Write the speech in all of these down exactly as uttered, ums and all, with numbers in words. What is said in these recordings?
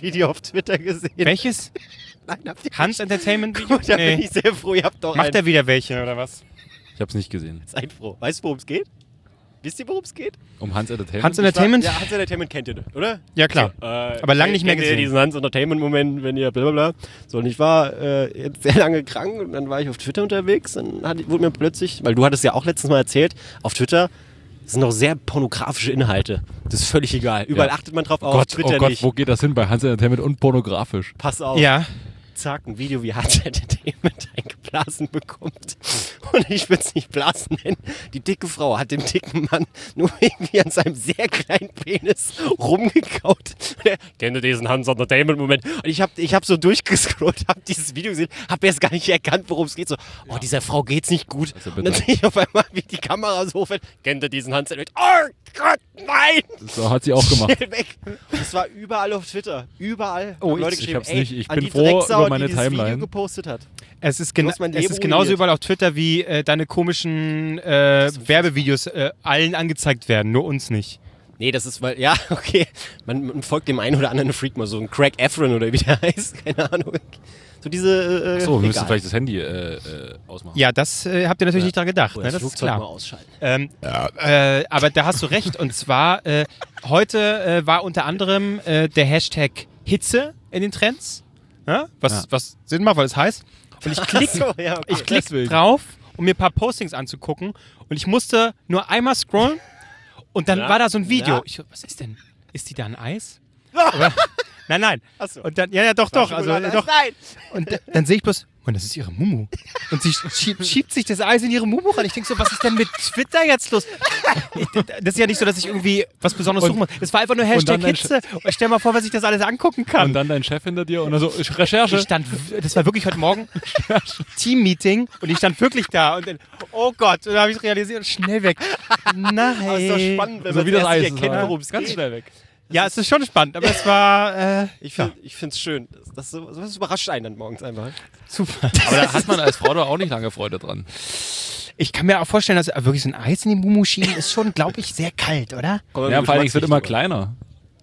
Video auf Twitter gesehen. Welches? Nein, habt ihr Hans Entertainment Video? Gut, da Nee. bin ich sehr froh, ihr habt doch Macht einen. er wieder welche, oder was? Ich hab's nicht gesehen. Seid froh. Weißt du, worum es geht? Wisst ihr, worum es geht? Um Hans Entertainment? Hans Entertainment? Ja, Hans Entertainment kennt ihr, oder? Ja, klar. So, äh, Aber lang nicht mehr kennt ihr gesehen. diesen Hans Entertainment-Moment, wenn ihr blablabla. So, und ich war äh, jetzt sehr lange krank und dann war ich auf Twitter unterwegs. Dann hat, wurde mir plötzlich, weil du hattest ja auch letztens mal erzählt, auf Twitter sind noch sehr pornografische Inhalte. Das ist völlig egal. Überall Ja. achtet man drauf, Oh auf Gott, Twitter oh Gott, nicht. wo geht das hin bei Hans Entertainment und pornografisch? Pass auf. Ja. Zack, ein Video, wie Hans Entertainment eingeblasen bekommt. Und ich würde es nicht blasen nennen. Die dicke Frau hat dem dicken Mann nur irgendwie an seinem sehr kleinen Penis rumgekaut. Und er, kennt ihr diesen Hans Entertainment-Moment? Und ich habe ich hab so durchgescrollt, habe dieses Video gesehen, habe erst gar nicht erkannt, worum es geht. So, oh, dieser Frau geht's nicht gut. Also und dann sehe ich auf einmal, wie die Kamera so hochfällt. Kennt ihr diesen Hans Entertainment? Oh Gott, nein! So hat sie auch gemacht. Schnell weg. Und es war überall auf Twitter. Überall. Oh, Haben Leute ich- geschrieben, ich hab's ey, nicht. Ich an bin die froh Drecksau, über meine die dieses Timeline. Video gepostet hat. Es ist, Du gena hast mein es Leben ist genauso ruiniert. überall auf Twitter, wie äh, deine komischen äh, Werbevideos äh, allen angezeigt werden, nur uns nicht. Nee, das ist, weil, ja, okay, man, man folgt dem einen oder anderen Freak mal, so ein Craig Efron oder wie der heißt, keine Ahnung. So diese, äh, So, wir müssen egal. vielleicht das Handy äh, äh, ausmachen. Ja, das äh, habt ihr natürlich nicht dran gedacht, Oder ne? das Das ist Flugzeug mal klar. ausschalten. Ähm, äh, aber da hast du recht. Und zwar, äh, heute äh, war unter anderem äh, der Hashtag Hitze in den Trends. Ja? Was, Ja. was Sinn macht, weil es heißt. Und ich klick, Ach so, ja, okay. ich klick Deswegen. drauf, um mir ein paar Postings anzugucken. Und ich musste nur einmal scrollen. Und dann Ja. war da so ein Video. Ja. Ich so, was ist denn? Ist die da ein Eis? Oder? Nein, nein. Ach so. Und dann, ja, ja, doch, doch. Also, Schokolade- doch. Nein! Und d- dann sehe ich bloß, Mann, das ist ihre Mumu. Und sie schiebt, schiebt sich das Eis in ihre Mumu rein. Ich denke so, was ist denn mit Twitter jetzt los? Ich, das ist ja nicht so, dass ich irgendwie was Besonderes Und- suchen muss. Es war einfach nur Hashtag dann dein Hitze. Und stell mal vor, was ich das alles angucken kann. Und dann dein Chef hinter dir und dann so, Recherche. Ich stand, das war wirklich heute Morgen Team-Meeting und ich stand wirklich da und dann, oh Gott, und dann habe ich realisiert, schnell weg. Nein. Aber ist doch spannend, wenn So man wie das erst Eis. nicht erkennt, das war worum es ganz geht. schnell weg. Ja, es ist schon spannend, aber es war äh, Ich finde es schön. Das, das, das überrascht einen dann morgens einfach. super. Aber da hat man als Frau doch auch nicht lange Freude dran. Ich kann mir auch vorstellen, dass wirklich so ein Eis in die Mumu schieben ist schon, glaube ich, sehr kalt, oder? Ja, vor allen Dingen, es wird immer kleiner.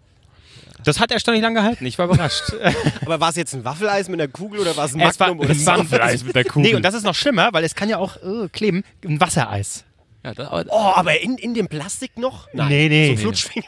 Das hat erstaunlich lang gehalten. Ich war überrascht. Aber war es jetzt ein Waffeleis mit einer Kugel oder war es ein Es war, Magnum oder es war ein Waffeleis mit der Kugel. Nee, und das ist noch schlimmer, weil es kann ja auch äh, kleben. Ein Wassereis. Ja, das, aber, Oh, aber in, in dem Plastik noch? Nein. Nee, nee. So Nee, Flutschfinger.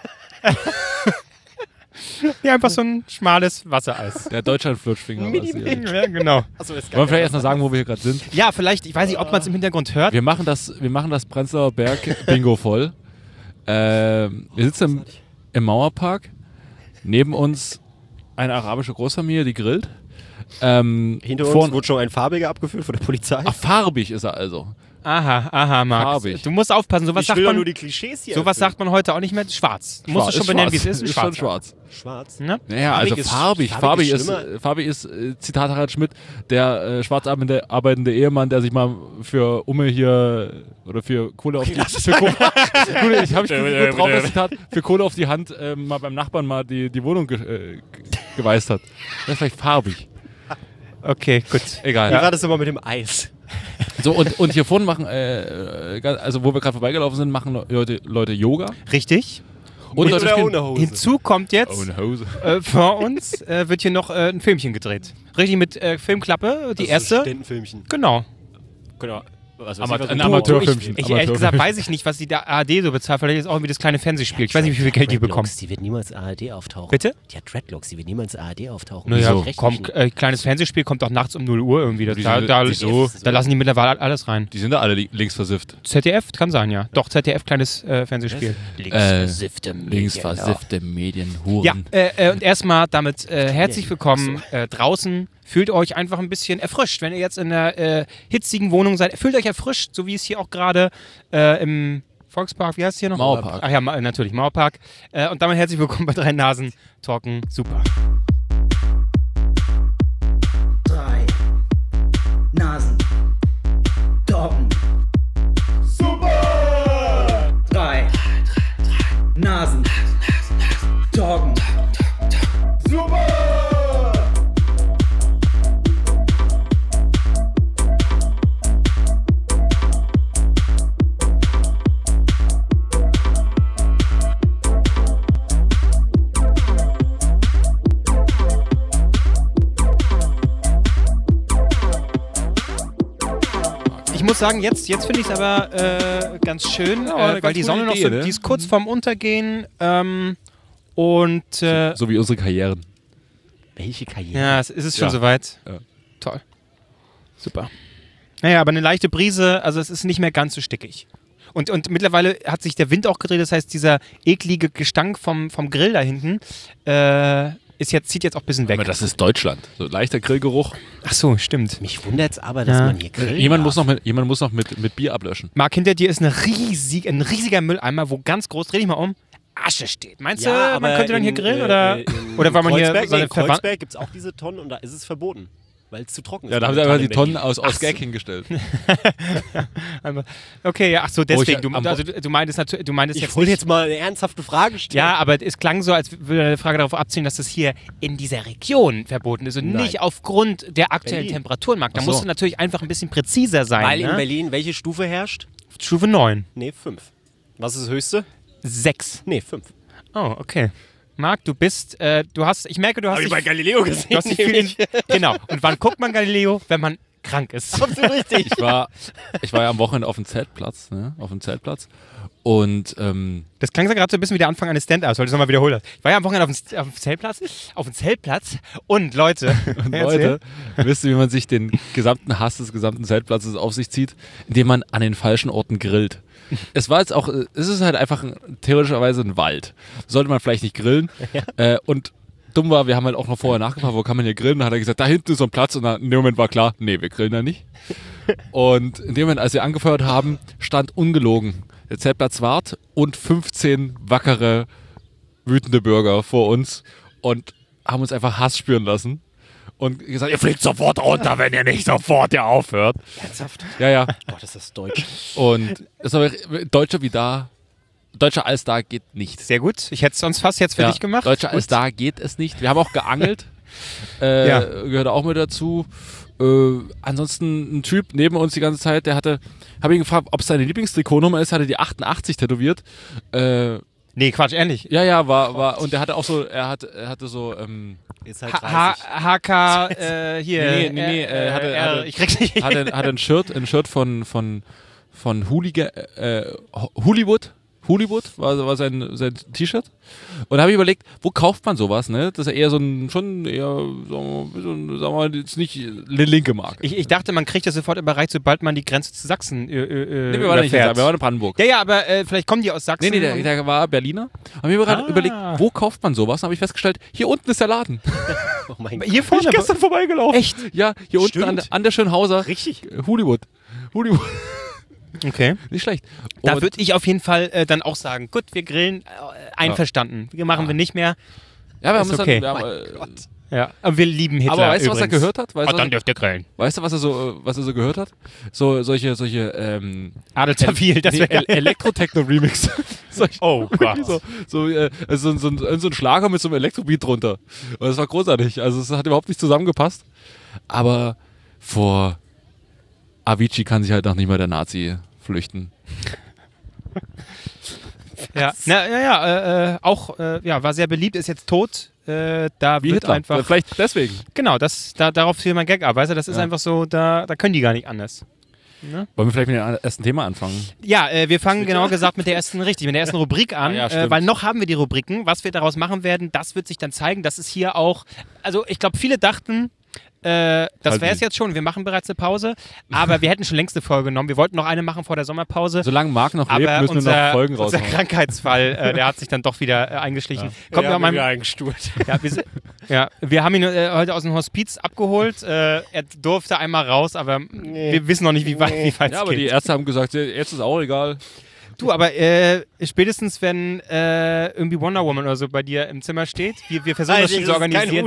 Ja, einfach so ein schmales Wassereis. der Deutschland-Flutschfinger. war's hier. Ja, genau. Achso, das ist Wollen wir vielleicht erst mal sagen, wo wir hier gerade sind? Ja, vielleicht, ich weiß nicht, ob man es im Hintergrund hört. Wir machen das, wir machen das Prenzlauer Berg Bingo voll. Ähm, wir sitzen im, im Mauerpark. Neben uns eine arabische Großfamilie, die grillt. Ähm, Hinter vor- uns wurde schon ein Farbiger abgeführt von der Polizei. Ach, farbig ist er also. Aha, aha, Max. Farbig. Du musst aufpassen, sowas ich sagt will doch man, nur die Klischees hier. sowas erfüllen. sagt man heute auch nicht mehr. Schwarz. Du musst es schon benennen, wie es ist. Ist Schwarz. schon schwarz. Schwarz. Ne? Naja, Farbig also ist- farbig. farbig Farbig ist ist, schlimmer. äh, farbig ist äh, Zitat Harald Schmidt, der äh, schwarz arbeitende, arbeitende Ehemann, der sich mal für Umme hier oder für Kohle auf die für Kohle, Kohle, ich habe Bitte, ich drauf bitte. das Zitat, für Kohle auf die Hand äh, mal beim Nachbarn mal die, die Wohnung ge äh, geweist hat. Das ist vielleicht farbig. Okay, gut. Egal. Wie war das immer mit dem Eis? So, und, und hier vorne machen, äh, äh, also wo wir gerade vorbeigelaufen sind, machen Leute, Leute Yoga. Richtig. Und Mit Leute oder spielen- ohne Hose? Hinzu kommt jetzt, Ohne Hose. äh, vor uns äh, wird hier noch äh, ein Filmchen gedreht. Richtig mit äh, Filmklappe, die Das ist erste. ein Studentenfilmchen. Genau. Genau. Was, Ama- was ein Du, Amateurfilmchen. Ich, ich ehrlich gesagt weiß ich nicht, was die da A R D so bezahlt. Vielleicht ist auch irgendwie das kleine Fernsehspiel. Ich weiß nicht, wie viel Geld die bekommen. Die wird niemals A R D auftauchen. Bitte? Die hat Dreadlocks, die wird niemals A R D auftauchen. Naja, Wieso? Recht komm, nicht. äh, kleines Fernsehspiel kommt doch nachts um null Uhr irgendwie. Da, Wieso- da, da, wieso? da lassen die mittlerweile alles rein. Die sind da alle li- links versifft. Z D F kann sein, ja. Doch, Z D F, kleines äh, Fernsehspiel. Linksversiffte Links versiffte Medienhuren. Ja, äh, äh, und erstmal damit äh, herzlich willkommen äh, draußen. Fühlt euch einfach ein bisschen erfrischt, wenn ihr jetzt in einer äh, hitzigen Wohnung seid. Fühlt euch erfrischt, so wie es hier auch gerade äh, im Volkspark, wie heißt es hier noch? Mauerpark. Ach ja, ma- natürlich, Mauerpark. Äh, und damit herzlich willkommen bei Drei Nasen Talken Super. Drei Nasen. Talken. Super! Drei Nasen. Talken. sagen, jetzt, jetzt finde ich es aber äh, ganz schön, Ja, eine äh, weil ganz die gute Sonne noch Idee, so, ne? die ist kurz vorm Untergehen. Ähm, und äh, So wie unsere Karrieren. Welche Karriere? ja, es ist es schon Ja. soweit. Ja. Toll. Super. Naja, aber eine leichte Brise, also es ist nicht mehr ganz so stickig. Und, und mittlerweile hat sich der Wind auch gedreht, das heißt, dieser eklige Gestank vom, vom Grill da hinten äh, ist jetzt, zieht jetzt auch ein bisschen weg. Aber das ist Deutschland. So leichter Grillgeruch. Ach so, stimmt. Mich wundert es aber, dass Ja. man hier grillen Jemand darf. muss noch, mit, jemand muss noch mit, mit Bier ablöschen. Marc, hinter dir ist eine riesig, ein riesiger Mülleimer, wo ganz groß, dreh dich mal um, Asche steht. Meinst Ja, du, man aber könnte dann hier in, grillen? äh, oder, in oder weil man hier Kreuzberg, seine nee, in Verwand- Kreuzberg gibt es auch diese Tonnen und da ist es verboten, weil es zu trocken ist. Ja, da haben sie Momentan einfach die in Berlin. Tonnen aus, aus Ach Gag so. hingestellt. Einmal- Okay, ja, ach so, deswegen. ich- Du, am- also, du, du meintest natürlich, du meintest Ich jetzt wollte nicht, jetzt mal eine ernsthafte Frage stellen. ja, aber es klang so, als würde eine Frage darauf abzielen, dass das hier in dieser Region verboten ist und Nein. nicht aufgrund der aktuellen Berlin. Temperaturen, Marc. Da Ach so. musst du natürlich einfach ein bisschen präziser sein. Weil ne? in Berlin welche Stufe herrscht? Stufe neun. Nee, fünf. Was ist das höchste? sechs. Nee, fünf. Oh, okay. Marc, du bist, äh, du hast, ich merke, du hast Habe ich dich, bei Galileo gesehen. du hast dich viel in, genau. Und wann guckt man Galileo? Wenn man krank ist. Absolut richtig. Ich war, ich war ja am Wochenende auf dem Zeltplatz, ne? Auf dem Zeltplatz. Und ähm, Das klang so gerade so ein bisschen wie der Anfang eines Stand-Ups, weil ich es nochmal wiederholt habe. Ich war ja am Wochenende auf dem, auf dem Zeltplatz, auf dem Zeltplatz und Leute, Leute, wisst ihr, wie man sich den gesamten Hass des gesamten Zeltplatzes auf sich zieht? Indem man an den falschen Orten grillt. Es war jetzt auch, es ist halt einfach ein, theoretischerweise ein Wald. Sollte man vielleicht nicht grillen. Äh, und dumm war, wir haben halt auch noch vorher nachgefragt, wo kann man hier grillen? Dann hat er gesagt, da hinten ist so ein Platz. Und dann, in dem Moment war klar, nee, wir grillen da nicht. Und in dem Moment, als wir angefeuert haben, stand ungelogen der Zeltplatzwart und fünfzehn wackere, wütende Bürger vor uns und haben uns einfach Hass spüren lassen. Und gesagt, ihr fliegt sofort runter, wenn ihr nicht sofort hier aufhört. Ernsthaft? Ja, ja. Gott, ist das deutsch. Und das ist aber Deutscher wie da. Deutscher als da geht nicht. Sehr gut. Ich hätte es sonst fast jetzt für Ja, dich gemacht. Deutscher als Gut. da geht es nicht. Wir haben auch geangelt. äh, Ja. Gehört auch mit dazu. Äh, ansonsten ein Typ neben uns die ganze Zeit, der hatte, habe ihn gefragt, ob es seine Lieblingstrikotnummer ist, hatte die achtundachtzig tätowiert. Äh, Nee, Quatsch, ehrlich. ja, ja, war, war, und der hatte auch so, er hatte, er hatte so, ähm, Ist halt H- H- dreißig. H K, äh, hier. Nee, nee, nee, äh, äh, hatte- äh, hatte- ich krieg's nicht. hatte, hatte ein Shirt, ein Shirt von, von, von Hooliga, äh, Hollywood. Hollywood war, war sein, sein T-Shirt. Und da habe ich überlegt, wo kauft man sowas, ne? Das ist ja eher so ein, schon eher, sagen wir mal, so ein- sagen wir mal, jetzt nicht eine linke Marke. Ich, ich dachte, man kriegt das sofort überreicht, sobald man die Grenze zu Sachsen äh, äh, nee, wir waren nicht in überfährt. Sachsen, wir waren in Brandenburg. Ja, ja, aber äh, vielleicht kommen die aus Sachsen. Nee, nee, der, und- der war Berliner. Haben wir gerade Ah. überlegt, wo kauft man sowas? Dann habe ich festgestellt, hier unten ist der Laden. Oh mein Gott. Hier vorne. gestern vorbeigelaufen. Echt? Ja, hier unten an, der- an der Schönhauser. Richtig. Äh, Hollywood. Hollywood. Okay. Nicht schlecht. Da Und- würde ich auf jeden Fall äh, dann auch sagen, gut, wir grillen, äh, einverstanden. Wir machen wir nicht mehr. ja, wir haben ist uns okay. dann, wir Mein haben, äh, Gott. Ja. Aber wir lieben Hitler. Aber weißt du, was er übrigens. gehört hat? Weißt Oh, du, dann was, dürft ihr grillen. weißt du, was er so, äh, was er so gehört hat? So solche, solche ähm, Adel Tawil, das nee, wäre El Elektro-Techno-Remix. Solche- Oh Gott. so, so, äh, so, so, ein- so ein Schlager mit so einem Elektrobeat drunter. Und das war großartig. Also es hat überhaupt nicht zusammengepasst. Aber vor Avicii kann sich halt noch nicht mal der Nazi flüchten. Ja, na, ja, ja äh, äh, auch, äh, ja, war sehr beliebt, ist jetzt tot. Äh, da Wie wird Hitler. einfach. Vielleicht deswegen. Genau, das, da, darauf fiel mein Gag ab. Weißt du, das ist Ja. einfach so, da, da können die gar nicht anders. Wollen wir vielleicht mit dem ersten Thema anfangen? Ja, äh, wir fangen genau gesagt mit der ersten, richtig, mit der ersten Rubrik an, Ah, ja, äh, stimmt. weil noch haben wir die Rubriken. Was wir daraus machen werden, das wird sich dann zeigen. Das ist hier auch, also ich glaube, viele dachten, äh, das Halt wäre es nicht. jetzt schon, wir machen bereits eine Pause, aber wir hätten schon längst eine Folge genommen. Wir wollten noch eine machen vor der Sommerpause. Solange Marc noch lebt, Aber müssen unser, wir noch Folgen unser raushauen. Krankheitsfall, äh, der hat sich dann doch wieder äh, eingeschlichen. Kommt Ja, noch mal, wieder eingesturt. ja, wir, si- ja, wir haben ihn äh, heute aus dem Hospiz abgeholt. Äh, er durfte einmal raus, aber wir wissen noch nicht, wie weit Nee. wie weit Ja, es aber geht. die Ärzte haben gesagt, jetzt ist auch egal. Du, aber äh, spätestens, wenn äh, irgendwie Wonder Woman oder so bei dir im Zimmer steht, wir, wir versuchen das schon zu organisieren,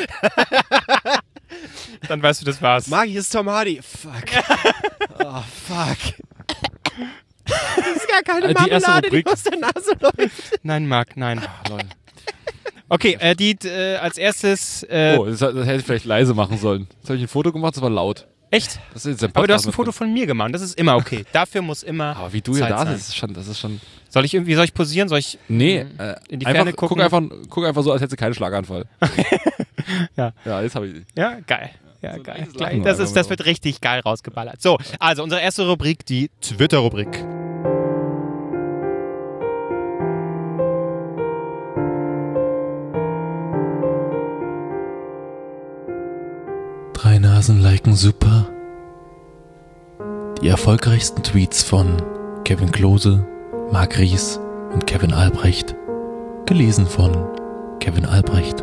dann weißt du, das war's. Magi ist Tom Hardy. Fuck. Oh, fuck. Das ist gar keine Äh, die erste Marmelade, die Rubrik. aus der Nase läuft. Nein, Marc, nein. Lol. Okay, äh, die äh, als erstes. Äh, Oh, das, das hätte ich vielleicht leise machen sollen. Jetzt habe ich ein Foto gemacht, das war laut. Echt? Das ist jetzt ein Aber du hast Podcast ein Foto mit von mir gemacht. Das ist immer okay. Dafür muss immer. drin. Aber wie du hier Zeit da sein. sitzt, ist schon, das ist schon... Soll ich irgendwie, soll ich posieren? Soll ich. Nee, mm, äh, in die einfach, Ferne gucken? Guck einfach, guck einfach so, als hättest du keinen Schlaganfall. Ja. Ja, jetzt habe ich... Ja, geil. Ja, So ein geil. echtes geil. Lachen Das, einfach ist, das mal wird richtig geil rausgeballert. So, also unsere erste Rubrik, die Twitter-Rubrik. Drei Nasen liken super. Die erfolgreichsten Tweets von Kevin Klose, Marc Ries und Kevin Albrecht. Gelesen von Kevin Albrecht.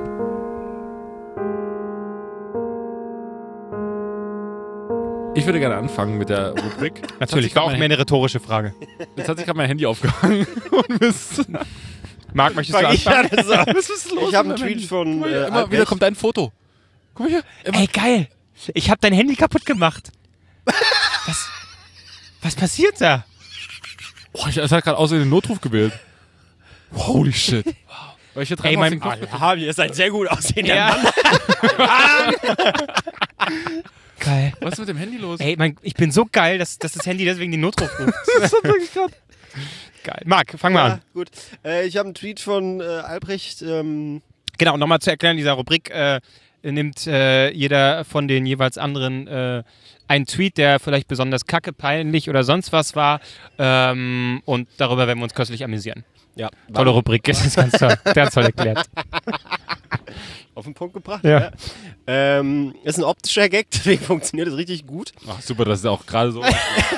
Ich würde gerne anfangen mit der Rubrik. Natürlich, war auch mehr eine rhetorische Frage. Jetzt hat sich gerade mein Handy aufgehangen. Und Mist. Marc, möchtest du Fang ich anfangen? an, das an. Was ist los Ich habe mit einen meinem Tweet Handy? von Guck mal hier, äh, immer Albrecht. wieder kommt ein Foto. Guck mal hier. Immer. Ey, geil. Ich habe dein Handy kaputt gemacht. Was, was passiert da? Oh, ich, es hat gerade außer den Notruf gewählt. Holy shit. Weil ich hier Ey, dreimal mein- auf den Kopf Haben, ihr seid sehr gut aussehender Ja. Mann. Geil. Was ist mit dem Handy los? Ey, mein, ich bin so geil, dass, dass das Handy deswegen den Notruf ruft. Das hat wirklich gerade. Geil. Marc, fang mal Ja, an. gut. Äh, ich habe einen Tweet von äh, Albrecht. Ähm, Genau, nochmal zu erklären, dieser Rubrik äh, nimmt äh, jeder von den jeweils anderen äh, einen Tweet, der vielleicht besonders kacke, peinlich oder sonst was war. Ähm, und darüber werden wir uns köstlich amüsieren. ja, Tolle Rubrik, das ist ganz toll, ganz toll erklärt. auf den Punkt gebracht. Ja. Ähm, ist ein optischer Gag, deswegen funktioniert das richtig gut. Ach, super, das ist auch gerade so.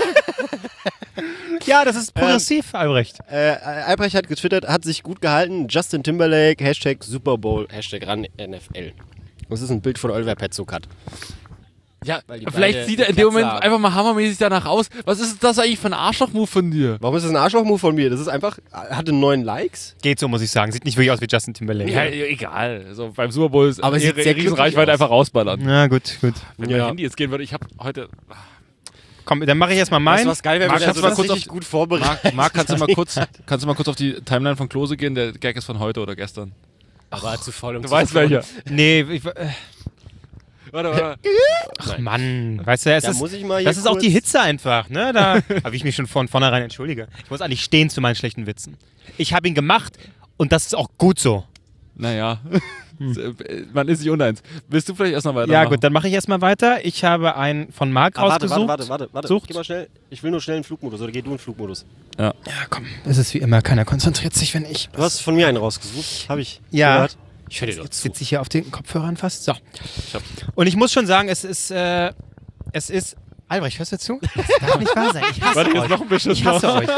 Ja, das ist progressiv, Albrecht. Äh, Albrecht hat getwittert, hat sich gut gehalten. Justin Timberlake, Hashtag Super Bowl, Hashtag ran N F L. Das ist ein Bild von Oliver Petzokat. Ja, Weil die vielleicht beide sieht er in eine dem Katze Moment haben. einfach mal hammermäßig danach aus. Was ist das eigentlich für ein Arschloch-Move von dir? Warum ist das ein Arschloch-Move von mir? Das ist einfach, hatte neun Likes. Geht so, muss ich sagen. Sieht nicht wirklich aus wie Justin Timberlake. Ja, egal. Also beim Super Bowl ist Aber ihre sieht sehr Riesenreichweite glücklich aus. einfach rausballern. Na gut, gut. Wenn Ja. mein Handy jetzt gehen würde, ich habe heute... Komm, dann mache ich erstmal Das meinen. was geil, wenn Marc, wir kannst so du mal das kurz richtig auf- gut vorbereitet. Marc, Marc kannst, du mal kurz, kannst du mal kurz auf die Timeline von Klose gehen? Der Gag ist von heute oder gestern. Aber zu voll, um Du zu weißt voll. welcher. Nee, ich, äh, Warte, warte. ach Mann, weißt du, es Da ist, muss ich mal hier das ist auch kurz- die Hitze einfach, ne? Da habe ich mich schon von vornherein entschuldige. Ich muss eigentlich stehen zu meinen schlechten Witzen. Ich habe ihn gemacht und das ist auch gut so. Naja, man ist nicht uneins. Willst du vielleicht erst noch weitermachen? Ja gut, dann mache ich erstmal weiter. Ich habe einen von Marc Ah, warte, rausgesucht. warte, warte, warte, warte. Sucht. Geh mal schnell. Ich will nur schnell in Flugmodus, oder geh du in Flugmodus. Ja, komm, es ist wie immer, keiner konzentriert sich, wenn ich... Du hast von mir einen rausgesucht, habe ich Ja. gehört. Ich höre dir doch Jetzt zu. sitze ich hier auf den Kopfhörern fast. So. hab- Und ich muss schon sagen, es ist, äh, es ist... Albrecht, hörst du zu? Das darf nicht wahr sein. Ich hasse Warte, euch. jetzt noch ein bisschen. Ich hasse euch.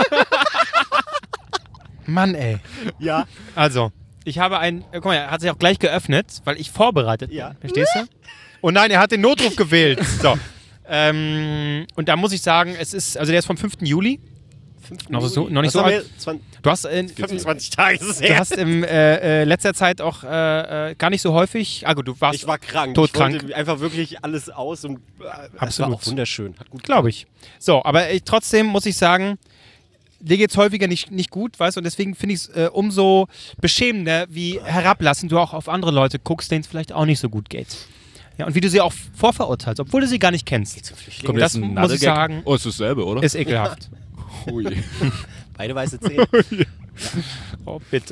Mann, ey. Ja. Also, ich habe einen... äh, Guck mal, er hat sich auch gleich geöffnet, weil ich vorbereitet bin. Ja. Verstehst du? Oh nein, er hat den Notruf gewählt. So. Ähm, und da muss ich sagen, es ist... Also der ist vom fünften Juli. Noch so- noch nicht Was so haben alt. wir? zwanzig, Du hast... Äh, fünfundzwanzig Tage ist es Du her. hast in äh, äh, letzter Zeit auch äh, äh, gar nicht so häufig. Ah gut, du warst, Ich war krank. todkrank. Ich wollte einfach wirklich alles aus und äh, es Absolut. war auch wunderschön. Hat gut glaube ich. So, aber ich, trotzdem muss ich sagen, dir geht's häufiger nicht, nicht gut, weißt du, und deswegen finde ich es äh, umso beschämender, wie herablassend du auch auf andere Leute guckst, denen es vielleicht auch nicht so gut geht. Ja, und wie du sie auch vorverurteilst, obwohl du sie gar nicht kennst. Kommt das jetzt ein muss ich Nadelgag? sagen, Oh, ist dasselbe, oder? ist ekelhaft. Ui. Beide weiße Zähne. Oh, bitte.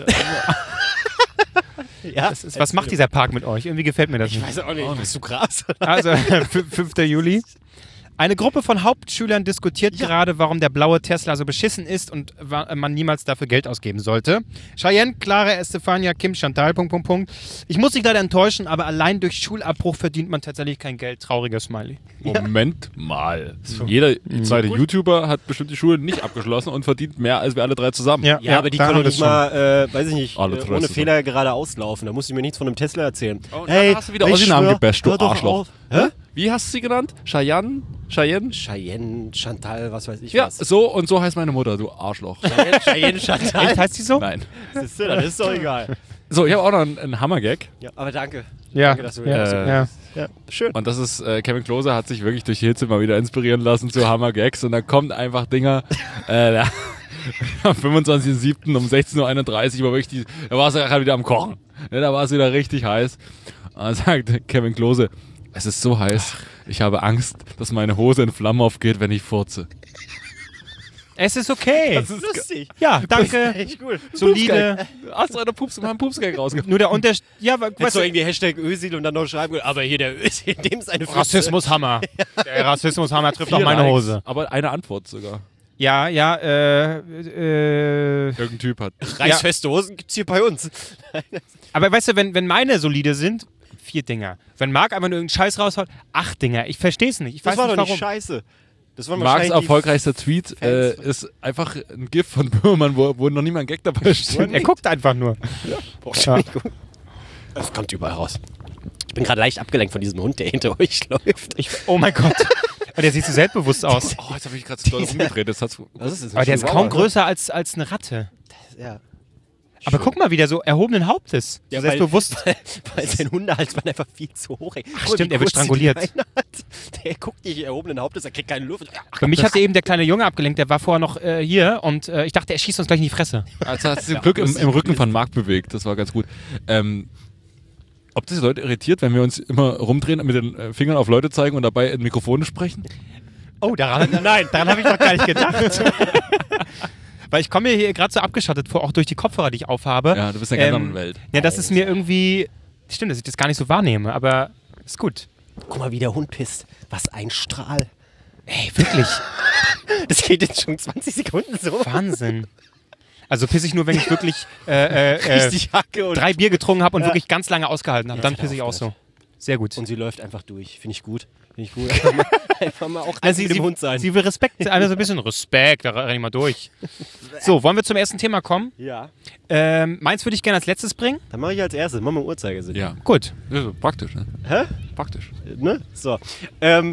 ja. Das ist, was macht dieser Park mit euch? Irgendwie gefällt mir das Ich nicht. weiß auch nicht. Bist du krass? Also, fünfter Juli. Eine Gruppe von Hauptschülern diskutiert gerade, warum der blaue Tesla so beschissen ist und wa- man niemals dafür Geld ausgeben sollte. Cheyenne, Clara, Estefania, Kim, Chantal, Punkt, Punkt, Punkt. Ich muss dich leider enttäuschen, aber allein durch Schulabbruch verdient man tatsächlich kein Geld. Trauriger Smiley. Moment mal. Jeder zweite YouTuber hat bestimmt die Schule nicht abgeschlossen und verdient mehr als wir alle drei zusammen. Ja, aber die da können haben doch wir nicht das mal, äh, weiß ich nicht, Alle äh, drei ohne zusammen. Fehler geradeaus laufen. Da muss ich mir nichts von einem Tesla erzählen. Oh, und dann hast du wieder ich Ossi-Namen schwör, gebasht, du hör doch Arschloch. auf. Hä? Wie hast du sie genannt? Cheyenne? Cheyenne? Cheyenne, Chantal, was weiß ich Ja, was. so und so heißt meine Mutter, du Arschloch. Cheyenne, Cheyenne, Chantal. Echt, heißt sie so? Nein. Siehst du, das ist doch egal. So, ich habe auch noch einen, einen Hammer-Gag. Ja, aber danke. Ja, Danke, dass du ja, das äh, ja. Ja, schön. Und das ist, äh, Kevin Klose hat sich wirklich durch die Hitze mal wieder inspirieren lassen zu Hammer-Gags. Und da kommt einfach Dinger. Äh, da- am fünfundzwanzigsten siebten um sechzehn Uhr einunddreißig war wirklich die, da war es ja gerade wieder am Kochen. Ne, da war es wieder richtig heiß. Und dann sagt Kevin Klose, es ist so heiß, ich habe Angst, dass meine Hose in Flammen aufgeht, wenn ich furze. Es ist okay. Das ist lustig. Ja, danke. Echt cool. Solide. Hast du einer Pups, mal einen Pupsgag rausgeemacht? Nur der Unterschied. Ja, wa- Weißt weißt du du, irgendwie Hashtag Özil und dann noch schreiben, aber hier der Özil, dem ist eine Füße. Rassismushammer. Der Rassismushammer trifft auch meine Hose. Aber eine Antwort sogar. Ja, ja, äh, äh. Irgendein Typ hat. Reißfeste Hosen gibt's hier bei uns. Aber weißt du, wenn, wenn meine solide sind, vier Dinger. Wenn Marc einfach nur irgendeinen Scheiß raushaut, acht Dinger. Ich versteh's nicht. Ich Das weiß war nicht doch warum. nicht scheiße. Das war Marks wahrscheinlich die erfolgreichster Tweet äh, Fans. ist einfach ein GIF von Böhmermann, wo, wo noch niemand Gag dabei steht. Er guckt einfach nur. Boah, Entschuldigung. Das kommt überall raus. Ich bin gerade leicht abgelenkt von diesem Hund, der hinter euch läuft. Ich, oh mein Gott. Und der sieht so selbstbewusst aus. Oh, jetzt habe ich gerade zu doll rumgedreht. Das hat's, Was ist das? Aber der ist kaum größer als, als eine Ratte. Ja. Aber guck mal, wie der so erhobenen Hauptes. So Ja, selbstbewusst. Weil, weil sein Hundehalsband einfach viel zu hoch ist. Ach, stimmt, er wird stranguliert. Der guckt nicht erhobenen Hauptes, er kriegt keine Luft. Bei mich hatte eben der kleine Junge abgelenkt, der war vorher noch äh, hier und äh, ich dachte, er schießt uns gleich in die Fresse. Also hat sich zum Glück im, im Rücken von Marc bewegt. Das war ganz gut. Ähm, ob das die Leute irritiert, wenn wir uns immer rumdrehen und mit den äh, Fingern auf Leute zeigen und dabei in Mikrofone sprechen? Oh, daran, nein, daran habe ich noch gar nicht gedacht. Weil ich komme mir hier gerade so abgeschottet vor, auch durch die Kopfhörer, die ich aufhabe. Ja, du bist in einer ganz anderen Welt. Ja, das ist mir irgendwie... Stimmt, dass ich das gar nicht so wahrnehme, aber ist gut. Guck mal, wie der Hund pisst. Was ein Strahl. Ey, wirklich. Das geht jetzt schon zwanzig Sekunden so. Wahnsinn. Also pisse ich nur, wenn ich wirklich äh, äh, äh, Richtig Hacke und, drei Bier getrunken habe und Ja. wirklich ganz lange ausgehalten habe. Dann Ja, pisse ich auch so. Sehr gut. und sie läuft einfach durch. Finde ich gut. Finde ich gut. Einfach mal, einfach mal auch Also mit dem Hund sein. Sie will Respekt, also so ein bisschen Respekt, da renn ich mal durch. So, wollen wir zum ersten Thema kommen? ja. Ähm, meins würde ich gerne als letztes bringen. Dann mache ich als erstes. Mach mal Uhrzeigersinn. Ja. Gut. Ja, so praktisch, ne? Hä? Praktisch. Ne? So. Ähm,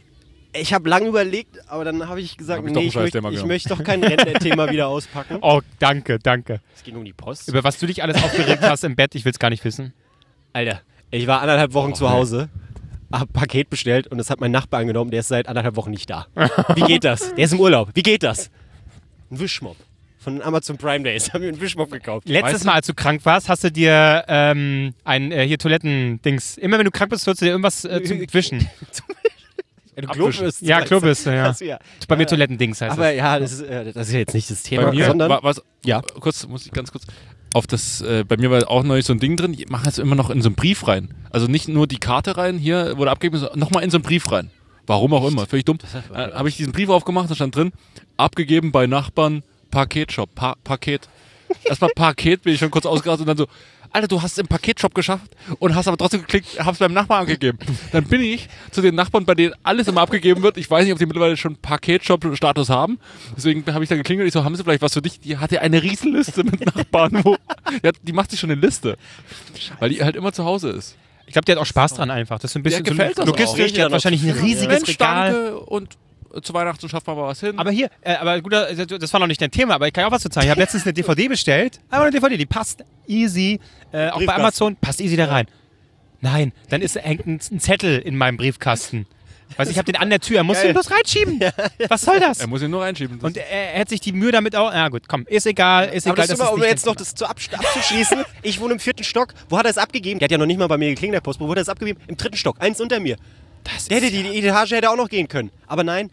ich habe lange überlegt, aber dann habe ich gesagt, Hab ich doch nee, ein ich, möchte, Scheißthema ich genommen. möchte doch kein Rentner-Thema wieder auspacken. Oh, danke, danke. Es geht um die Post. Über was du dich alles aufgeregt hast im Bett, ich will es gar nicht wissen. Alter, ich war anderthalb Wochen Oh, zu nee. Hause, hab Paket bestellt und das hat mein Nachbar angenommen, der ist seit anderthalb Wochen nicht da. Wie geht das? Der ist im Urlaub. Wie geht das? Ein Wischmopp. Von Amazon Prime Days haben wir einen Wischmopp gekauft. Letztes Weißt du- Mal, als du krank warst, hast du dir ähm, ein äh, hier Toilettendings. Immer wenn du krank bist, holst du dir irgendwas äh, zum Wischen. Ja, du Abwischen. Klobürste, Ja, weißt du. Klobürste, ja. Ach so, ja. Bei mir Toilettendings heißt Aber es. ja, das ist, äh, das ist ja jetzt nicht das Thema, Bei mir sondern war, was, Ja. kurz, muss ich ganz kurz. Auf das, äh, bei mir war auch neulich so ein Ding drin, ich mache das immer noch in so einen Brief rein. Also nicht nur die Karte rein, hier wurde abgegeben, sondern nochmal in so einen Brief rein. Warum auch immer, völlig dumm. Äh, Habe ich diesen Brief aufgemacht, da stand drin, abgegeben bei Nachbarn, Paketshop, pa Paket. Erstmal Paket, bin ich schon kurz ausgerastet und dann so, Alter, du hast es im Paketshop geschafft und hast aber trotzdem geklickt, hab's beim Nachbarn angegeben. Dann bin ich zu den Nachbarn, bei denen alles immer abgegeben wird. Ich weiß nicht, ob die mittlerweile schon Paketshop-Status haben. Deswegen habe ich da geklingelt und ich so, haben sie vielleicht was für dich? Die hatte eine Riesenliste mit Nachbarn, wo, ja, die macht sich schon eine Liste. Weil die halt immer zu Hause ist. Ich glaube, die hat auch Spaß dran einfach. Das ist so ein bisschen Der gefällt so das logistisch. auch. Die hat wahrscheinlich ein riesiges Mensch, Regal. danke und zu Weihnachten schafft man mal was hin. Aber hier, äh, aber gut, äh, das war noch nicht dein Thema, aber ich kann auch was zu zeigen. Ich habe letztens eine D V D bestellt. Aber eine D V D, die passt easy. Äh, auch bei Briefkasten. Amazon passt easy da rein. Nein, dann ist, hängt ein, ein Zettel in meinem Briefkasten. Weiß ich habe den an der Tür. Er muss Geil. ihn bloß reinschieben. Was soll das? er muss ihn nur reinschieben. Das Und er, er hat sich die Mühe damit auch. Na gut, komm, ist egal, ist Aber egal. das ist das immer, um nicht jetzt dein noch das zu absch- abzuschließen. Ich wohne im vierten Stock. Wo hat er es abgegeben? Der hat ja noch nicht mal bei mir geklingelt, der Postbote. Wo hat er es abgegeben? Im dritten Stock. Eins unter mir. Das Der hätte ist die, die Etage hätte auch noch gehen können. Aber nein.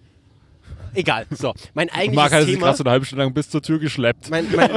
Egal. So, mein eigentliches Marc hat sich Thema. gerade so eine halbe Stunde lang bis zur Tür geschleppt. Mein, mein,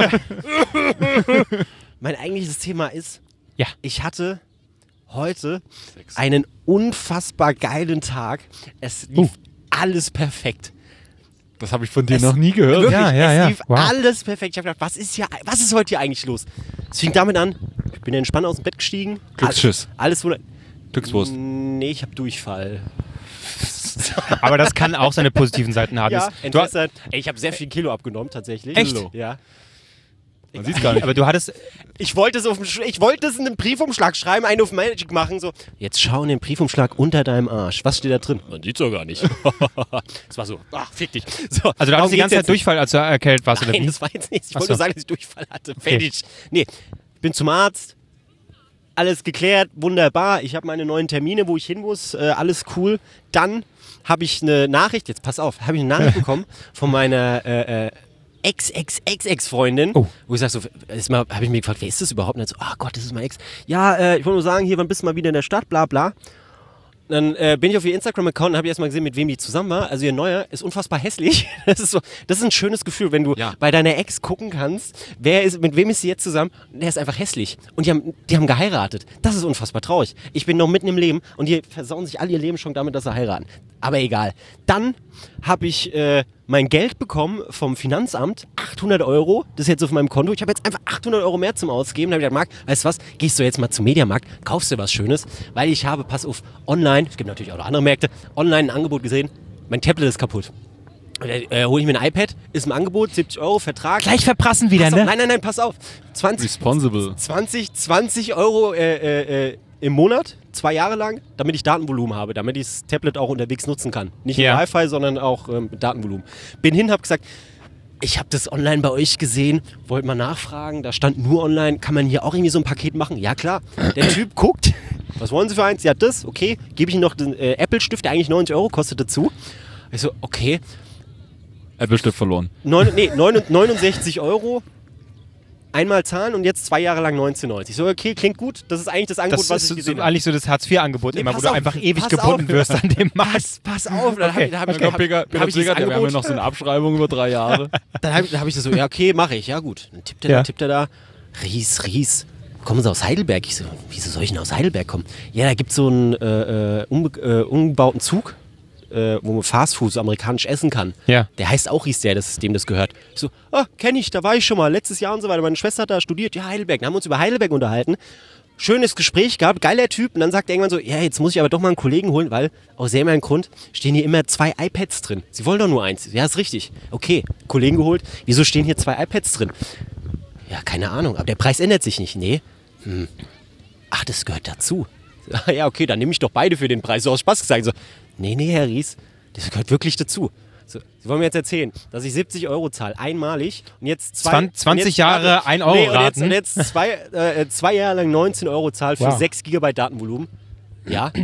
mein eigentliches Thema ist, Ja. ich hatte heute einen unfassbar geilen Tag. Es lief Uh. alles perfekt. Das habe ich von dir Es- noch nie gehört. Wirklich, Ja, ja, es ja. lief Wow. alles perfekt. Ich habe gedacht, was ist hier, was ist heute hier eigentlich los? Es fing damit an, ich bin entspannt aus dem Bett gestiegen. Glücksschiss. Alles wurde. Glückswurst. Nee, ich habe Durchfall. Aber das kann auch seine positiven Seiten haben. Ja, Das- du, entwässert. Ey, ich habe sehr viel Kilo abgenommen, tatsächlich. Echt? Kilo. Ja. Man sieht es gar nicht. aber du hattest. Ich wollte es auf dem Sch- ich wollte es in einem Briefumschlag schreiben, einen auf Magic machen, so. Jetzt schau in den Briefumschlag unter deinem Arsch. Was steht da drin? Man sieht's doch gar nicht. Das war so, ach, fick dich. So, Also du darum hattest die geht's ganze Zeit jetzt Durchfall, als du erkältet warst, nicht. oder Nein, wie? das war jetzt nicht. Ich Ach wollte so. nur sagen, dass ich Durchfall hatte. Fertig. Nee, ich bin zum Arzt. Alles geklärt, wunderbar. Ich habe meine neuen Termine, wo ich hin muss. Äh, alles cool. Dann habe ich eine Nachricht, jetzt pass auf, habe ich eine Nachricht bekommen von meiner äh, äh, Ex-Ex-Ex-Ex-Freundin, Oh. wo ich sage, so, erstmal habe ich mich gefragt, wer ist das überhaupt? Und dann so, ah Gott, das ist mein Ex. Ja, äh, ich wollte nur sagen, hier, wann bist du mal wieder in der Stadt, bla bla. Dann äh, bin ich auf ihr Instagram-Account und habe erstmal gesehen, mit wem die zusammen war. Also ihr neuer ist unfassbar hässlich. Das ist so, das ist ein schönes Gefühl, wenn du Ja. bei deiner Ex gucken kannst, wer ist, mit wem ist sie jetzt zusammen? Der ist einfach hässlich. Und die haben, die haben geheiratet. Das ist unfassbar traurig. Ich bin noch mitten im Leben und die versauen sich alle ihr Leben schon damit, dass sie heiraten. Aber egal. Dann habe ich äh, mein Geld bekommen vom Finanzamt, achthundert Euro. Das ist jetzt auf meinem Konto. Ich habe jetzt einfach achthundert Euro mehr zum Ausgeben. Da habe ich gedacht, Marc, weißt du was, gehst du jetzt mal zum Mediamarkt, kaufst dir was Schönes, weil ich habe, pass auf, online, es gibt natürlich auch noch andere Märkte, online ein Angebot gesehen, mein Tablet ist kaputt. Äh, hole ich mir ein iPad, ist im Angebot, siebzig Euro, Vertrag. Gleich verprassen wieder, Pass auf, ne? Nein, nein, nein, pass auf. zwanzig, Responsible. zwanzig, zwanzig Euro äh, äh, äh, im Monat, zwei Jahre lang, damit ich Datenvolumen habe, damit ich das Tablet auch unterwegs nutzen kann. Nicht nur Ja. Wi-Fi, sondern auch ähm, mit Datenvolumen. Bin hin, hab gesagt, ich habe das online bei euch gesehen, wollte mal nachfragen, da stand nur online, kann man hier auch irgendwie so ein Paket machen? Ja klar. Der Typ guckt, was wollen Sie für eins? Ja das, okay, gebe ich Ihnen noch den äh, Apple-Stift, der eigentlich neunzig Euro kostet dazu. Ich so, okay, Apple-Stift verloren. Neun, nee, neun- neunundsechzig Euro, einmal zahlen und jetzt zwei Jahre lang neunzehn neunzig. So, okay, klingt gut, das ist eigentlich das Angebot, Das was ist ich so, gesehen so habe. eigentlich so das Hartz vier Angebot Nee, immer, wo pass du auf, einfach ewig pass gebunden auf. wirst an dem Markt. Pass auf, dann habe ich, da hab ich, Peter, hab, Peter, hab Peter ich das Zwickert, wir haben ja Angebot, noch so eine Abschreibung über drei Jahre. dann habe ich, da hab ich das so, ja okay, mache ich, ja gut. Dann tippt er Ja. da, tippt er da, Ries, Ries. Kommen Sie aus Heidelberg? Ich so, wieso soll ich denn aus Heidelberg kommen? Ja, da gibt es so einen äh, äh, umbe- äh, umgebauten Zug, äh, wo man Fastfood so amerikanisch essen kann. Ja. Der heißt auch Ries, der, das, dem das gehört. Ich so, ah, kenne ich, da war ich schon mal, letztes Jahr und so weiter. Meine Schwester hat da studiert, ja, Heidelberg. Dann haben wir uns über Heidelberg unterhalten. Schönes Gespräch gehabt, geiler Typ. Und dann sagt er irgendwann so, ja, jetzt muss ich aber doch mal einen Kollegen holen, weil aus sehr meinem Grund stehen hier immer zwei iPads drin. Sie wollen doch nur eins. Ja, ist richtig. Okay, Kollegen geholt. Wieso stehen hier zwei iPads drin? Ja, keine Ahnung, aber der Preis ändert sich nicht. Nee. Hm. Ach, das gehört dazu. Ja, okay, dann nehme ich doch beide für den Preis. So aus Spaß gesagt. So, nee, nee, Herr Ries, das gehört wirklich dazu. So, Sie wollen mir jetzt erzählen, dass ich siebzig Euro zahle, einmalig, und jetzt zwei... Zwan- zwanzig und jetzt, Jahre warte, ein Euro nee, und jetzt, Raten. und jetzt zwei, äh, zwei Jahre lang neunzehn Euro zahle für Wow. sechs Gigabyte Datenvolumen. Ja?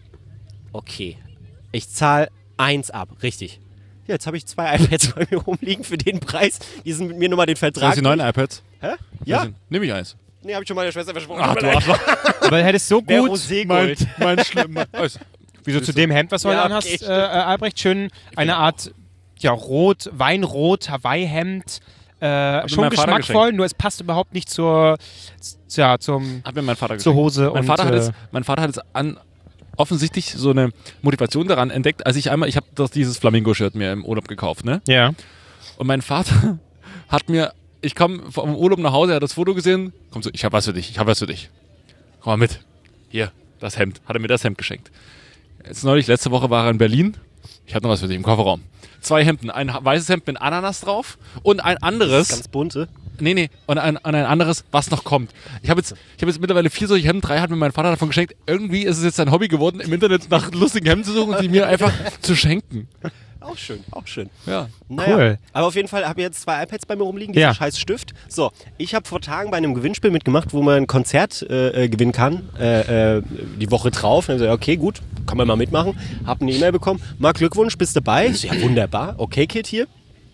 Okay. Ich zahle eins ab, richtig. Ja, jetzt habe ich zwei iPads bei mir rumliegen für den Preis. Die sind mit mir nochmal den Soll Vertrag... ich die neuen iPads? Hä? Ja? Nehme ich eins. Nee, habe ich schon meiner Schwester versprochen. Ach, Tut du mir leid. Arschloch. Aber du hättest so Wer gut, Roségold. Mein schlimmer. Also, wieso zu dem Hemd, was du Ja, heute okay, anhast, äh, äh, Albrecht, schön eine Art ja, Rot, Weinrot, Hawaii-Hemd. Äh, schon mein Vater geschmackvoll, nur es passt überhaupt nicht zur, z- ja, zum, hat mir mein Vater zur geschenkt. Hose. Mein und, Vater hat äh, es, mein Vater hat es an, offensichtlich so eine Motivation daran entdeckt, als ich einmal, ich habe doch dieses Flamingo-Shirt mir im Urlaub gekauft, ne? Ja. Und mein Vater hat mir, ich komme vom Urlaub nach Hause, er hat das Foto gesehen, komm so, ich habe was für dich, ich habe was für dich. Komm mal mit. Hier, das Hemd. Hat er mir das Hemd geschenkt. Jetzt neulich, letzte Woche war er in Berlin. Ich habe noch was für dich im Kofferraum. Zwei Hemden, ein weißes Hemd mit Ananas drauf und ein anderes. Ganz bunte. Nee, nee, und ein, und ein anderes, was noch kommt. Ich habe jetzt, ich hab jetzt mittlerweile vier solche Hemden, drei hat mir mein Vater davon geschenkt. Irgendwie ist es jetzt ein Hobby geworden, im Internet nach lustigen Hemden zu suchen und sie mir einfach zu schenken. Auch schön, auch schön. Ja. Naja, Cool. aber auf jeden Fall habe ich jetzt zwei iPads bei mir rumliegen, dieser Ja. scheiß Stift. So, ich habe vor Tagen bei einem Gewinnspiel mitgemacht, wo man ein Konzert äh, äh, gewinnen kann, äh, äh, die Woche drauf. Und ich so, okay, gut, kann man mal mitmachen. Hab eine E-Mail bekommen, Marc, Glückwunsch, bist dabei? Ich so, ja, wunderbar, okay, Kid hier.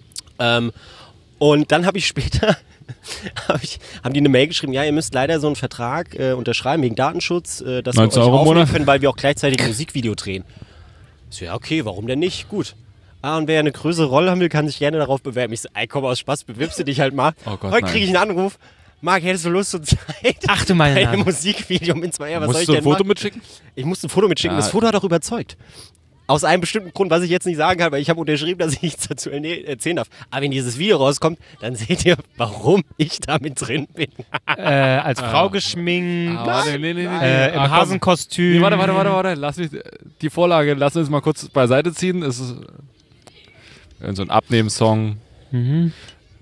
Ähm, und dann habe ich später, hab ich, haben die eine Mail geschrieben, ja, ihr müsst leider so einen Vertrag äh, unterschreiben wegen Datenschutz, äh, dass wir euch neunzehn Euro im aufnehmen Monat? können, weil wir auch gleichzeitig ein Musikvideo drehen. Ich so, ja, okay, warum denn nicht? Gut. Ah, und wer eine größere Rolle haben will, kann sich gerne darauf bewerben. Ich so, ey, komm, aus Spaß, bewirbst du dich halt mal. Oh Gott, Heute nein. kriege ich einen Anruf. Marc, hättest du Lust und Zeit? Ach du meine Ein Nase. Musikvideo mit zwei Jahren, was soll Musst ich du ein denn Foto machen? mitschicken? Ich musste ein Foto mitschicken. Ja. Das Foto hat auch überzeugt. Aus einem bestimmten Grund, was ich jetzt nicht sagen kann, weil ich habe unterschrieben, dass ich nichts dazu erne- erzählen darf. Aber wenn dieses Video rauskommt, dann seht ihr, warum ich da mit drin bin. Äh, als Frau geschminkt, Ah, warte, nee, nee, nee. äh, im Ah, komm. Hasenkostüm. Nee, warte, warte, warte, warte. Lass mich, die Vorlage, lass uns mal kurz beiseite ziehen. Es ist äh, so ein Abnehmen-Song. Mhm.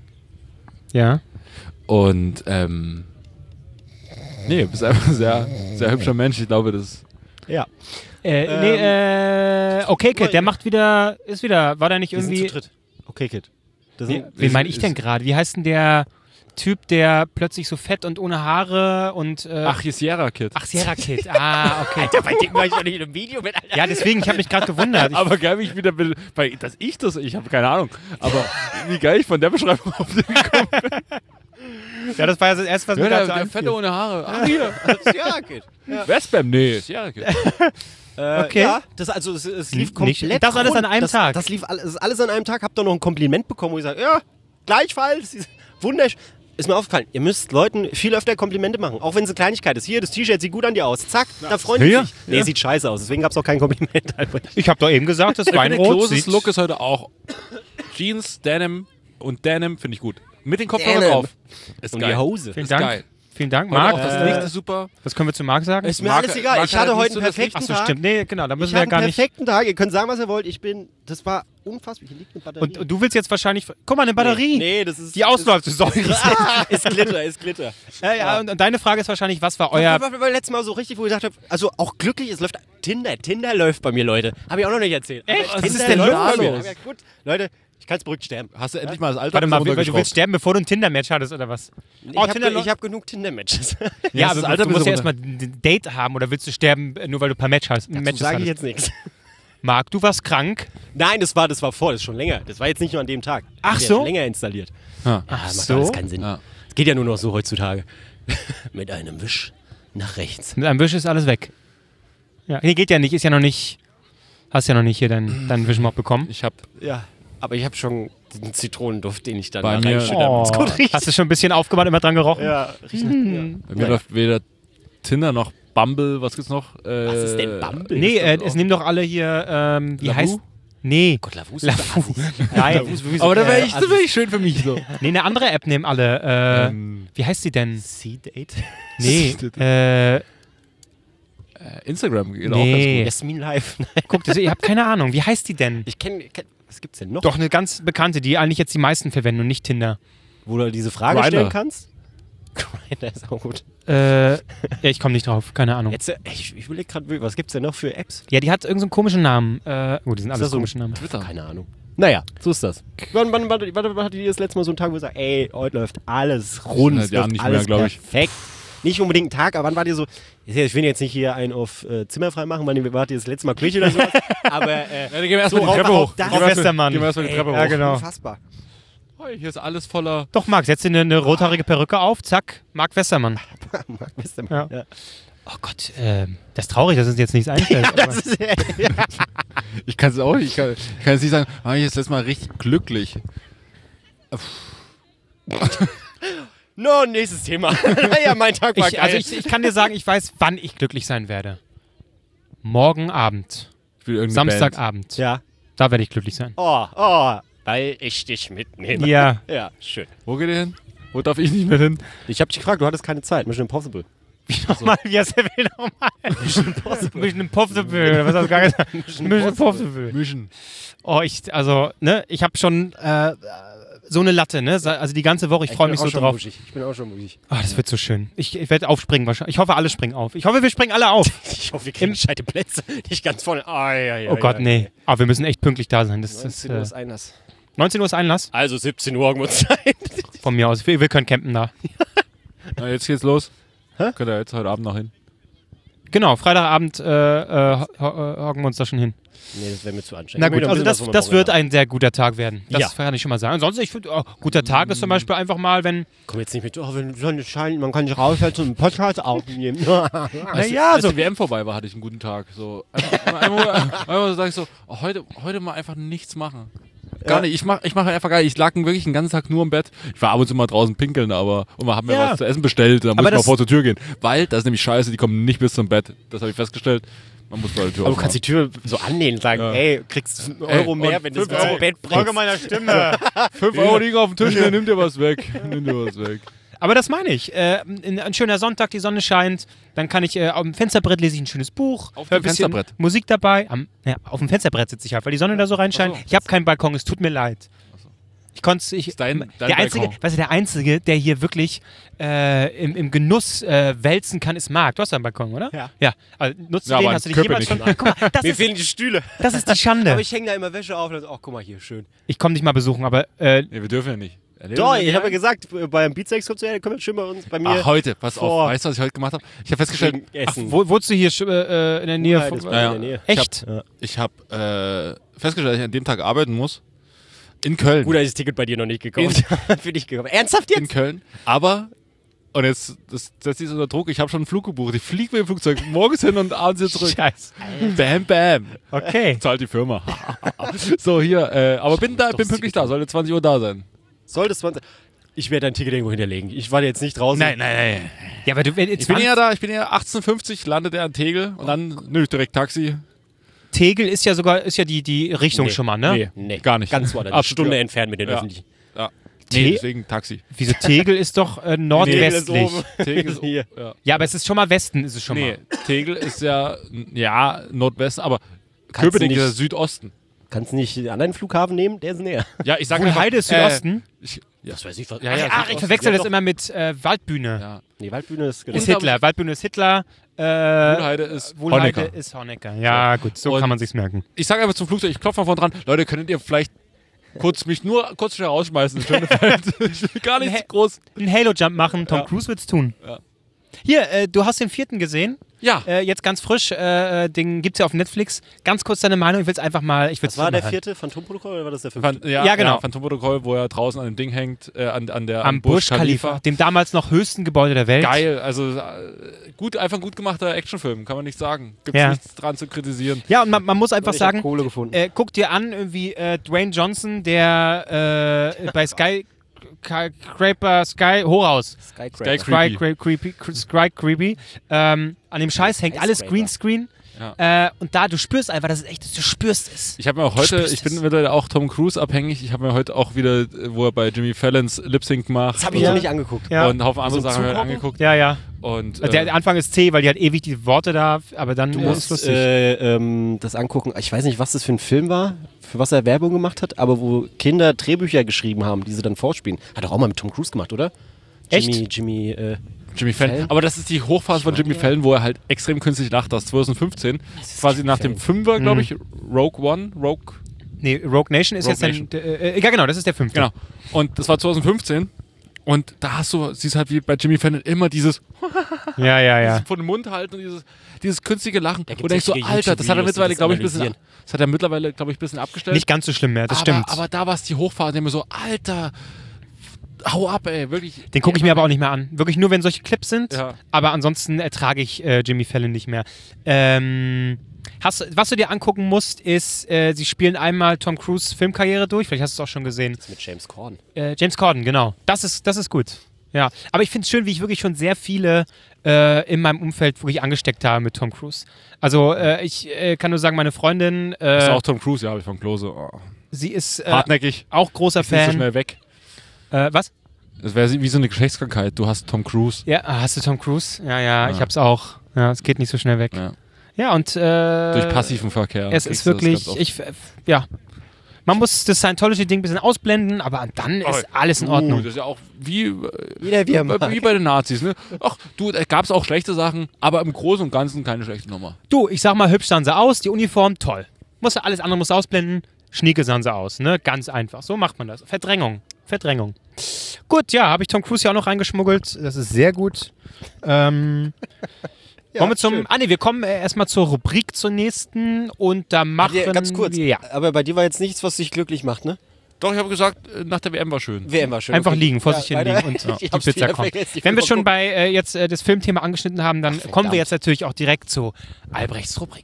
Ja. Und, ähm, nee, du bist einfach ein sehr, sehr hübscher Mensch. Ich glaube, das. Ja. Äh, Ähm, nee, äh, okay, Kid, der macht wieder, ist wieder, war der nicht Wir sind irgendwie. zu dritt. Okay, Kid. Das Wie, sind, wen meine ich ist- denn gerade? Wie heißt denn der Typ, der plötzlich so fett und ohne Haare und. Äh, Ach, hier ist Sierra Kid. ach, Sierra Kid. Ah, okay. Alter, bei dem war ich doch nicht in einem Video mit. Alter. Ja, deswegen, ich habe mich gerade gewundert. Ich, Aber geil, wie ich wieder will, weil dass ich das, ich habe keine Ahnung, aber wie geil ich von der Beschreibung auf den gekommen bin. Ja, das war ja das erste, was Ja, mir der, dazu der einfiel. Fette ohne Haare. Ach, hier. Ja, geht. Westbam? Nee, ist ja okay. Äh, Okay. Ja, das, also, es, es lief Nicht- komplett das alles rund. an einem das, Tag? Das lief alles, das ist alles an einem Tag. Hab doch noch ein Kompliment bekommen, wo ich sage, ja, gleichfalls. Wunderschön. Ist mir aufgefallen, ihr müsst Leuten viel öfter Komplimente machen, auch wenn es eine Kleinigkeit ist. Hier, das T-Shirt sieht gut an dir aus. Zack, da freuen die Ja. sich. Nee, Ja. sieht scheiße aus, deswegen gab es auch kein Kompliment. Ich habe doch eben gesagt, das Der Weinrot Kloses sieht... Look ist heute auch Jeans, Denim und Denim finde ich gut. Mit den Kopfhörern Denim. drauf. Ist Und geil. die Hose. Vielen Ist Dank. geil. Vielen Dank, Marc, Marc. auch das äh, Licht ist super. was können wir zu Marc sagen? Ist mir Marc- alles egal. Marc Ich hat hatte halt heute nicht einen so das Licht. perfekten Achso, Tag. stimmt. Nee, genau, da müssen Ich wir ja habe gar einen nicht... perfekten Tag. Ihr könnt sagen, was ihr wollt. Ich bin, das war unfassbar. Hier liegt eine Batterie. Und, und du willst jetzt wahrscheinlich... Guck mal, eine Batterie, Nee, nee, das ist... die ausläuft. Ist, ist, ist Glitter, ist Glitter. ja, ja, und, und deine Frage ist wahrscheinlich, was war euer... War, war, war letztes Mal so richtig, wo ich dachte, also auch glücklich, es läuft Tinder, Tinder läuft bei mir, Leute. Habe ich auch noch nicht erzählt. Echt? Aber Was Tinder ist denn läuft los? bei mir. Ja, gut. Leute, ich kann es beruhigt sterben. Hast du endlich mal das Alter Warte mal, weil du willst runtergeschraubt? sterben, bevor du ein Tinder-Match hattest, oder was? Ich Oh, habe Tinder ge hab genug Tinder-Matches. Ja, hast das aber Alter du musst ja bis erstmal ein Date haben, oder willst du sterben, äh, nur weil du ein paar Match hast, Dazu Matches sage ich hattest? jetzt nichts. Marc, du warst krank. Nein, das war, das war vor, das ist schon länger. Das war jetzt nicht nur an dem Tag. Ach Das ist so? schon länger installiert. Ja. Ah, macht so? alles keinen Sinn. Ja. Es geht ja nur noch so heutzutage. Mit einem Wisch nach rechts. Mit einem Wisch ist alles weg. Ja, nee, geht ja nicht, ist ja noch nicht... Hast ja noch nicht hier deinen, deinen Wischmob bekommen. Ich habe Ja. Aber ich habe schon den Zitronenduft, den ich dann Bei da mir- reinschütte. damit es Oh, gut riecht. hast du schon ein bisschen aufgewandt, immer dran gerochen? Ja, riecht Hm. Bei mir Ja. läuft weder Tinder noch Bumble, was gibt's noch? Äh, Was ist denn Bumble? Nee, Das äh, ist doch es auch- nehmen doch alle hier, ähm, wie Lavu? heißt... Nee. Gott, Lavus. Lavu. Nein. Aber da wäre Äh, ich, das wär ich schön für mich so. Nee, eine andere App nehmen alle. Äh, Ähm, wie heißt die denn? C-Date? Nee. äh, äh, Instagram geht auch Nee. Jasmin Live. guck, das, ich habe keine Ahnung. Wie heißt die denn? Ich kenne, kenn, was gibt's denn noch? Doch, eine ganz bekannte, die eigentlich jetzt die meisten verwenden und nicht Tinder. Wo du diese Frage Grindr. stellen kannst? Grindr ist auch gut. Äh, ja, ich komme nicht drauf. Keine Ahnung. Jetzt, äh, ich ich überlege gerade, was gibt's denn noch für Apps? Ja, die hat irgendeinen so komischen Namen. Äh, oh, die sind Ist alles das so ein komische Namen. Twitter. Keine Ahnung. Naja, so ist das. Wann, wann, wann, wann, wann hattet ihr das letzte Mal so einen Tag, wo ihr sagt, ey, heute läuft alles rund, seit es Jahren läuft nicht mehr, alles glaub ich. perfekt. Nicht unbedingt ein Tag, aber wann wart ihr so, ich will jetzt nicht hier einen auf äh, Zimmer frei machen, wann wart ihr das letzte Mal Küche oder sowas, aber äh, Ja, dann gehen wir erstmal So, die Treppe auf- hoch. auf das- Gehen wir erst- Westermann. Gehen wir erstmal die ey, Treppe ja, hoch. genau. unfassbar. Hey, hier ist alles voller. Doch, Marc, setz dir eine, eine rothaarige Perücke auf. Zack, Marc Westermann. Marc Westermann, Ja. ja. Oh Gott, äh, das ist traurig, dass uns jetzt nichts einfällt. aber- Das ist, ja. Ich kann es auch nicht. Ich kann, ich kann jetzt nicht sagen, ah, ich ist jetzt mal richtig glücklich. No, nächstes Thema. Naja, mein Tag war Ich, geil. also ich, ich kann dir sagen, ich weiß, wann ich glücklich sein werde. Morgen Abend. Ich will irgendeine Band. Samstagabend. ja. Da werde ich glücklich sein. Oh, oh, weil ich dich mitnehme. Ja. Ja, schön. Wo geht ihr hin? Wo darf ich nicht mehr hin? Ich hab dich gefragt, du hattest keine Zeit. Mission Impossible. Nochmal, wie heißt der will nochmal? Mission Impossible. Mission Impossible. Was hast du gar gesagt? Mission Impossible. Mischen. Oh, ich, also, ne, ich habe schon äh, so eine Latte, ne? Also die ganze Woche, ich freue mich so drauf. Muschig. Ich bin auch schon muschig. Oh, das wird so schön. Ich, ich werde aufspringen wahrscheinlich. Ich hoffe, alle springen auf. Ich hoffe, wir springen alle auf. Ich hoffe, wir kriegen gescheite Plätze. Nicht ganz vorne. Oh, ja, ja, Oh Gott, ja, nee. Aber wir müssen echt pünktlich da sein. Das ist, neunzehn Uhr ist äh, Einlass. neunzehn Uhr ist Einlass. Also siebzehn Uhr irgendwo Zeit. Von mir aus. Wir, wir können campen da. Na, jetzt geht's los. Hä? Könnt ihr jetzt heute Abend noch hin? Genau, Freitagabend äh, äh, ho- ho- hocken wir uns da schon hin. Nee, das wäre mir zu anstrengend. Na Ich gut, möchte also ein das, bisschen was das vom wird Wochenende ein sehr guter Tag werden. Das Ja. kann ich schon mal sagen. Ansonsten, ich finde, oh, guter Tag ist zum Beispiel einfach mal, wenn... haben. Komm jetzt nicht mit, oh, wenn die Sonne scheint, man kann nicht raus, halt so einen Podcast aufnehmen. Als, ja, als so- die W M vorbei war, hatte ich einen guten Tag. So, einmal, einmal, einmal sag ich so, oh, heute, heute mal einfach nichts machen. Gar Ja. nicht, ich mach, ich mache einfach gar nicht. Ich lag wirklich den ganzen Tag nur im Bett. Ich war ab und zu mal draußen pinkeln, aber und wir haben mir Ja. was zu essen bestellt. Da muss Aber ich mal das- vor zur Tür gehen. Weil, das ist nämlich scheiße, die kommen nicht bis zum Bett. Das habe ich festgestellt. Man muss vor der Tür Aber du kannst die Tür so annehmen und sagen, Ja. ey, kriegst einen Euro Ey, mehr, und wenn du es fünf zum Euro. Bett bringst. meiner Stimme. Fünf Euro liegen auf dem Tisch, dann nimm dir was weg. Nimm dir was weg. Aber das meine ich. Äh, ein, ein schöner Sonntag, die Sonne scheint. Dann kann ich äh, auf dem Fensterbrett lese ich ein schönes Buch. Auf hör dem ein bisschen Fensterbrett? Musik dabei. Am, ja, auf dem Fensterbrett sitze ich halt, weil die Sonne da so reinscheint. Ach so. Ich habe keinen Balkon, es tut mir leid. Ich konnte ich, Ist dein- dein der einzige, Balkon. weißt du, der einzige, der hier wirklich äh, im, im Genuss äh, wälzen kann, ist Marc. Du hast einen Balkon, oder? Ja. Ja. Also, nutzt du Ja, den? aber Hast du dich Köpenick. jemals schon? Guck mal, das Mir ist, fehlen die Stühle. das ist die Schande. Aber ich hänge da immer Wäsche auf und dann, ach, guck mal hier, schön. Ich komme dich mal besuchen, aber äh, Nee, wir dürfen ja nicht. Erleben Doch, wir ich nicht habe ja ein? gesagt, beim Beatsex-Konzert, der kommt schön bei uns, bei mir. Ach, heute, pass vor- auf. Weißt du, was ich heute gemacht habe? Ich habe festgestellt, wegen ach, Essen. wo, wohnst du hier äh, in der Nähe? Nein, Von, das war Ja, in der Nähe. echt? Ja. ich habe äh, festgestellt, dass ich an dem Tag arbeiten muss. In Köln. Gut, dass ich das Ticket bei dir noch nicht gekauft habe. Für dich gekauft. Ernsthaft jetzt? In Köln. Aber, und jetzt, das setzt sich unter Druck, ich habe schon einen Flug gebucht. Ich fliege mit dem Flugzeug morgens hin und abends wieder zurück. Scheiße. Bam, bam. Okay. Zahlt die Firma. So, hier, äh, aber bin da, bin pünktlich da, sollte zwanzig Uhr da sein. Solltest du... Ich werde dein Ticket irgendwo hinterlegen. Ich warte jetzt nicht draußen. Nein, nein, nein. Ja, aber du, Ich bin eher da, ich bin eher achtzehn Uhr fünfzig, landet er an Tegel und dann, nö, direkt Taxi. Tegel ist ja sogar, ist ja die, die Richtung Nee. schon mal, ne? Nee, Nee, gar nicht. Ganz woanders. Eine Absolut, Stunde ja. entfernt mit den Ja. Öffentlichen. Ja. Te- Nee, deswegen Taxi. Wieso Tegel ist doch äh, nordwestlich. oben. Tegel ist Hier. Ja. Ja, aber es ist schon mal Westen, ist es schon Nee, mal. Tegel ist ja, ja, Nordwesten, aber Kannst Köpenick du ist ja nicht- Südosten. Kannst du nicht den anderen Flughafen nehmen? Der ist näher. Ja, ich sag Wohlheide ist Südosten? Äh, ich, ja. Das weiß ich was. Ja, ja, Ach, ich Südosten. verwechsel Ja, das doch. immer mit äh, Waldbühne. Ja. Nee, Waldbühne ist genau. Ist Hitler. Waldbühne ist Hitler. Äh, Wohlheide ist Wohlheide Honecker. ist Honecker. Ja, gut, so Und- kann man sich's merken. Ich sage einfach zum Flugzeug, ich klopfe mal vorne dran. Leute, könntet ihr vielleicht kurz mich nur kurz schnell rausschmeißen? Schöne Feld. Ich will gar nicht Hä? so groß. Einen Halo-Jump machen, Tom Ja. Cruise wird's tun. Ja. Hier, äh, du hast den vierten gesehen. Ja. Äh, jetzt ganz frisch. Äh, äh, den gibt's ja auf Netflix. Ganz kurz deine Meinung. Ich will's einfach mal. Ich will's Was war der mal- vierte? Phantomprotokoll oder war das der fünfte? Phan- ja, Ja, genau. Ja, Phantomprotokoll, wo er draußen an dem Ding hängt, äh, an, an der Am Burj Khalifa, dem damals noch höchsten Gebäude der Welt. Geil, also äh, gut, einfach ein gut gemachter Actionfilm, kann man nicht sagen. Gibt Ja. nichts dran zu kritisieren. Ja, und man, man muss einfach Ich hab sagen, Kohle gefunden. äh, guck dir an, irgendwie äh, Dwayne Johnson, der äh, bei Sky Skyscraper Sky Hochhaus. Skycraper. Sky- Sky Creepy. Creepy, Sky Creepy. Ähm, an dem Scheiß hängt alles Skyscraper. Greenscreen. Ja. Äh, und da, du spürst einfach, dass es echt ist. Du spürst es. Ich habe mir auch heute, spürst ich bin es. mittlerweile auch Tom Cruise abhängig. Ich habe mir heute auch wieder, äh, wo er bei Jimmy Fallons Lip Sync macht. Das habe ich Ja. noch nicht angeguckt. Ja. Und einen Haufen andere So Sachen habe ich mir zugucken? angeguckt. Ja, ja. Und, Der äh, Anfang ist zäh, weil die hat ewig die Worte da, aber dann Du äh, ist musst lustig. äh, ähm, das angucken. Ich weiß nicht, was das für ein Film war, für was er Werbung gemacht hat, aber wo Kinder Drehbücher geschrieben haben, die sie dann vorspielen. Hat er auch mal mit Tom Cruise gemacht, oder? Echt? Jimmy, Jimmy, äh, Jimmy Fallon. Fallon? Aber das ist die Hochphase von Jimmy Fallon, wo er halt extrem künstlich lacht. Das zwanzig fünfzehn. Quasi nach dem Fünfer, glaube ich. Rogue One. Rogue. Nee, Rogue Nation ist Rogue jetzt Nation. dann. Äh, äh, ja, genau, das ist der fünfte. Genau. Und das war zwanzig fünfzehn. Und da hast du, siehst halt wie bei Jimmy Fallon immer dieses Ja, ja, ja. vor den Mund halten und dieses, dieses künstliche Lachen. Da gibt's Und denkst so, richtige Alter, das hat er YouTube-Videos, mittlerweile, die das glaube ich, ein bisschen, analysieren. das hat er mittlerweile, glaube ich, ein bisschen abgestellt. Nicht ganz so schlimm mehr, das aber, stimmt. Aber da war es die Hochphase, der mir so, Alter, hau ab, ey, wirklich. Den gucke ich mir aber auch nicht mehr an. Wirklich nur, wenn solche Clips sind. Ja. Aber ansonsten ertrage ich äh, Jimmy Fallon nicht mehr. Ähm, hast, was du dir angucken musst, ist, äh, sie spielen einmal Tom Cruise Filmkarriere durch. Vielleicht hast du es auch schon gesehen. das mit James Corden. Äh, James Corden, genau. Das ist, das ist gut. Ja. Aber ich finde es schön, wie ich wirklich schon sehr viele äh, in meinem Umfeld wirklich angesteckt habe mit Tom Cruise. Also äh, ich äh, kann nur sagen, meine Freundin, Das ist äh, auch Tom Cruise, ja, habe ich von Klose. Oh. sie ist äh, Hartnäckig. auch großer Ist nicht so Fan. schnell weg. Äh, was? Das wäre wie so eine Geschlechtskrankheit. Du hast Tom Cruise. Ja, ah, hast du Tom Cruise? Ja, ja, Ja. ich hab's auch. Ja, es geht nicht so schnell weg. Ja. Ja, und äh, Durch passiven Verkehr. es kriegst ist du das wirklich, ganz oft. ich, äh, ja, man muss das Scientology-Ding ein bisschen ausblenden, aber dann ist alles in Ordnung. Uh, das ist ja auch wie, äh, Jeder wie er mag. wie bei den Nazis. Ne? Ach, du, da gab es auch schlechte Sachen, aber im Großen und Ganzen keine schlechte Nummer. Du, ich sag mal, hübsch sahen sie aus, die Uniform, toll. Muss alles andere muss ausblenden, schnieke sahen sie aus, ne? Ganz einfach. So macht man das. Verdrängung. Verdrängung. Gut, ja, habe ich Tom Cruise ja auch noch reingeschmuggelt. Das ist sehr gut. Ähm, Ja, wollen wir zum. schön. Ah, nee, wir kommen äh, erstmal zur Rubrik zur nächsten und da machen Ja, ganz kurz. wir. Ja. Aber bei dir war jetzt nichts, was dich glücklich macht, ne? Doch, ich habe gesagt, äh, nach der W M war schön. W M war schön. Einfach okay. liegen, vor Ja, sich hin weiter. liegen und Ich die hab's Pizza wieder kommt. vergessen. Ich Wenn wir will schon mal bei äh, jetzt äh, das Filmthema angeschnitten haben, dann Ach, kommen wir verdammt. jetzt natürlich auch direkt zu Albrechts Rubrik.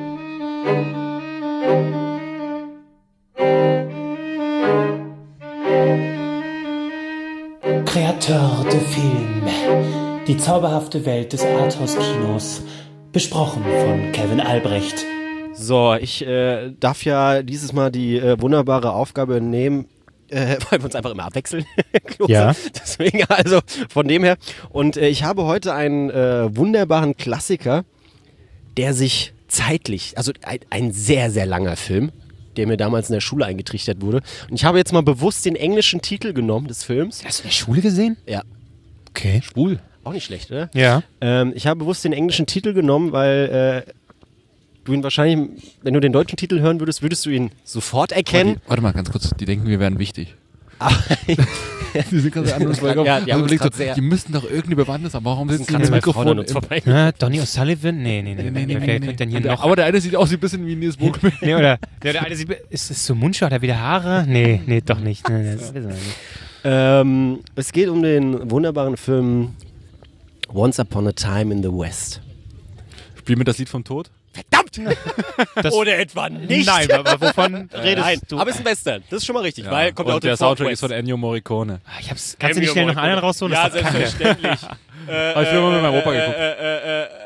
Créateur de Film. Die zauberhafte Welt des Arthouse-Kinos. Besprochen von Kevin Albrecht. So, ich äh, darf ja dieses Mal die äh, wunderbare Aufgabe nehmen, äh, weil wir uns einfach immer abwechseln. Klose. Ja. Deswegen, also von dem her. Und äh, ich habe heute einen äh, wunderbaren Klassiker, der sich zeitlich, also ein, ein sehr, sehr langer Film, der mir damals in der Schule eingetrichtert wurde. Und ich habe jetzt mal bewusst den englischen Titel genommen des Films. Hast du in der Schule gesehen? Ja, Okay. Schwul. auch nicht schlecht, oder? Ja. Ähm, ich habe bewusst den englischen Titel genommen, weil äh, du ihn wahrscheinlich, wenn du den deutschen Titel hören würdest, würdest du ihn sofort erkennen. Warte, warte mal ganz kurz, die denken, wir wären wichtig. Aber, die sind gerade anders Ja, die haben also uns so, grad sehr- die müssten doch irgendwie Bewandtnis haben. Warum sitzen die Gerade mit zwei dem Frauen an Mikrofon? uns Im, vorbei. Ja, Donny O'Sullivan? Nee, nee, nee. nee, nee, Wer nee, könnte nee. denn hier Und der, noch? aber der eine sieht aus wie ein bisschen wie Nils Buchmann. Nee, oder der, der eine sieht, ist es so Mundschau? Hat er wieder Haare? Nee, nee, doch nicht. Nee, das wissen wir nicht. Ähm, es geht um den wunderbaren Film Once Upon a Time in the West. Spiel mir das Lied vom Tod. Verdammt! Das- Oder etwa nicht? Nein, aber wovon redest Nein, du? aber es ist ein Western. Das ist schon mal richtig, weil kommt ja auch Und der den Fort Soundtrack West. ist von Ennio Morricone. Ah, Ich hab's, kannst du nicht schnell noch einen rausholen? Ja, Das ist doch kacke. selbstverständlich. äh, Hab ich früher mal mit meinem Opa äh, geguckt. Äh, äh, äh,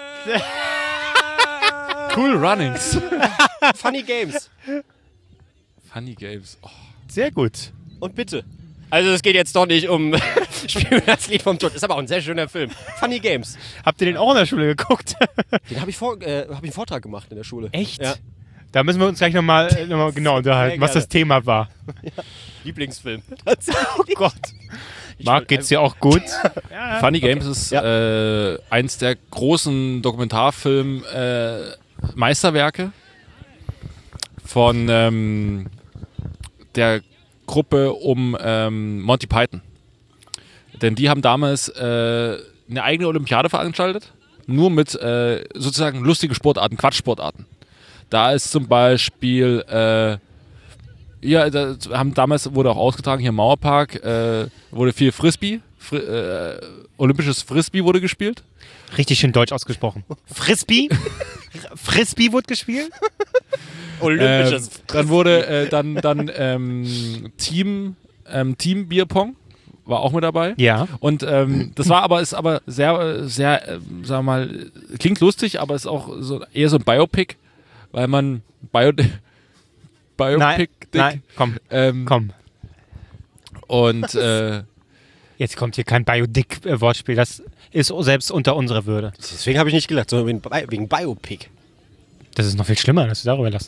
Cool Runnings. Funny Games. Funny Games. Oh. Sehr gut. Und bitte. Also es geht jetzt doch nicht um Spiel mir das Lied vom Tod. Ist aber auch ein sehr schöner Film. Funny Games. Habt ihr den auch in der Schule geguckt? Den habe ich, vor, äh, hab ich einen Vortrag gemacht in der Schule. Echt? Ja. Da müssen wir uns gleich nochmal noch mal genau unterhalten, was gerne. das Thema war. Lieblingsfilm. Oh Gott. Ich Marc, wollt geht's dir auch gut? Funny Games ist äh, eins der großen Dokumentarfilm-Meisterwerke von ähm, der Gruppe um ähm, Monty Python. Denn die haben damals äh, eine eigene Olympiade veranstaltet, nur mit äh, sozusagen lustigen Sportarten, Quatschsportarten. Da ist zum Beispiel, äh, ja, da haben damals wurde auch ausgetragen hier im Mauerpark, äh, wurde viel Frisbee, Fri äh, olympisches Frisbee wurde gespielt. Richtig schön deutsch ausgesprochen. Frisbee? Frisbee wurde gespielt? Olympisches. Ähm, dann wurde äh, dann, dann ähm, Team, ähm, Team Bierpong war auch mit dabei. Ja. Und ähm, das war aber, ist aber sehr, sehr, äh, sagen wir mal, klingt lustig, aber ist auch so, eher so ein Biopic, weil man Bio, Biopic, Nein, nein, komm, Ähm, komm. Und äh, Jetzt kommt hier kein Biodick-Wortspiel, das ist selbst unter unserer Würde. Deswegen habe ich nicht gelacht, sondern wegen, Bi- wegen Biopic. Das ist noch viel schlimmer, dass du darüber lachst.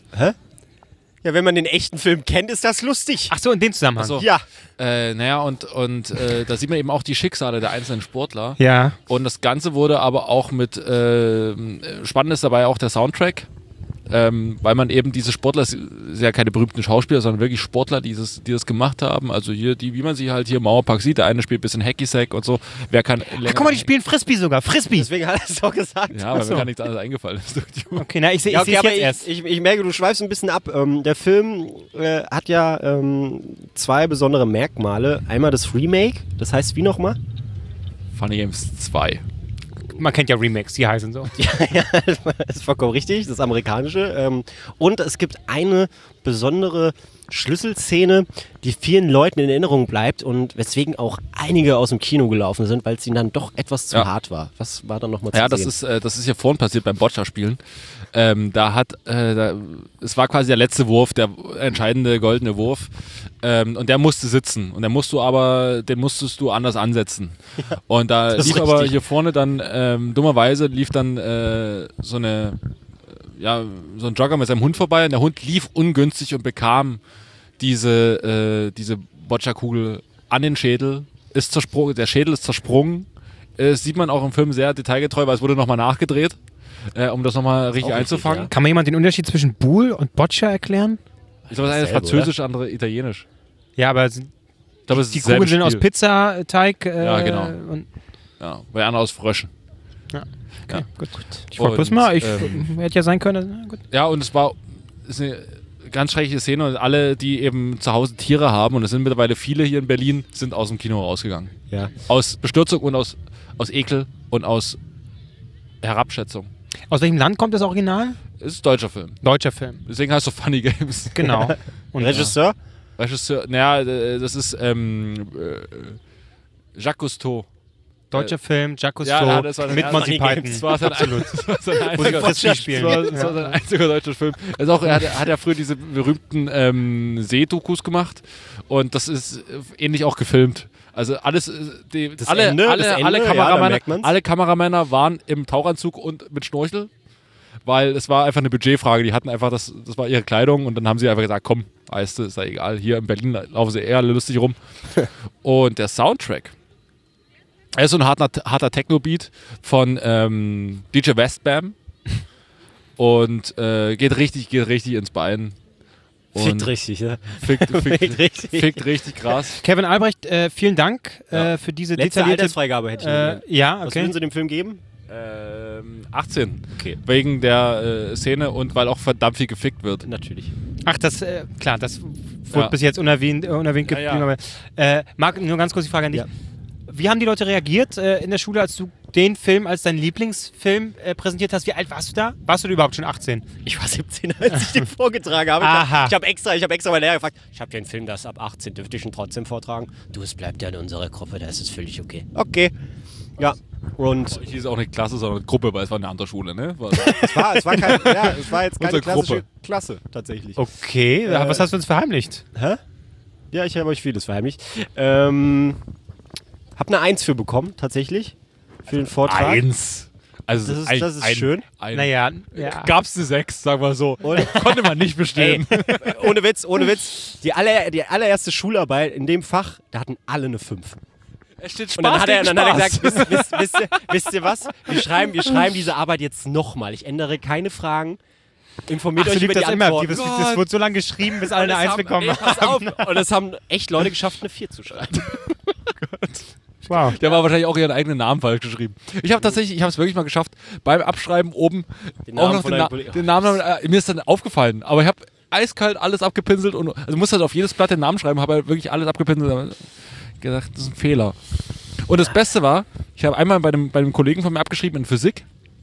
Ja, wenn man den echten Film kennt, ist das lustig. Ach so, in dem Zusammenhang. Ach so. Ja. äh, naja, und, und äh, da sieht man eben auch die Schicksale der einzelnen Sportler. Ja. Und das Ganze wurde aber auch mit, äh, spannend ist dabei auch der Soundtrack, ähm, weil man eben diese Sportler, es sind ja keine berühmten Schauspieler, sondern wirklich Sportler, die das, die das gemacht haben. Also hier, die, wie man sie halt hier im Mauerpark sieht, der eine spielt ein bisschen Hacky-Sack und so. Wer kann länger, Ach, guck mal, die spielen Frisbee sogar. Frisbee. Deswegen hat er es doch gesagt. Ja, aber Ach so. mir kann nichts anderes eingefallen. Okay, na, ich sehe Ja, ich okay, seh's aber jetzt ich, erst. ich, ich merke, du schweifst ein bisschen ab. Ähm, der Film äh, hat ja ähm, zwei besondere Merkmale. Einmal das Remake, das heißt wie nochmal? Funny Games zwei. Man kennt ja Remakes, die heißen so. Das ist vollkommen richtig, das amerikanische. Ähm, und es gibt eine besondere Schlüsselszene, die vielen Leuten in Erinnerung bleibt und weswegen auch einige aus dem Kino gelaufen sind, weil es ihnen dann doch etwas zu Ja. hart war. Was war dann nochmal zu Ja, das sehen? ist, äh, das ist ja vorhin passiert beim Boccia-Spielen. Ähm, da hat, äh, da, es war quasi der letzte Wurf, der entscheidende goldene Wurf. Ähm, und der musste sitzen. Und der musst du aber, den musstest du anders ansetzen. Und da das ist lief aber richtig. hier vorne dann, ähm, dummerweise lief dann äh, so eine, äh, ja, so ein Jogger mit seinem Hund vorbei und der Hund lief ungünstig und bekam diese, äh, diese Boccia-Kugel an den Schädel, ist zersprungen, der Schädel ist zersprungen. Äh, Das sieht man auch im Film sehr detailgetreu, weil es wurde nochmal nachgedreht, äh, um das nochmal richtig Auch richtig, einzufangen. ja. Kann mir jemand den Unterschied zwischen Boule und Boccia erklären? Ich glaube, das eine ist Dasselbe, französisch, andere italienisch. Ja, aber sind, Ich glaube, es ist die dasselbe Kugeln sind aus Spiel. Pizzateig. Äh, Ja, genau. Und, Ja, bei einer aus Fröschen. okay, Ja. gut. Ich wollte bloß Und, mal, ich ähm, hätte ja sein können. Na, gut. Ja, und es war ist eine ganz schreckliche Szene und alle, die eben zu Hause Tiere haben, und es sind mittlerweile viele hier in Berlin, sind aus dem Kino rausgegangen. Ja. Aus Bestürzung und aus, aus Ekel und aus Herabschätzung. Aus welchem Land kommt das Original? Es ist ein deutscher Film. Deutscher Film. Deswegen heißt es so Funny Games. Genau. Und Regisseur? Regisseur, naja, äh, das ist ähm, äh, Jacques Cousteau. Deutscher Film, Jacques Ja, Cousteau ja, das war der mit erste Monty Funny Python. Das war sein, Absolut. das war sein Wo sie einziger, Frisbee spielen. das war, das war sein einziger deutscher Film. Also auch, er hat, hat ja früher diese berühmten ähm, Seedokus gemacht und das ist ähnlich auch gefilmt. Also alles, äh, die, Das alle, Ende, alle, das Ende, alle, ja, da Kameramänner, merkt man's. alle Kameramänner waren im Tauchanzug und mit Schnorchel, weil es war einfach eine Budgetfrage. Die hatten einfach, das, das war ihre Kleidung und dann haben sie einfach gesagt, komm, weißt du, ist ja egal, hier in Berlin laufen sie eher alle lustig rum. Und der Soundtrack, er ist so ein harter, harter Techno-Beat von ähm, D J Westbam und äh, geht richtig, geht richtig ins Bein. Fickt richtig, ne? Fickt, fickt, Fickt richtig. fickt richtig krass. Kevin Albrecht, äh, vielen Dank Ja. äh, für diese Letzte detaillierte... Altersfreigabe hätte ich Äh, noch. ja, Was okay. würden Sie dem Film geben? Ähm, achtzehn. Okay. Wegen der äh, Szene und weil auch verdammt viel gefickt wird. Natürlich. Ach, das, äh, klar, das wurde Ja. bis jetzt unerwähnt, äh, unerwähnt Ja, geblieben. ja. Aber, äh, Marc, nur ganz kurz die Frage an dich. Ja. Wie haben die Leute reagiert äh, in der Schule, als du den Film als deinen Lieblingsfilm äh, präsentiert hast? Wie alt warst du da? Warst du überhaupt schon achtzehn? Ich war siebzehn, als ich den vorgetragen habe. Aha. Ich habe hab extra, ich hab extra meinen Lehrer gefragt, ich habe ja einen Film, das ab achtzehn, dürfte ich ihn trotzdem vortragen? Du, es bleibt ja in unserer Gruppe, da ist es völlig okay. Okay. Ja. Und Ich hieß auch nicht Klasse, sondern Gruppe, weil es war eine andere Schule, ne? War, es war, es war, kein, ja, es war jetzt keine Unsere klassische Gruppe. Klasse, tatsächlich. Okay, Äh, was hast du uns verheimlicht? Hä? Ja, ich habe euch vieles verheimlicht. Ähm, hab eine Eins für bekommen, tatsächlich. Für den Vortrag. eins. Also Das ist- ein, das ist ein, schön. Ein, Naja, ja. Gab's eine sechs, sagen wir so. Konnte man nicht bestehen. Ey, ohne Witz, ohne Witz. Die, aller, die allererste Schularbeit in dem Fach, da hatten alle eine fünf. Es steht Spaß Und dann hat er, gegen dann hat er Spaß. gesagt, wisst, wisst, wisst, ihr, wisst ihr was? Wir schreiben, wir schreiben diese Arbeit jetzt nochmal. Ich ändere keine Fragen. Informiert Ach, so euch über liegt die das immer. Antworten. Das, das wurde so lange geschrieben, bis alle eine Und es Eins haben- bekommen ey, pass haben. auf. Und es haben echt Leute geschafft, eine vier zu schreiben. Wow. Der war wahrscheinlich auch ihren eigenen Namen falsch geschrieben. Ich habe tatsächlich, ich habe es wirklich mal geschafft, beim Abschreiben oben Den auch Namen noch von den, deinem Na Kollegen- den Namen, äh, mir ist dann aufgefallen, aber ich habe eiskalt alles abgepinselt und also musste halt auf jedes Blatt den Namen schreiben, habe halt wirklich alles abgepinselt und gedacht, das ist ein Fehler. Und das Beste war, ich habe einmal bei einem, bei einem Kollegen von mir abgeschrieben in Physik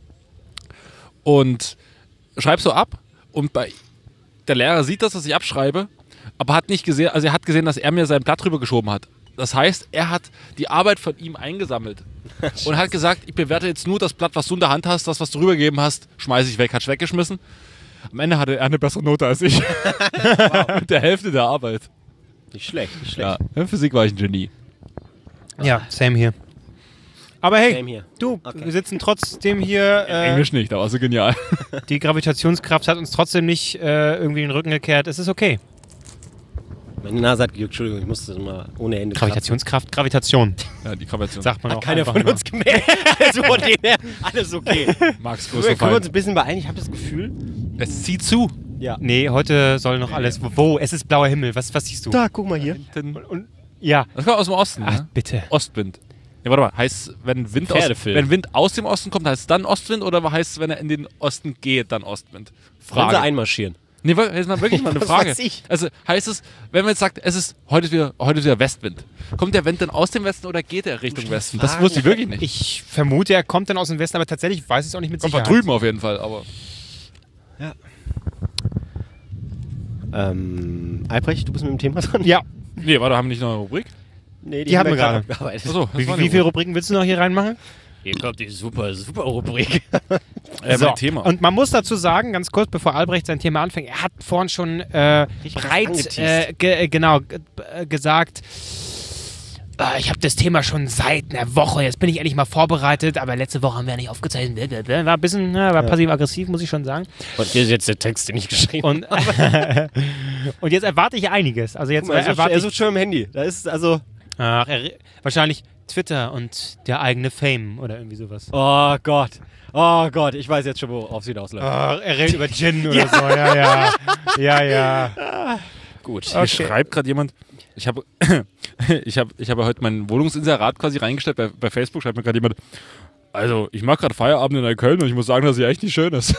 und schreib so ab und bei der Lehrer sieht das, was ich abschreibe, aber hat nicht gesehen, also er hat gesehen, dass er mir sein Blatt drüber geschoben hat. Das heißt, er hat die Arbeit von ihm eingesammelt und hat gesagt, ich bewerte jetzt nur das Blatt, was du in der Hand hast, das, was du rübergegeben hast, schmeiße ich weg, hat weggeschmissen. Am Ende hatte er eine bessere Note als ich. Mit der Hälfte der Arbeit. Nicht schlecht, nicht schlecht. Ja, in Physik war ich ein Genie. Ja, same hier. Aber hey, Same here. du, Okay. wir sitzen trotzdem hier. Äh, Englisch nicht, aber so genial. Die Gravitationskraft hat uns trotzdem nicht äh, irgendwie den Rücken gekehrt. Es ist okay. Meine Nase hat gejuckt, Entschuldigung, ich musste das mal ohne Ende Gravitationskraft, Gravitation, Ja, die Gravitation. sagt man auch. kratzen. Keiner einfach von nur. uns gemerkt. Also von dem her, alles okay. Max Können größter wir uns Feind. ein bisschen beeilen? Ich habe das Gefühl. Es zieht zu. Ja. Nee, heute soll noch alles. Wo? Es ist blauer Himmel. Was, was siehst du? Da, guck mal hier. Und, ja. Das kommt aus dem Osten, Ach, ne? bitte. Ostwind. Ja, warte mal, heißt, wenn Wind, aus, Pferdefilm. wenn Wind aus dem Osten kommt, heißt es dann Ostwind oder heißt es, wenn er in den Osten geht, dann Ostwind? Wollen Frage. sie einmarschieren? Nee, wa- jetzt mal wirklich mal eine Was Frage. weiß ich? Also heißt es, wenn man jetzt sagt, es ist heute ist wieder, heute ist wieder Westwind, kommt der Wind dann aus dem Westen oder geht er Richtung Westen? Das fragen. wusste ich wirklich nicht. Ich vermute, er kommt dann aus dem Westen, aber tatsächlich weiß ich es auch nicht mit Kommt von Sicherheit. drüben auf jeden Fall, aber. Ähm, Albrecht, du bist mit dem Thema dran? Ja. Nee, warte, haben wir nicht noch eine Rubrik? Nee, Die haben wir gerade. abgearbeitet. Achso, Wie, wie viele Rubriken willst du noch hier reinmachen? Hier kommt die super, super Rubrik. äh, So, mein Thema. Und man muss dazu sagen, ganz kurz, bevor Albrecht sein Thema anfängt, er hat vorhin schon äh, breit angeteased. äh, ge äh, genau g- äh, gesagt, äh, ich habe das Thema schon seit einer Woche, jetzt bin ich endlich mal vorbereitet, aber letzte Woche haben wir nicht aufgezeichnet. War ein bisschen ja, war passiv-aggressiv, muss ich schon sagen. Und hier ist jetzt der Text, den ich geschrieben Und, und jetzt erwarte ich einiges. Also jetzt habe. Er sucht, erwarte er ich sucht schon im Handy. Da ist also. ach, er, wahrscheinlich Twitter und der eigene Fame oder irgendwie sowas. Oh Gott. Oh Gott, ich weiß jetzt schon, worauf es hinausläuft. Ach, er redet über Gin oder so, ja, ja. Ja, ja. Gut. Hier schreibt gerade jemand, ich habe ich hab, ich hab ja heute mein Wohnungsinserat quasi reingestellt, bei, bei Facebook schreibt mir gerade jemand, also ich mache gerade Feierabend in Neukölln und ich muss sagen, dass sie echt nicht schön ist.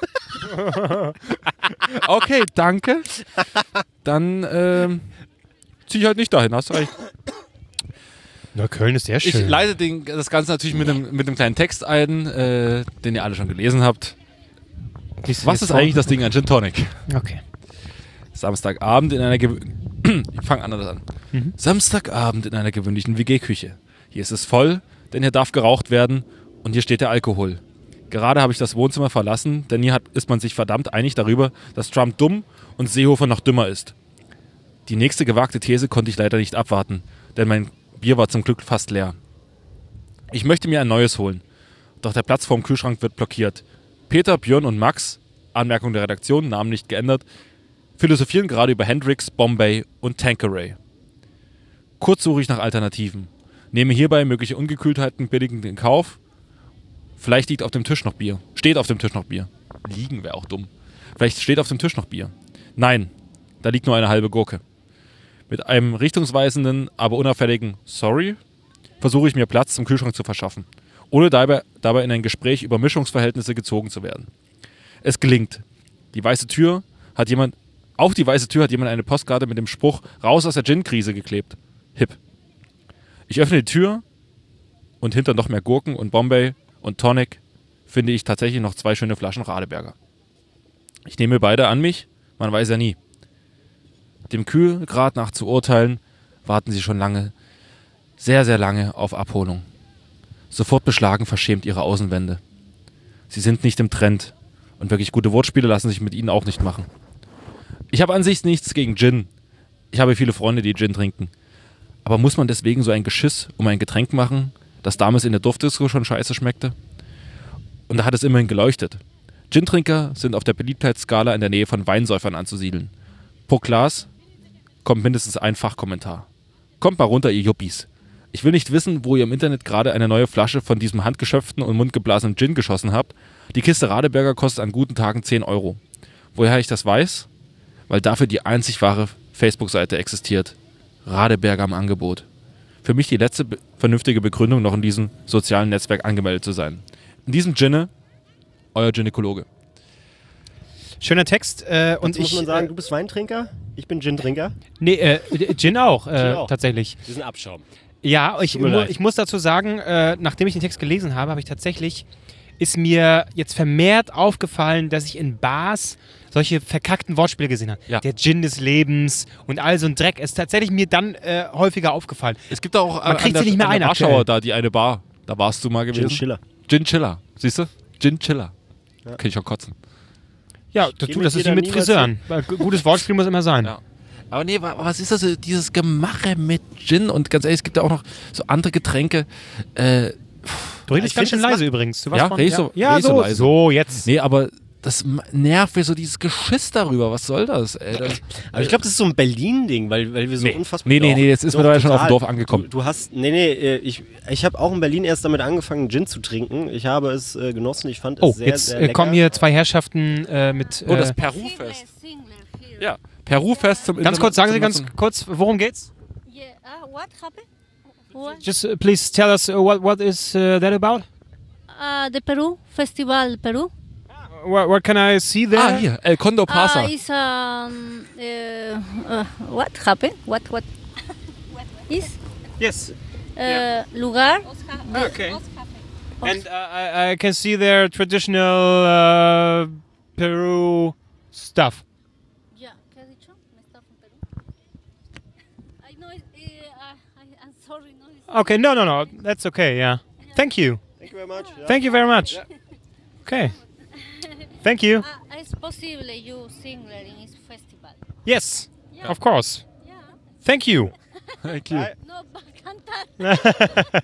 Okay, danke. Dann ähm, ziehe ich halt nicht dahin, hast du recht. Na, Köln ist sehr Ich schön. leite den, das Ganze natürlich mit einem, mit einem kleinen Text ein, äh, den ihr alle schon gelesen habt. Was ist eigentlich das Ding an Gin Tonic? Okay. Samstagabend in einer Gew ich fange anders an. Mhm. Samstagabend in einer gewöhnlichen W G-Küche. Hier ist es voll, denn hier darf geraucht werden und hier steht der Alkohol. Gerade habe ich das Wohnzimmer verlassen, denn hier hat, ist man sich verdammt einig darüber, dass Trump dumm und Seehofer noch dümmer ist. Die nächste gewagte These konnte ich leider nicht abwarten, denn mein Bier war zum Glück fast leer. Ich möchte mir ein neues holen, doch der Platz vorm Kühlschrank wird blockiert. Peter, Björn und Max, Anmerkung der Redaktion, Namen nicht geändert, philosophieren gerade über Hendrix, Bombay und Tanqueray. Kurz suche ich nach Alternativen. Nehme hierbei mögliche Ungekühltheiten billigend in Kauf. Vielleicht liegt auf dem Tisch noch Bier. Steht auf dem Tisch noch Bier. Liegen wäre auch dumm. Vielleicht steht auf dem Tisch noch Bier. Nein, Da liegt nur eine halbe Gurke. Mit einem richtungsweisenden, aber unauffälligen Sorry versuche ich mir Platz zum Kühlschrank zu verschaffen, ohne dabei, dabei in ein Gespräch über Mischungsverhältnisse gezogen zu werden. Es gelingt. Die weiße Tür hat jemand, auf die weiße Tür hat jemand eine Postkarte mit dem Spruch "Raus aus der Gin-Krise" geklebt. Hip. Ich öffne die Tür und hinter noch mehr Gurken und Bombay und Tonic finde ich tatsächlich noch zwei schöne Flaschen Radeberger. Ich nehme beide an mich, man weiß ja nie. Dem Kühlgrad nach zu urteilen, warten sie schon lange, sehr, sehr lange auf Abholung. Sofort beschlagen verschämt ihre Außenwände. Sie sind nicht im Trend und wirklich gute Wortspiele lassen sich mit ihnen auch nicht machen. Ich habe an sich nichts gegen Gin. Ich habe viele Freunde, die Gin trinken. Aber muss man deswegen so ein Geschiss um ein Getränk machen, das damals in der Duftdisco schon scheiße schmeckte? Und da hat es immerhin geleuchtet. Gin-Trinker sind auf der Beliebtheitsskala in der Nähe von Weinsäufern anzusiedeln. Pro Glas kommt mindestens ein Fachkommentar. Kommt mal runter, ihr Yuppies. Ich will nicht wissen, wo ihr im Internet gerade eine neue Flasche von diesem handgeschöpften und mundgeblasenen Gin geschossen habt. Die Kiste Radeberger kostet an guten Tagen zehn Euro. Woher ich das weiß? Weil dafür die einzig wahre Facebook-Seite existiert. Radeberger im Angebot. Für mich die letzte be- vernünftige Begründung, noch in diesem sozialen Netzwerk angemeldet zu sein. In diesem Ginne, euer Gynäkologe. Schöner Text. Äh, und Jetzt muss ich, man sagen, äh, du bist Weintrinker, ich bin Gin-Trinker. nee, äh, Gin auch, äh, Gin auch. tatsächlich. Wir sind Abschaum. Ja, ich, Tut mir mu leid. ich muss dazu sagen, äh, nachdem ich den Text gelesen habe, habe ich tatsächlich, ist mir jetzt vermehrt aufgefallen, dass ich in Bars solche verkackten Wortspiele gesehen habe. Ja. Der Gin des Lebens und all so ein Dreck ist tatsächlich mir dann äh, häufiger aufgefallen. Es gibt auch Man kriegt an sie nicht mehr an der ein Warschauer aktuell. da, die eine Bar. Da warst du mal gewesen. Gin Schiller. Gin Chiller. Siehst du? Gin Chiller. Ja. Kann ich auch kotzen. Ja, das, geh du, mit das dir ist wie da mit niemals Friseuren. Weil g- Gutes Wortspiel muss immer sein. Ja. Aber nee, wa- was ist das, so dieses Gemache mit Gin? Und ganz ehrlich, es gibt ja auch noch so andere Getränke. Äh, Du redest Ich ganz find, schön das leise übrigens. Du warst Ja, von- red ich so- ja, red ich so so, leise. so, jetzt. nee, aber das m- nervt mir so dieses Geschiss darüber. Was soll das, ey? Das, Aber ich glaube, das ist so ein Berlin-Ding, weil, weil wir so Nee. unfassbar... Nee, nee, Doch, nee, jetzt ist doch, mittlerweile schon auf dem total. Dorf angekommen. Du, du hast... Nee, nee, äh, ich, ich habe auch in Berlin erst damit angefangen, Gin zu trinken. Ich habe es äh, genossen, ich fand Oh, es sehr, jetzt sehr äh, lecker. kommen hier zwei Herrschaften äh, mit... oh, das äh, Peru-Fest. Singler, Singler here. Ja, Peru-Fest zum ganz kurz, sagen Sie ganz zum- kurz, worum geht's? Yeah. Uh, what happened? What? Just uh, please tell us uh, what, what is uh, that about? Uh, the Peru Festival, Peru. What, what can I see there? Ah, hier, El Condo Pasa. Uh, is um, uh, uh, what happened? What what? Is Yes. uh, lugar? Okay. And uh, I, I can see their traditional uh, Peru stuff. Yeah. ¿Qué has dicho? Me está from Peru. I know. it- Uh, I, I'm sorry. No. it's- Okay, no, no, no, that's okay. Yeah. Thank you. Thank you very much. Ja. Thank you very much. Okay. Thank you. Uh, it's possible you singler in this festival. Yes, Yeah. of course. Yeah. Thank you. Thank you. No, but cantar.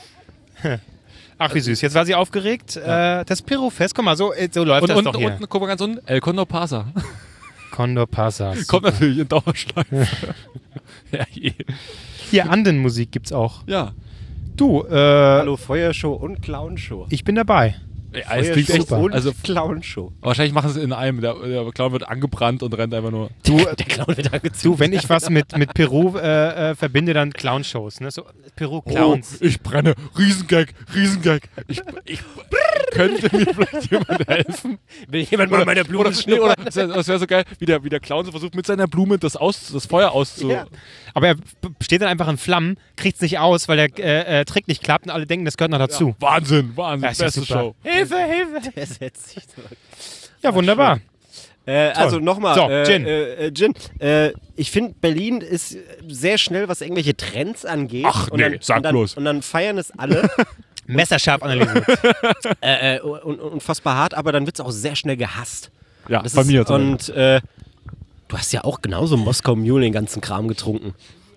Ach, wie süß. Jetzt war sie aufgeregt. Äh, das Peru-Fest, guck mal, so, äh, so läuft Und das unten, doch hier. unten, guck mal ganz unten, El Condo Pasa. Condor Pasas. Kommt natürlich in Dauerschleife. ja, je. Hier Anden-Musik gibt's auch. ja. Du, äh, Hallo, Feuershow und Clownshow. ich bin dabei. Ey, es klingt echt Feuershow und Also Clownshow. wahrscheinlich machen sie es in einem. Der, der Clown wird angebrannt und rennt einfach nur. Du, Der Clown wird angezogen. du wenn ich was mit, mit Peru äh, äh, verbinde, dann Clown-Shows. Ne? So Peru-Clowns. Oh, ich brenne. Riesengag, Riesengag. Ich, ich, könnte mir vielleicht jemand helfen? Will jemand mal meine Blume oder, nee, oder das wäre wär so geil, wie der, wie der Clown so versucht, mit seiner Blume das, aus, das Feuer auszu... Ja. Aber er b- steht dann einfach in Flammen, kriegt es nicht aus, weil der äh, äh, Trick nicht klappt und alle denken, das gehört noch dazu. Wahnsinn, Wahnsinn. Das ist ja Beste super. Show. Hilfe, Hilfe. Der setzt sich zurück. Ja, wunderbar. Äh, also nochmal, So, äh, Gin. Äh, äh, Gin. Äh, ich finde, Berlin ist sehr schnell, was irgendwelche Trends angeht. Ach, und nee, dann, sag und dann, bloß. Und dann feiern es alle. Messerscharf analysiert. äh, äh, und, und unfassbar hart, aber dann wird es auch sehr schnell gehasst. Ja, Das bei ist, mir zum Und äh, du hast ja auch genauso Moskau Mule den ganzen Kram getrunken.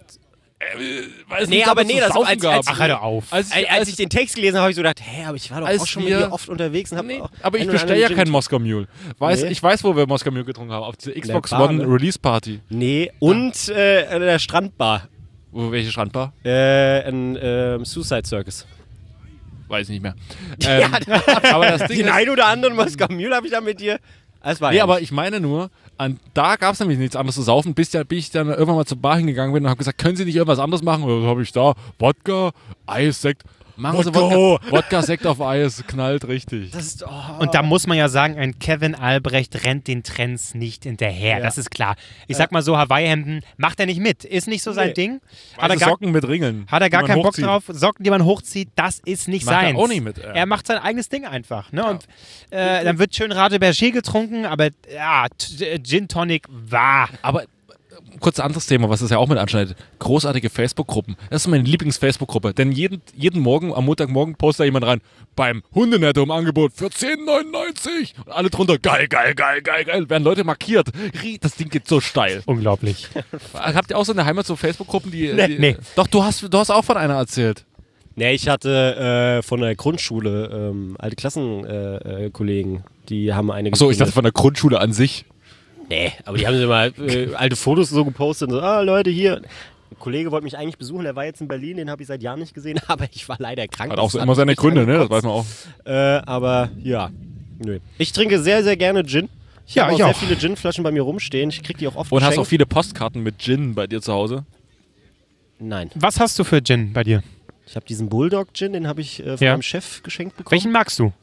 Weil es Nee, nicht aber damals nee, zu das- saufen als- gab. als- Ach, hör doch auf. Als, Als, als ich den Text gelesen habe, habe ich so gedacht, hä, aber ich war doch Als auch schon wir- mit dir oft unterwegs. Und hab Nee, auch aber ich einen oder bestelle ja anderen keinen Gin- Moskau Mule. Weiß, Nee. Ich weiß, wo wir Moskau Mule getrunken haben. Auf dieser Xbox Bar, One ne? Release Party. Nee, und äh, an der Strandbar. Wo, welche Strandbar? Äh, in ähm, Suicide Circus. Weiß ich nicht mehr. Ähm, aber das Ding Den ist, ein oder anderen Moskau Mule habe ich da mit dir. Es war Nee, ja aber nicht. ich meine nur, an, da gab es nämlich nichts anderes zu saufen, bis ja, bis ich dann irgendwann mal zur Bar hingegangen bin und habe gesagt, können Sie nicht irgendwas anderes machen? Oder was habe ich da? Wodka, Eis, Sekt. Machen Sie Wodka, Wodka, Sekt auf Eis, knallt richtig. Das ist, oh. Und da muss man ja sagen, ein Kevin Albrecht rennt den Trends nicht hinterher. Ja. Das ist klar. Ich sag mal so, Hawaii-Hemden macht er nicht mit. Ist nicht so sein Nee. Ding. Hat er Weiße gar, Socken mit Ringeln. hat er gar die man keinen Bock hochzieht. drauf. Socken, die man hochzieht, das ist nicht Macht er seins. auch nicht mit, ja. Er macht sein eigenes Ding einfach. Ne? Und äh, dann wird schön Rate Berger getrunken, aber ja, t- äh, Gin Tonic war. Aber äh, kurz ein anderes Thema, was es ja auch mit anschneidet. Großartige Facebook-Gruppen. Das ist meine Lieblings-Facebook-Gruppe. Denn jeden, jeden Morgen, am Montagmorgen, postet da jemand rein, beim Hundenetto im Angebot für zehn neunundneunzig. Und alle drunter, geil, geil, geil, geil, geil. Werden Leute markiert. Rie- Das Ding geht so steil. Unglaublich. Habt ihr auch so in der Heimat so Facebook-Gruppen, die, Nee. die... Nee. Doch, du hast, du hast auch von einer erzählt. Nee, ich hatte äh, von der Grundschule ähm, alte Klassenkollegen, äh, äh, Kollegen, die haben eine Achso, ich dachte gegründet. von der Grundschule an sich. Nee, aber die haben immer äh, alte Fotos so gepostet und so, ah Leute, hier. Ein Kollege wollte mich eigentlich besuchen, der war jetzt in Berlin, den habe ich seit Jahren nicht gesehen, aber ich war leider krank. Hat auch Das so hat immer mich seine echt Gründe, ne? Das angekotzt. weiß man auch. Äh, aber ja, nö. Ich trinke sehr, sehr gerne Gin. Ich Ja, habe auch ich sehr auch. viele Ginflaschen bei mir rumstehen. Ich krieg die auch oft Und hast geschenkt. auch viele Postkarten mit Gin bei dir zu Hause? Nein. Was hast du für Gin bei dir? Ich habe diesen Bulldog-Gin, den habe ich äh, von Ja. meinem Chef geschenkt bekommen. Welchen magst du?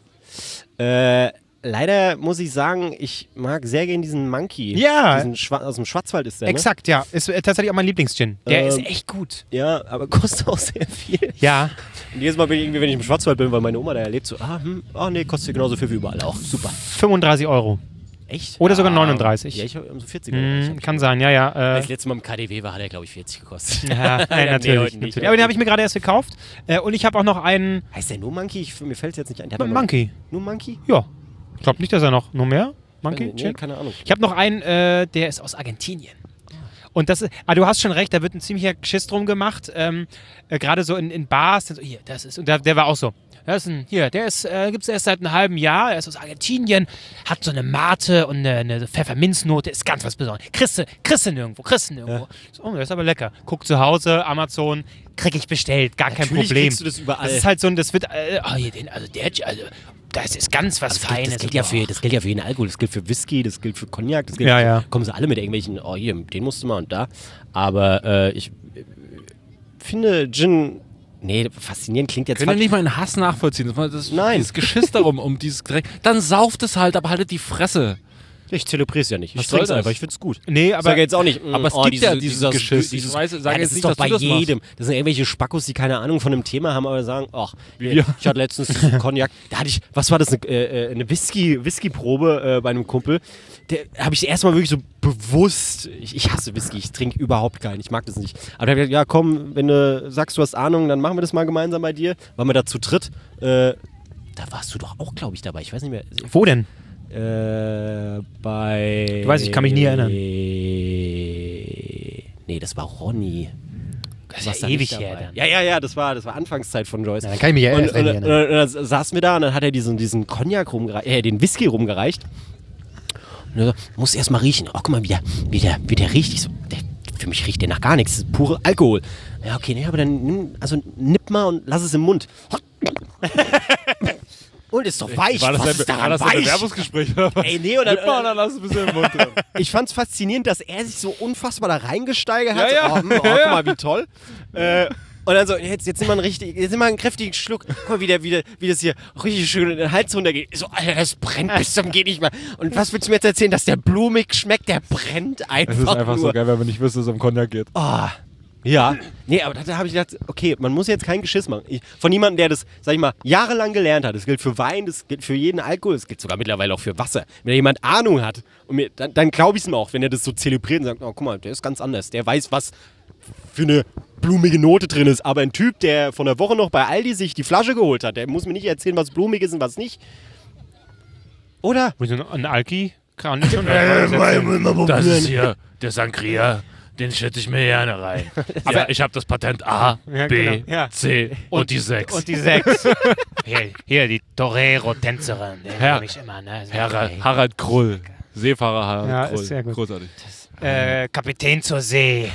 Äh, leider muss ich sagen, ich mag sehr gerne diesen Monkey. Ja. Diesen Schwa aus dem Schwarzwald ist der, Exakt, ja. Ist äh, tatsächlich auch mein Lieblingsgin. Der Ähm, ist echt gut. ne? Ja, aber kostet auch sehr viel. Ja. Und jedes Mal bin ich irgendwie, wenn ich im Schwarzwald bin, weil meine Oma da ja lebt, so, ah, hm, oh nee, kostet genauso viel wie überall auch. Super. fünfunddreißig Euro. Echt? Oder sogar Ah, neununddreißig. Ja, ich habe so vierzig. Hm, kann sein, ja, ja. Als Äh, ich letztes Mal im K D W war, hat er, glaube ich, vierzig gekostet. ja, Ja, nein, nee, natürlich. heute nicht. natürlich. Aber den habe ich mir gerade erst gekauft. Äh, und ich habe auch noch einen Heißt der nur Monkey? Ich, mir fällt es jetzt nicht ein. Der hat doch noch- Monkey. Nur Monkey? Ja. Ich glaube nicht, dass er noch, noch mehr Monkey Nee, Gin? keine Ahnung. Ich habe noch einen, äh, der ist aus Argentinien. Und das ist, ah, du hast schon recht, da wird ein ziemlicher Geschiss drum gemacht. Ähm, äh, Gerade so in, in Bars, dann so, hier, das ist, und der, der war auch so. Das ist ein, hier, der ist, äh, gibt es erst seit einem halben Jahr, er ist aus Argentinien, hat so eine Mate und eine, eine Pfefferminznote, ist ganz was Besonderes. Kriegst du, kriegst du nirgendwo, kriegst du nirgendwo. So, oh, der ist aber lecker. Guck zu Hause, Amazon, krieg ich bestellt, gar kein Natürlich Problem. kriegst du das überall. Das ist halt so ein, das wird, äh, oh, hier, den, also der, also, das ist ganz was Das gilt, Feines. das, gilt ja und, für, oh. das gilt ja für jeden Alkohol, das gilt für Whisky, das gilt für Cognac, das gilt Ja, für, ja. kommen sie alle mit irgendwelchen, oh hier, den musst du mal und da. Aber äh, ich äh, finde Gin, nee, faszinierend klingt jetzt Können wir falsch. nicht mal einen Hass nachvollziehen? Das, das, Nein. Dieses Geschiss darum, um dieses Getränk. Dann sauft es halt, aber haltet die Fresse. Ich zelebriere es ja nicht. Ich Was soll trinke es das? einfach, ich finde es gut. Nee, Ich aber sage jetzt auch nicht, mm, aber es oh, gibt diese, ja dieses Geschiss. Ich weiß- sage ja, jetzt das ist nicht, doch dass bei du das machst. jedem. Das sind irgendwelche Spackos, die keine Ahnung von dem Thema haben, aber sagen, ach, Wie ich wir. hatte letztens diesen Cognac, da hatte ich, was war das, eine, äh, eine Whisky, Whisky-Probe äh, bei einem Kumpel. Der habe ich erstmal wirklich so bewusst, ich, ich hasse Whisky, ich trinke überhaupt keinen, ich mag das nicht. Aber der hat gesagt, ja komm, wenn du sagst, du hast Ahnung, dann machen wir das mal gemeinsam bei dir. Waren wir da zu dritt. Äh, da warst du doch auch, glaube ich, dabei. Ich weiß nicht mehr. wo denn? Äh, bei. Du weißt, ich kann mich nie erinnern. Nee, das war Ronny. Das ist warst ja da ewig nicht her dabei. dann. Ja, ja, ja, das war, das war Anfangszeit von Joyce. Na, dann kann ich mich ja und, erst und, und, erinnern. und, dann saßen wir da und dann hat er diesen, diesen Cognac rumgereicht, äh, den Whisky rumgereicht. Und er so, muss erst mal riechen. Oh, guck mal, wie der, wie der, wie der riecht. Ich so, der, für mich riecht der nach gar nichts. Das ist pure Alkohol. Ja, okay, nee, aber dann nimm, also nipp mal und lass es im Mund. Und ist doch weich. War das, Was ein, ist daran war das ein weich? Bewerbungsgespräch oder was? Ey, nee, und dann, Nimm mal und dann lass es ein bisschen im Mund drin. ich fand's faszinierend, dass er sich so unfassbar da reingesteigert hat. Ja, ja. Oh, hm, oh, guck mal, wie toll. Äh, und dann so, jetzt, jetzt nimm mal einen richtig, jetzt nimm mal einen kräftigen Schluck. Guck mal, wie, der, wie, der, wie das hier richtig schön in den Hals runtergeht. Ich so, Alter, das brennt bis zum geht nicht mehr. Und was willst du mir jetzt erzählen, dass der blumig schmeckt? Der brennt einfach Es ist einfach nur. so geil, wenn man nicht wüsste, dass es um Cognac geht. Oh, ja. Nee, aber da, da habe ich gedacht, okay, man muss jetzt keinen Geschiss machen. Ich, von jemandem, der das, sag ich mal, jahrelang gelernt hat. Das gilt für Wein, das gilt für jeden Alkohol, das gilt sogar mittlerweile auch für Wasser. Wenn da jemand Ahnung hat, und mir, dann, dann glaube ich es ihm auch, wenn er das so zelebriert und sagt, oh, guck mal, der ist ganz anders. Der weiß, was für eine blumige Note drin ist. Aber ein Typ, der von der Woche noch bei Aldi sich die Flasche geholt hat, der muss mir nicht erzählen, was blumig ist und was nicht. Oder? Wo ist denn ein Alki? Kann ich schon. Das ist hier der Sangria. Den schütte ich mir gerne rein. Aber ich habe das Patent A, Ja, B, genau. Ja. C und, die sechs. Und die sechs. hier, hier, die Torero-Tänzerin. Den Herr- mag ich immer, ne? Harald, Harald Krull. Seefahrer Harald Ja, Krull. ist sehr gut. Großartig. Äh, Kapitän zur See.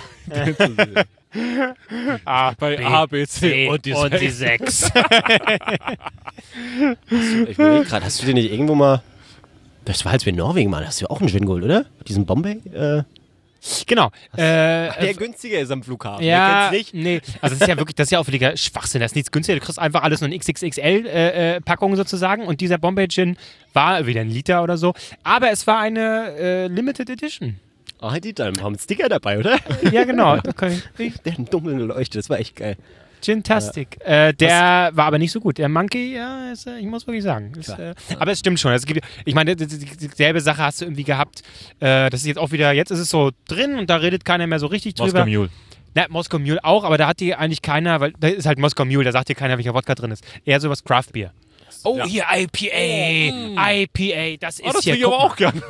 A, Bei A, B, C und die und die sechs. sechs. Ich überlege gerade, hast du den nicht irgendwo mal Das war, als wir in Norwegen waren, hast du auch einen Gin geholt, oder? Diesen Bombay? Äh, Genau. Äh, der günstiger ist am Flughafen. Ja, Wer kennt's nicht? nee. Also das ist ja wirklich, das ist ja auch völliger Schwachsinn. Das ist nichts günstiger. Du kriegst einfach alles nur in X X X L-Packung äh, sozusagen. Und dieser Bombay Gin war wieder ein Liter oder so. Aber es war eine äh, Limited Edition. Ah, die da haben einen Sticker dabei, oder? Ja, genau. Okay. Der hat eine dunkle Leuchte, das war echt geil. Gin-tastic. Ja. Äh, der Was? war aber nicht so gut. Der Monkey, ja, ist, ich muss wirklich sagen. Ist, äh, aber es stimmt schon. Es gibt, ich meine, dieselbe Sache hast du irgendwie gehabt. Äh, das ist jetzt auch wieder, jetzt ist es so drin und da redet keiner mehr so richtig drüber. Moskau Mule. Na, Moskau Mule auch, aber da hat die eigentlich keiner, weil da ist halt Moskau Mule, da sagt dir keiner, welcher Wodka drin ist. Eher sowas Craft Beer. Oh, ja. Hier I P A. Oh, I P A, das ist oh, das hier. Das ich aber auch gern.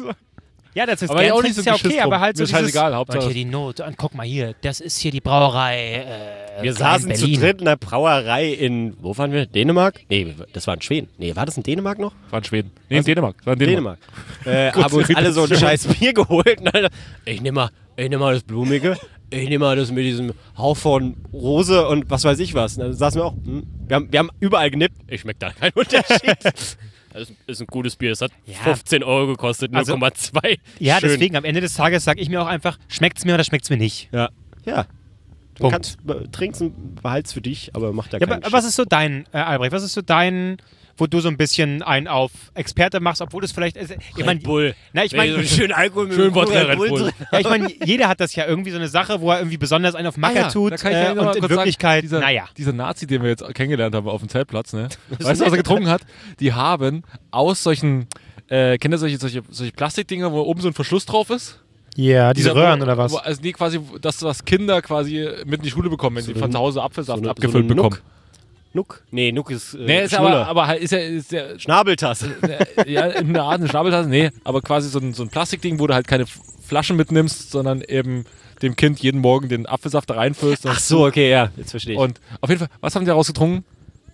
Ja, das ist aber gern, auch nicht so ist ja okay, aber halt so ist scheißegal, Hauptsache. Und hier die Note, und guck mal hier, das ist hier die Brauerei äh, Wir saßen Berlin. zu dritt in der Brauerei in, wo waren wir? Dänemark? Nee, das war in Schweden. Nee, war das in Dänemark noch? War in Schweden. Nee, in Dänemark. War in Dänemark. Dänemark. äh, haben uns alle so ein scheiß Bier geholt. Und Alter, ich nehme mal, ich nehm mal das Blumige, ich nehme mal das mit diesem Hauch von Rose und was weiß ich was. Und dann saßen wir auch, hm, wir, haben, wir haben überall genippt. Ich schmecke da keinen Unterschied. Das ist ein gutes Bier. Das hat ja. fünfzehn Euro gekostet, null Komma zwei. Also, ja, schön. Deswegen, am Ende des Tages sage ich mir auch einfach, schmeckt's mir oder schmeckt's mir nicht. Ja. Ja. Du kannst, trinkst und behalt's für dich, aber mach da ja, keinen aber was ist so dein, äh, Albrecht, was ist so dein, wo du so ein bisschen einen auf Experte machst, obwohl das vielleicht... Also, ich mein, Red Bull. Na, ich meine... So schön Alkohol mit schön Wodka Red Bull. Bull. Ja, ich meine, jeder hat das ja irgendwie so eine Sache, wo er irgendwie besonders einen auf Macker ah, ja, tut. Da kann ich äh, und in Wirklichkeit, sagen, dieser, naja. Dieser Nazi, den wir jetzt kennengelernt haben auf dem Zeltplatz, ne? Weißt du, was er getrunken hat? Die haben aus solchen, äh, kennt ihr solche, solche, solche Plastikdinger, wo oben so ein Verschluss drauf ist? Ja, diese Dieser, Röhren wo, oder was? Wo, also nee, quasi, das, was Kinder quasi mit in die Schule bekommen, wenn so sie von zu Hause Apfelsaft so abgefüllt so bekommen. Nuck? Nee, Nuck ist. Äh, nee, ist aber, aber halt ist ja. Ist ja Schnabeltasse. Ja, in einer Art eine Schnabeltasse, nee, aber quasi so ein, so ein Plastikding, wo du halt keine Flaschen mitnimmst, sondern eben dem Kind jeden Morgen den Apfelsaft da reinfüllst. Ach so, okay, ja, jetzt verstehe ich. Und auf jeden Fall, was haben die daraus getrunken?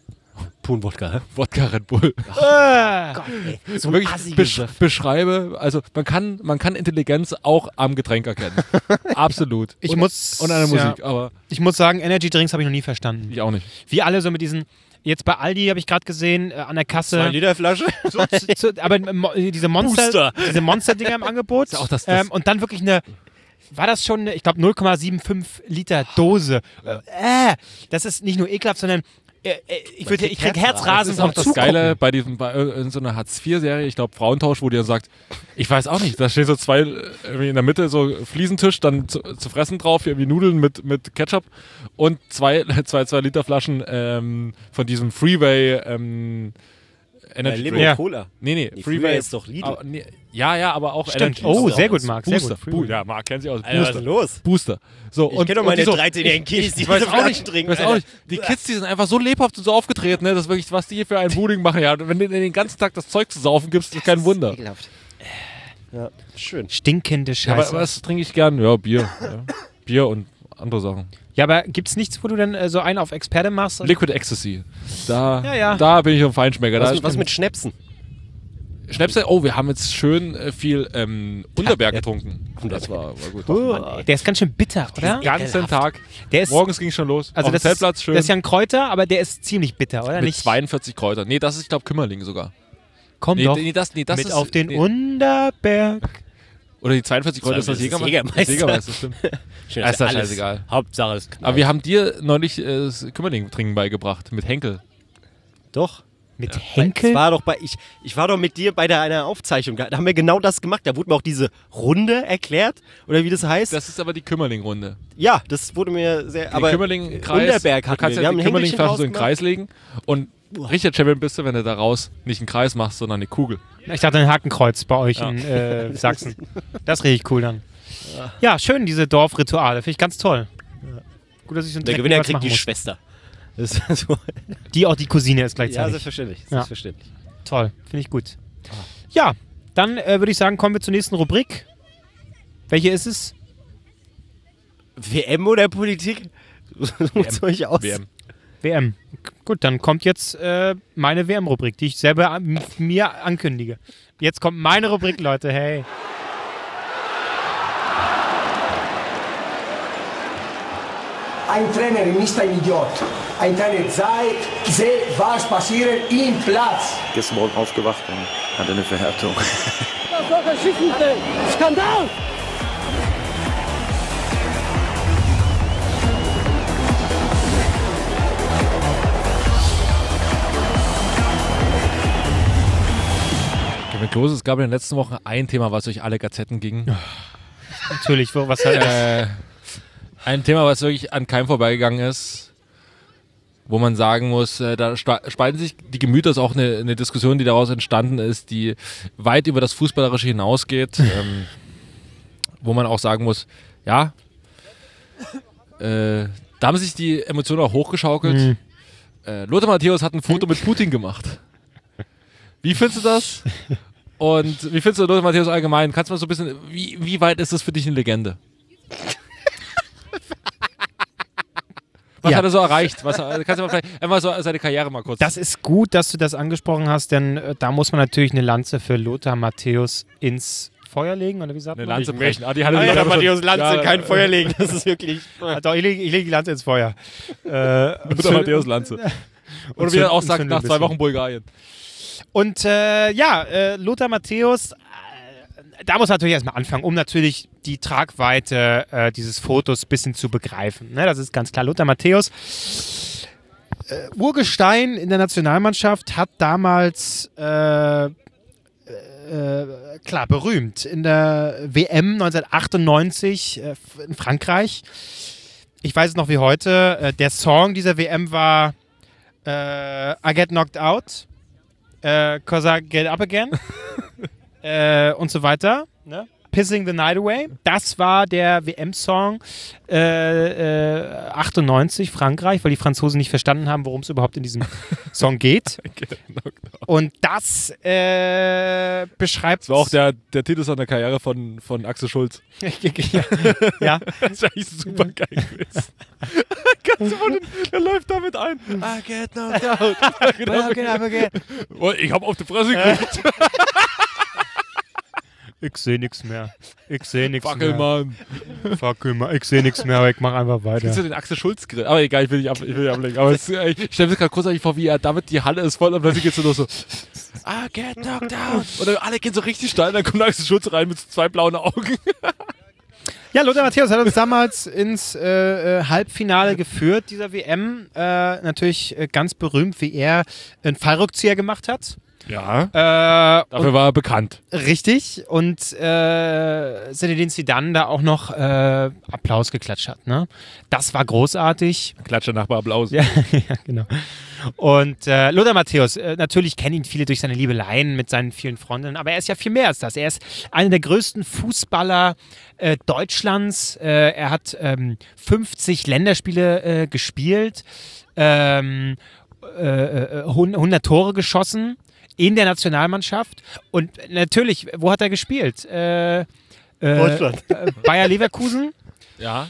Puren Wodka, hä? Wodka Red Bull. Oh, Gott, ey. So wirklich besch beschreibe, also man kann, man kann Intelligenz auch am Getränk erkennen. Absolut. Ich und, muss, und an der Musik, ja. aber ich muss sagen, Energy Drinks habe ich noch nie verstanden. Ich auch nicht. Wie alle so mit diesen, jetzt bei Aldi habe ich gerade gesehen, äh, an der Kasse. Zwei Liter Flasche? So, zu, aber mo diese Monster, diese Monster-Dinger im Angebot. Ist auch das, das ähm, und dann wirklich eine, war das schon eine, ich glaube null Komma fünfundsiebzig Liter Dose. Äh, das ist nicht nur ekelhaft, sondern äh, ich, würde, ich krieg Herzrasen vom Das ist Zugucken. das Geile bei, diesem, bei in so einer Hartz vier Serie, ich glaube Frauentausch, wo die dann sagt, ich weiß auch nicht, da stehen so zwei irgendwie in der Mitte so Fliesentisch, dann zu, zu fressen drauf, irgendwie Nudeln mit, mit Ketchup und zwei, zwei, zwei Liter Flaschen ähm, von diesem Freeway ähm, Energy Limo Drink. Ja. Cola. Nee, nee, Die Freeway, Freeway ist doch Lidl. Aber, nee, ja, ja, aber auch Stimmt. Energy. Oh, Ist sehr auch gut, was. Marc, sehr Booster. gut. Bu ja, Marc kennt sich aus. Alter, was ist Booster. denn los? Booster. So, Ich und, kenne doch und meine die so, dreizehn-jährigen Kiddies, die ich weiß diese auch Flaschen nicht, trinken. weiß auch nicht. Die Kids, die sind einfach so lebhaft und so aufgetreten, ne, dass wirklich, was die hier für einen Pudding machen, ja, wenn du den ganzen Tag das Zeug zu saufen gibst, ist kein Wunder. Ekelhaft. Ja, schön. Stinkende Ja, aber Scheiße. was trinke ich gern? Ja, Bier. Ja. Bier und andere Sachen. Ja, aber gibt's nichts, wo du dann äh, so einen auf Experte machst? Liquid Ecstasy. Da, Ja, ja. da bin ich ein Feinschmecker. Was, Da mit, was mit Schnäpsen? Schnäpse? Oh, wir haben jetzt schön äh, viel ähm, Unterberg getrunken. Das war, war gut. Oh, der ist ganz schön bitter, oder? Den ganzen Tag. Der ist, Morgens ging es schon los. also Auf das dem Zeltplatz ist, schön. das ist ja ein Kräuter, aber der ist ziemlich bitter, oder? mit Nicht? zweiundvierzig Kräutern. Nee, das ist, ich glaube, Kümmerling sogar. Komm Nee, doch nee, das, nee, das mit ist, auf den nee. Unterberg. Oder die zweiundvierzig Kräuter ist das Das ist Jägermeister. Jägermeister. Das Jägermeister, stimmt. Schön, Ah, ist das alles- scheißegal. Hauptsache es knallt. Aber wir haben dir neulich äh, das Kümmerling trinken beigebracht. Mit Henkel. Doch. Mit Das Henkel? war doch bei, ich, ich war doch mit dir bei der, einer Aufzeichnung. Da haben wir genau das gemacht. Da wurde mir auch diese Runde erklärt. Oder wie das heißt. Das ist aber die Kümmerling-Runde. ja, das wurde mir sehr. Den aber Kümmerling-Kreis. Unterberg Du hatten kannst wir. Wir ja haben die ein Hängelchen Kümmerling-Flasche so in den draus Kreis legen. Und richtig Champion bist du, wenn du daraus nicht einen Kreis machst, sondern eine Kugel. Ich dachte ein Hakenkreuz bei euch Ja. in äh, Sachsen. Das ist richtig cool dann. Ja, schön, diese Dorfrituale. Finde ich ganz toll. Gut, dass ich so einen Der Dreck Gewinner was kriegt machen die muss. Schwester. Das ist so. Die auch die Cousine ist Ja, gleichzeitig. selbstverständlich. Ja. selbstverständlich. Toll, finde ich gut. Ja, dann äh, würde ich sagen, kommen wir zur nächsten Rubrik. Welche ist es? W M oder Politik? Sucht euch aus. W M. W M. Gut, dann kommt jetzt äh, meine W M-Rubrik, die ich selber an, mir ankündige. Jetzt kommt meine Rubrik, Leute, hey. Ein Trainer ist ein Idiot. Ein Trainer zeigt, sieht, was passiert im Platz. Gestern Morgen aufgewacht und Hatte eine Verhärtung. Skandal! Kevin Klose, es gab in den letzten Wochen ein Thema, was durch alle Gazetten ging. Natürlich, wo- was halt. äh, ein Thema, was wirklich an keinem vorbeigegangen ist, wo man sagen muss, äh, da sta- spalten sich die Gemüter, ist auch eine, eine Diskussion, die daraus entstanden ist, die weit über das Fußballerische hinausgeht, ähm, wo man auch sagen muss, ja, äh, da haben sich die Emotionen auch hochgeschaukelt. Mhm. Äh, Lothar Matthäus hat ein Foto mit Putin gemacht. Wie findest du das? Und wie findest du Lothar Matthäus allgemein? Kannst du mal so ein bisschen, wie, wie weit ist das für dich eine Legende? Was Ja. hat er so erreicht? Was, kannst du mal vielleicht einmal so seine Karriere mal kurz. Das ist gut, dass du das angesprochen hast, denn äh, da muss man natürlich eine Lanze für Lothar Matthäus ins Feuer legen, oder wie sagt eine man? Lanze Ich brechen. Ah, die hat Ah, er ja, selber schon- Matthäus Lanze, Ja, kein Feuer legen, das ist wirklich... Ah, doch, ich lege ich leg die Lanze ins Feuer. Äh, Lothar Matthäus Lanze. Oder wie er auch sagt, nach zwei Wochen Bulgarien. Und äh, ja, äh, Lothar Matthäus, äh, da muss man natürlich erstmal anfangen, um natürlich die Tragweite äh, dieses Fotos ein bisschen zu begreifen. Ne, das ist ganz klar. Lothar Matthäus, äh, Urgestein in der Nationalmannschaft, hat damals, äh, äh, klar, berühmt in der W M neunzehnhundertachtundneunzig äh, in Frankreich. Ich weiß es noch wie heute. Äh, der Song dieser W M war äh, I Get Knocked Out. Äh, Cause I Get Up Again äh, und so weiter. Ne? Pissing the Night Away. Das war der W M-Song äh, äh, achtundneunzig, Frankreich, weil die Franzosen nicht verstanden haben, worum es überhaupt in diesem Song geht. Und das äh, beschreibt... Das war auch der, der Titel seiner Karriere von, von Axel Schulz. ja, ja. Das ist eigentlich super geil gewesen. Ganz vorne, der läuft damit ein. I get knocked out. Genau. Oh, ich hab auf die Fresse gekriegt. Ich seh nix mehr. Ich seh nix mehr. Fackelmann. Fackelmann. Ich seh nix mehr, aber ich mach einfach weiter. Kennst du den Axel Schulz-Grill? Aber egal, ich will nicht, ab, ich will nicht ablenken. Aber es, ich stelle mir gerade großartig vor, wie er damit, die Halle ist voll und plötzlich geht's so nur so, I get knocked out. Und dann alle gehen so richtig steil, dann kommt Axel Schulz rein mit zwei blauen Augen. Ja, Lothar Matthäus hat uns damals ins äh, äh, Halbfinale geführt, dieser W M. Äh, natürlich äh, ganz berühmt, wie er einen Fallrückzieher gemacht hat. Ja. Äh, Dafür war er bekannt. Richtig. Und äh, Zinedine Zidane da auch noch äh, Applaus geklatscht hat. Ne? Das war großartig. Klatscher Nachbar Applaus. Ja, ja, genau. Und äh, Lothar Matthäus, äh, natürlich kennen ihn viele durch seine Liebeleien mit seinen vielen Freundinnen, aber er ist ja viel mehr als das. Er ist einer der größten Fußballer äh, Deutschlands. Äh, er hat ähm, fünfzig Länderspiele äh, gespielt, ähm, äh, hundert Tore geschossen in der Nationalmannschaft. Und natürlich, wo hat er gespielt? Äh, äh, Deutschland. Bayer Leverkusen. Ja.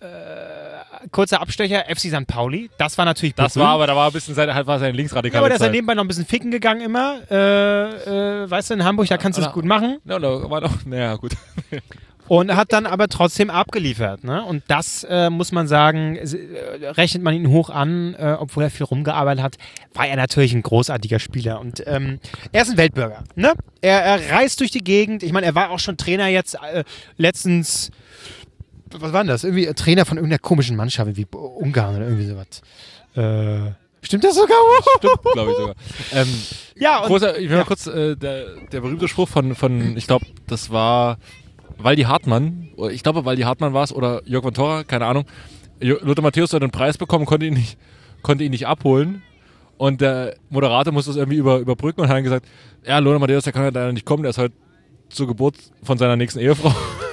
Kurzer Abstecher, F C Sankt Pauli. Das war natürlich Das berühmt. war aber, da war ein bisschen seine, halt war seine linksradikale Ja, aber der ist ja Zeit. nebenbei noch ein bisschen ficken gegangen immer. Äh, äh, weißt du, in Hamburg, da kannst du es Oder- gut machen. Ja, da war noch, naja, gut. Und hat dann aber trotzdem abgeliefert. Ne? Und das äh, muss man sagen, es, äh, rechnet man ihn hoch an, äh, obwohl er viel rumgearbeitet hat, war er natürlich ein großartiger Spieler. Und ähm, er ist ein Weltbürger. Ne? Er, er reist durch die Gegend. Ich meine, er war auch schon Trainer jetzt äh, letztens. Was war denn das? Irgendwie ein Trainer von irgendeiner komischen Mannschaft, wie Ungarn oder irgendwie sowas. Äh, stimmt das sogar? Stimmt, glaube ich sogar. Ähm, Ja, und, großer, ich will ja. mal kurz, äh, der, der berühmte Spruch von, von ich glaube, das war Waldi Hartmann, oder ich glaube, Waldi Hartmann war es, oder Jörg von Torra, keine Ahnung. Jo- Lothar Matthäus hat einen Preis bekommen, konnte ihn nicht, konnte ihn nicht abholen. Und der Moderator musste es irgendwie über, überbrücken und hat dann gesagt, ja, Lothar Matthäus, der kann ja leider nicht kommen, der ist heute zur Geburt von seiner nächsten Ehefrau.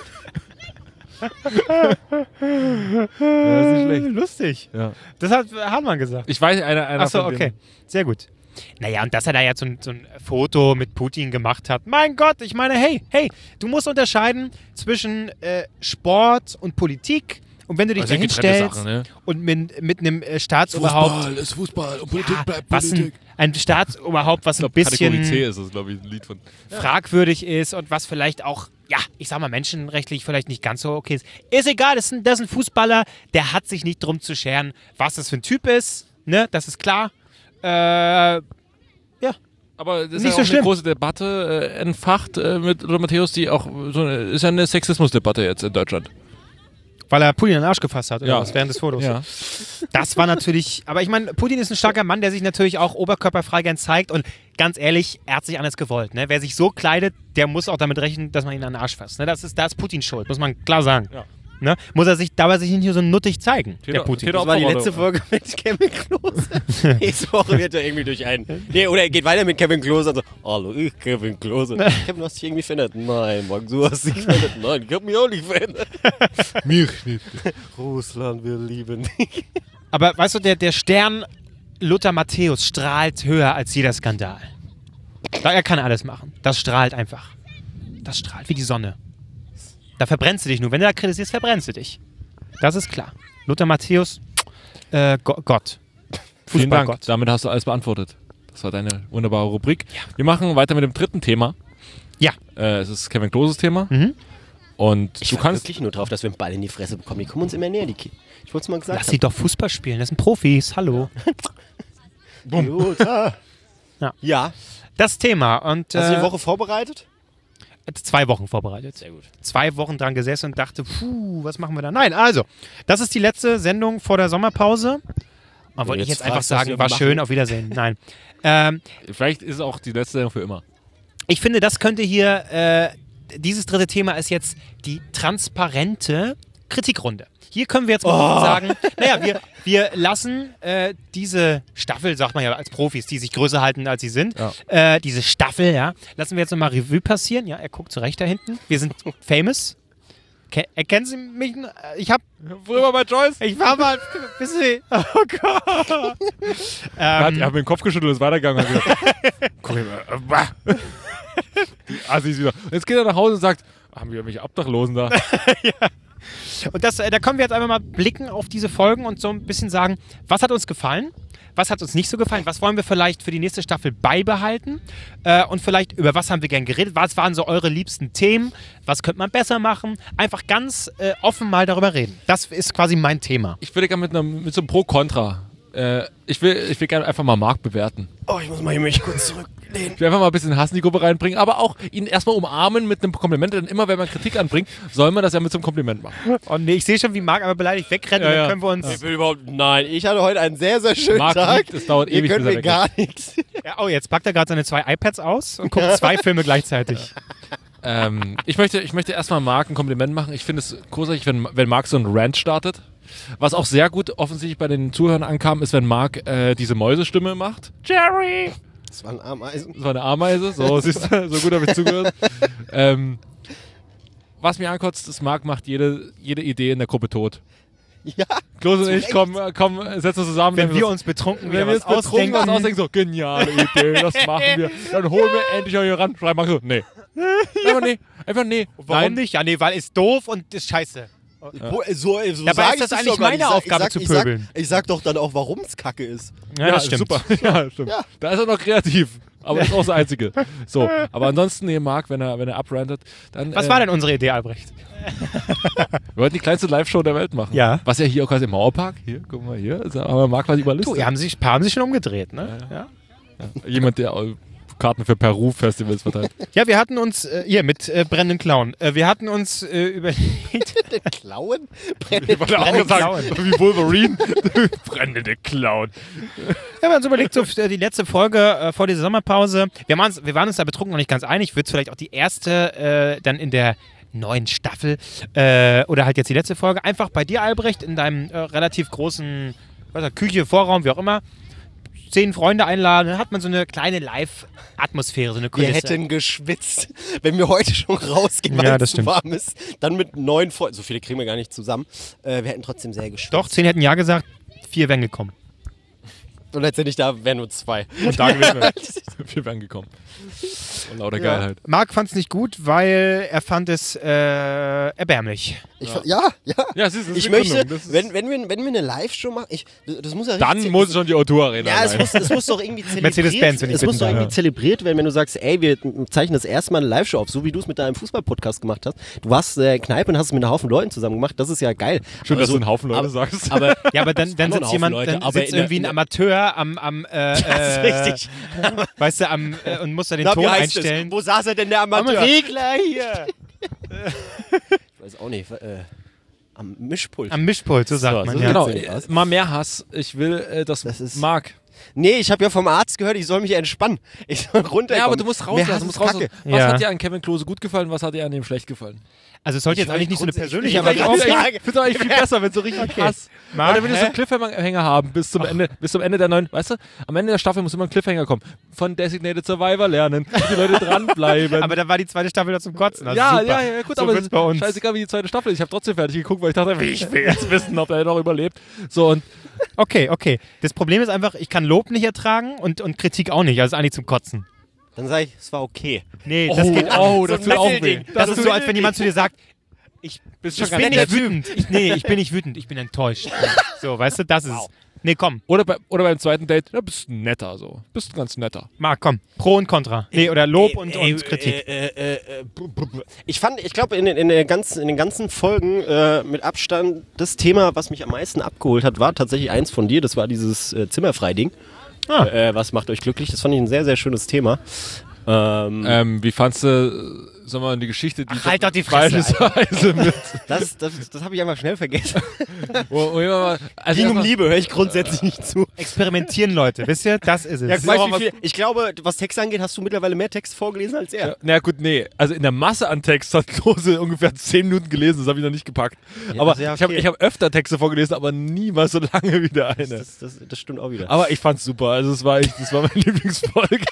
Ja, das ist nicht schlecht. Lustig. Ja. Das hat Hartmann gesagt. Ich weiß, einer, einer Achso, von okay. denen. Sehr gut. Naja, und dass er da jetzt so ein, so ein Foto mit Putin gemacht hat. Mein Gott, ich meine, hey, hey, du musst unterscheiden zwischen äh, Sport und Politik. Und wenn du dich Also dahin getrennte stellst Sache, ne? und mit, mit einem äh, Staatsoberhaupt, ist Fußball und Politik ja, was ein, ein Staatsoberhaupt, was Ich ein glaube, Kategorie bisschen C ist das, glaube ich, ein Lied von. fragwürdig ist und was vielleicht auch, ja, ich sag mal, menschenrechtlich vielleicht nicht ganz so okay ist. Ist egal, das ist ein, das ist ein Fußballer, der hat sich nicht drum zu scheren, was das für ein Typ ist, ne, das ist klar. Äh, ja, Aber das ist Nicht ja so auch schlimm. eine große Debatte äh, entfacht äh, mit Lothar Matthäus, die auch so eine, ist ja eine Sexismusdebatte jetzt in Deutschland. Weil er Putin in den Arsch gefasst hat, oder Ja. was, während des Fotos. Ja. Das war natürlich, aber ich meine, Putin ist ein starker Mann, der sich natürlich auch oberkörperfrei gern zeigt und ganz ehrlich, er hat sich anders gewollt. Ne? Wer sich so kleidet, der muss auch damit rechnen, dass man ihn an den Arsch fasst. Ne? Das ist, da ist Putin schuld, muss man klar sagen. Ja. Ne? Muss er sich dabei sich nicht nur so nuttig zeigen, der Täter- Putin. Täter- Das war die letzte Opferrolle. Folge mit Kevin Klose. Nächste Woche wird er irgendwie durch einen. Nee, oder er geht weiter mit Kevin Klose und so, hallo, ich Kevin Klose. Kevin, du hast dich irgendwie verändert. Nein, Mann, du hast dich verändert. Nein, ich hab mich auch nicht verändert. Mich nicht. Russland, wir lieben dich. Aber weißt du, der, der Stern Lothar Matthäus strahlt höher als jeder Skandal. Da, er kann alles machen. Das strahlt einfach. Das strahlt wie die Sonne. Da verbrennst du dich nur. Wenn du da kritisierst, verbrennst du dich. Das ist klar. Lothar Matthäus, äh, Go Gott. Vielen Dank. Fußballgott. Damit hast du alles beantwortet. Das war deine wunderbare Rubrik. Wir machen weiter mit dem dritten Thema. Ja. Äh, es ist Kevin Kloses Thema. Mhm. Und Ich du war kannst. wirklich nur drauf, dass wir einen Ball in die Fresse bekommen. Die kommen uns immer näher, die Ki Ich wollte es mal gesagt Lass sie doch Fußball spielen. Das sind Profis. Hallo. haben. Gut, ah. Ja. Ja. Das Thema. Und, Hast du die äh, Woche vorbereitet? zwei Wochen vorbereitet. Sehr gut. Zwei Wochen dran gesessen und dachte, puh, was machen wir da? Nein, also, das ist die letzte Sendung vor der Sommerpause. Man wollte ich jetzt jetzt einfach fragst, was sagen, wir war machen. schön, auf Wiedersehen. Nein. Ähm, Vielleicht ist es auch die letzte Sendung für immer. ich finde, das könnte hier, äh, dieses dritte Thema ist jetzt die transparente Kritikrunde. Hier können wir jetzt mal offen sagen, naja, wir, wir lassen äh, diese Staffel, sagt man ja als Profis, die sich größer halten, als sie sind, Ja. äh, diese Staffel, ja, lassen wir jetzt nochmal Revue passieren. Ja, er guckt zurecht da hinten. Wir sind famous. Ke erkennen Sie mich? Ich hab, Worüber bei Joyce? ich war mal, wissen Sie, oh Gott. Er hat, ähm, er hat mir den Kopf geschüttelt und ist weitergegangen. Und hat gesagt, komm hier mal. äh, bah. Die Assis wieder. Und jetzt geht er nach Hause und sagt, haben wir irgendwelche Obdachlosen da? Und das, äh, da können wir jetzt einfach mal blicken auf diese Folgen und so ein bisschen sagen, was hat uns gefallen, was hat uns nicht so gefallen, was wollen wir vielleicht für die nächste Staffel beibehalten äh, und vielleicht über was haben wir gern geredet, was waren so eure liebsten Themen, was könnte man besser machen, einfach ganz äh, offen mal darüber reden. Das ist quasi mein Thema. Ich würde gerne mit, einer- mit so einem Pro-Kontra. Äh, ich will, ich will gerne einfach mal Marc bewerten. Oh, ich muss mal hier mich kurz zurücklehnen. Ich will einfach mal ein bisschen Hass in die Gruppe reinbringen, aber auch ihn erstmal umarmen mit einem Kompliment, denn immer wenn man Kritik anbringt, soll man das ja mit so einem Kompliment machen. Oh nee, ich sehe schon, wie Marc aber beleidigt wegrennt Ja, und dann ja. können wir uns... Ich will überhaupt. Nein, ich hatte heute einen sehr, sehr schönen Marc Tag. liegt, es dauert Ihr ewig, könnt bis er mir weg gar nichts. Ja, oh, jetzt packt er gerade seine zwei iPads aus und guckt zwei Filme gleichzeitig. Ähm, ich möchte, ich möchte erstmal Marc ein Kompliment machen. Ich finde es großartig, wenn, wenn Marc so einen Rant startet. Was auch sehr gut offensichtlich bei den Zuhörern ankam, ist, wenn Marc äh, diese Mäusestimme macht. Jerry! Das war ein Ameisen. Das war eine Ameise, so, siehst du, so gut habe ich zugehört. ähm, was mir ankotzt, ist, Marc macht jede, jede Idee in der Gruppe tot. Ja. Klose und Zu ich Recht. kommen, kommen, setzen uns zusammen. Wenn dann wir was- uns betrunken wenn wieder wir was uns betrunken was ausdenken... ausdenken, so, geniale Idee, das machen wir. Dann holen wir endlich euch hier ran. Schreiben Marc so, nee. Einfach nee, einfach nee. Warum Nein. nicht? Ja, nee, weil ist doof und ist scheiße. Bo- So, so Dabei sag ist das ich eigentlich doch gar nicht. meine Ich sag- Aufgabe ich sag, zu ich sag, pöbeln. Ich sag doch dann auch, warum es kacke ist. Ja, das stimmt. Super. Ja, stimmt. Ja. Da ist er noch kreativ. Aber das ist auch das Einzige. So, aber ansonsten, nee, Marc, wenn er, wenn er abrantet, dann. Was äh, war denn unsere Idee, Albrecht? Wir wollten die kleinste Live-Show der Welt machen. Ja. Was ja hier auch quasi im Mauerpark. Hier, guck mal hier. Also, aber Marc quasi überlistet. Du, die haben sich, ein paar haben sich schon umgedreht, ne? Ja. Jemand, der äh, Karten für Peru-Festivals verteilt. Ja, wir hatten uns, äh, hier, mit äh, brennenden Klauen, äh, wir hatten uns äh, überlegt, Klauen? Weil er auch Brennende gesagt, Klauen. wie Wolverine. Brennende Clown. wir haben uns überlegt, so äh, die letzte Folge äh, vor dieser Sommerpause, wir, waren uns, wir waren uns da betrunken noch nicht ganz einig, wird es vielleicht auch die erste äh, dann in der neuen Staffel äh, oder halt jetzt die letzte Folge, einfach bei dir, Albrecht, in deinem äh, relativ großen was weiß ich, Küche, Vorraum, wie auch immer, zehn Freunde einladen, dann hat man so eine kleine Live-Atmosphäre, so eine Wir Kulisse. hätten geschwitzt, wenn wir heute schon rausgehen, weil Ja, es das zu stimmt. warm ist. Dann mit neun Freunden. So viele kriegen wir gar nicht zusammen. Äh, wir hätten trotzdem sehr geschwitzt. Doch, zehn hätten ja gesagt, vier wären gekommen. Und letztendlich da wären nur zwei. Und da gewesen wären. Wir wären gekommen. Und lauter Ja. Geilheit. Marc fand es nicht gut, weil er fand es äh, erbärmlich. Ich, ja, ja. ja. Ja, siehst du, das ist Ich die möchte, Gründung. Das ist- wenn, wenn, wir, wenn wir eine Live-Show machen, ich, das muss ja Dann richtig- muss schon die O zwei Arena Ja, es sein. muss, es muss doch irgendwie zelebriert Mercedes-Benz, wenn ich Es muss bitten doch darf. irgendwie zelebriert werden, wenn du sagst, ey, wir zeichnen das erste Mal eine Live-Show auf, so wie du es mit deinem Fußball-Podcast gemacht hast. Du warst äh, Kneipe und hast es mit einem Haufen Leuten zusammen gemacht. Das ist ja geil. Schön, Aber dass so- du einen Haufen Leute aber, sagst. Aber Ja, aber dann, dann noch ein sitzt Haufen jemand, Leute, dann aber sitzt in der- irgendwie in ein der- Amateur am, am äh, das ist äh, richtig. weißt weißt du, am, äh, und muss da den Na, Ton wie heißt einstellen. es? Wo saß er denn, der Am Amateur? Regler hier. Ich weiß auch nicht. Äh, am Mischpult. Am Mischpult, so sagt So, man. so ja. Genau, sieht's äh, aus. mal mehr Hass. Ich will äh, das, Das ist- Marc. Nee, ich habe ja vom Arzt gehört, ich soll mich entspannen. Ich soll runterkommen. Ja, aber du musst Mehr rauslassen. Hass Du musst ist rauslassen. Kacke. Was Ja. hat dir an Kevin Klose gut gefallen, was hat dir an dem schlecht gefallen? Also es sollte Ich jetzt eigentlich nicht so eine grundsätzlich- persönliche, ich aber will- auch ich will- Ich finde es eigentlich viel besser, wenn so richtig Hass. Marc, Oder wenn wir so hä? einen Cliffhanger haben bis zum Ende, bis zum Ende der neuen, weißt du, am Ende der Staffel muss immer ein Cliffhanger kommen. Von Designated Survivor lernen, dass die Leute dranbleiben. aber da war die zweite Staffel noch zum Kotzen. Also ja, super. ja, ja, gut, so aber wird's bei uns. scheißegal wie die zweite Staffel ist. Ich habe trotzdem fertig geguckt, weil ich dachte, ich will jetzt wissen, ob er noch überlebt. So, und Okay, okay. Das Problem ist einfach, ich kann Lob nicht ertragen und, und Kritik auch nicht. Also eigentlich zum Kotzen. Dann sage ich, es war okay. Nee, das geht oh, So das ein tut auch weh. Mittelding. Das, ist so, als wenn jemand zu dir sagt, ich, Bist ich schon bin ganz nicht wütend. Ich, nee, ich bin nicht wütend, ich bin enttäuscht. So, weißt du, das ist es. Nee, komm, Oder, bei, oder beim zweiten Date, ja, bist du netter so. Bist ein ganz netter. Marc, komm. Pro und Contra. Nee, oder Lob Ey, und, ey, und Kritik. Äh, äh, äh, bu- bu- bu- ich fand, ich glaube, in, den- in, der ganzen- in den ganzen Folgen äh, mit Abstand das Thema, was mich am meisten abgeholt hat, war tatsächlich eins von dir. Das war dieses äh, Zimmerfrei-Ding. Ah. Äh, was macht euch glücklich? Das fand ich ein sehr, sehr schönes Thema. Ähm, Ähm, wie fandst du, sag mal, die Geschichte, die Ach, halt doch die Fresse, beispielsweise mit. das das, das habe ich einfach schnell vergessen. wo, wo jemand mal, also Ging um erstmal- Liebe, höre ich grundsätzlich nicht zu. Experimentieren, Leute. Wisst ihr? Das ist es. Ja, ist weißt, auch wie was- viel, ich glaube, was Text angeht, hast du mittlerweile mehr Text vorgelesen als er. Ja, na gut, nee. Also in der Masse an Text hat Klose ungefähr zehn Minuten gelesen, das habe ich noch nicht gepackt. aber also ja, ich habe okay. ich hab öfter Texte vorgelesen, aber niemals so lange wie der eine. Das, das, das stimmt auch wieder. Aber ich fand's super. Also es war echt, das war meine Lieblingsfolge.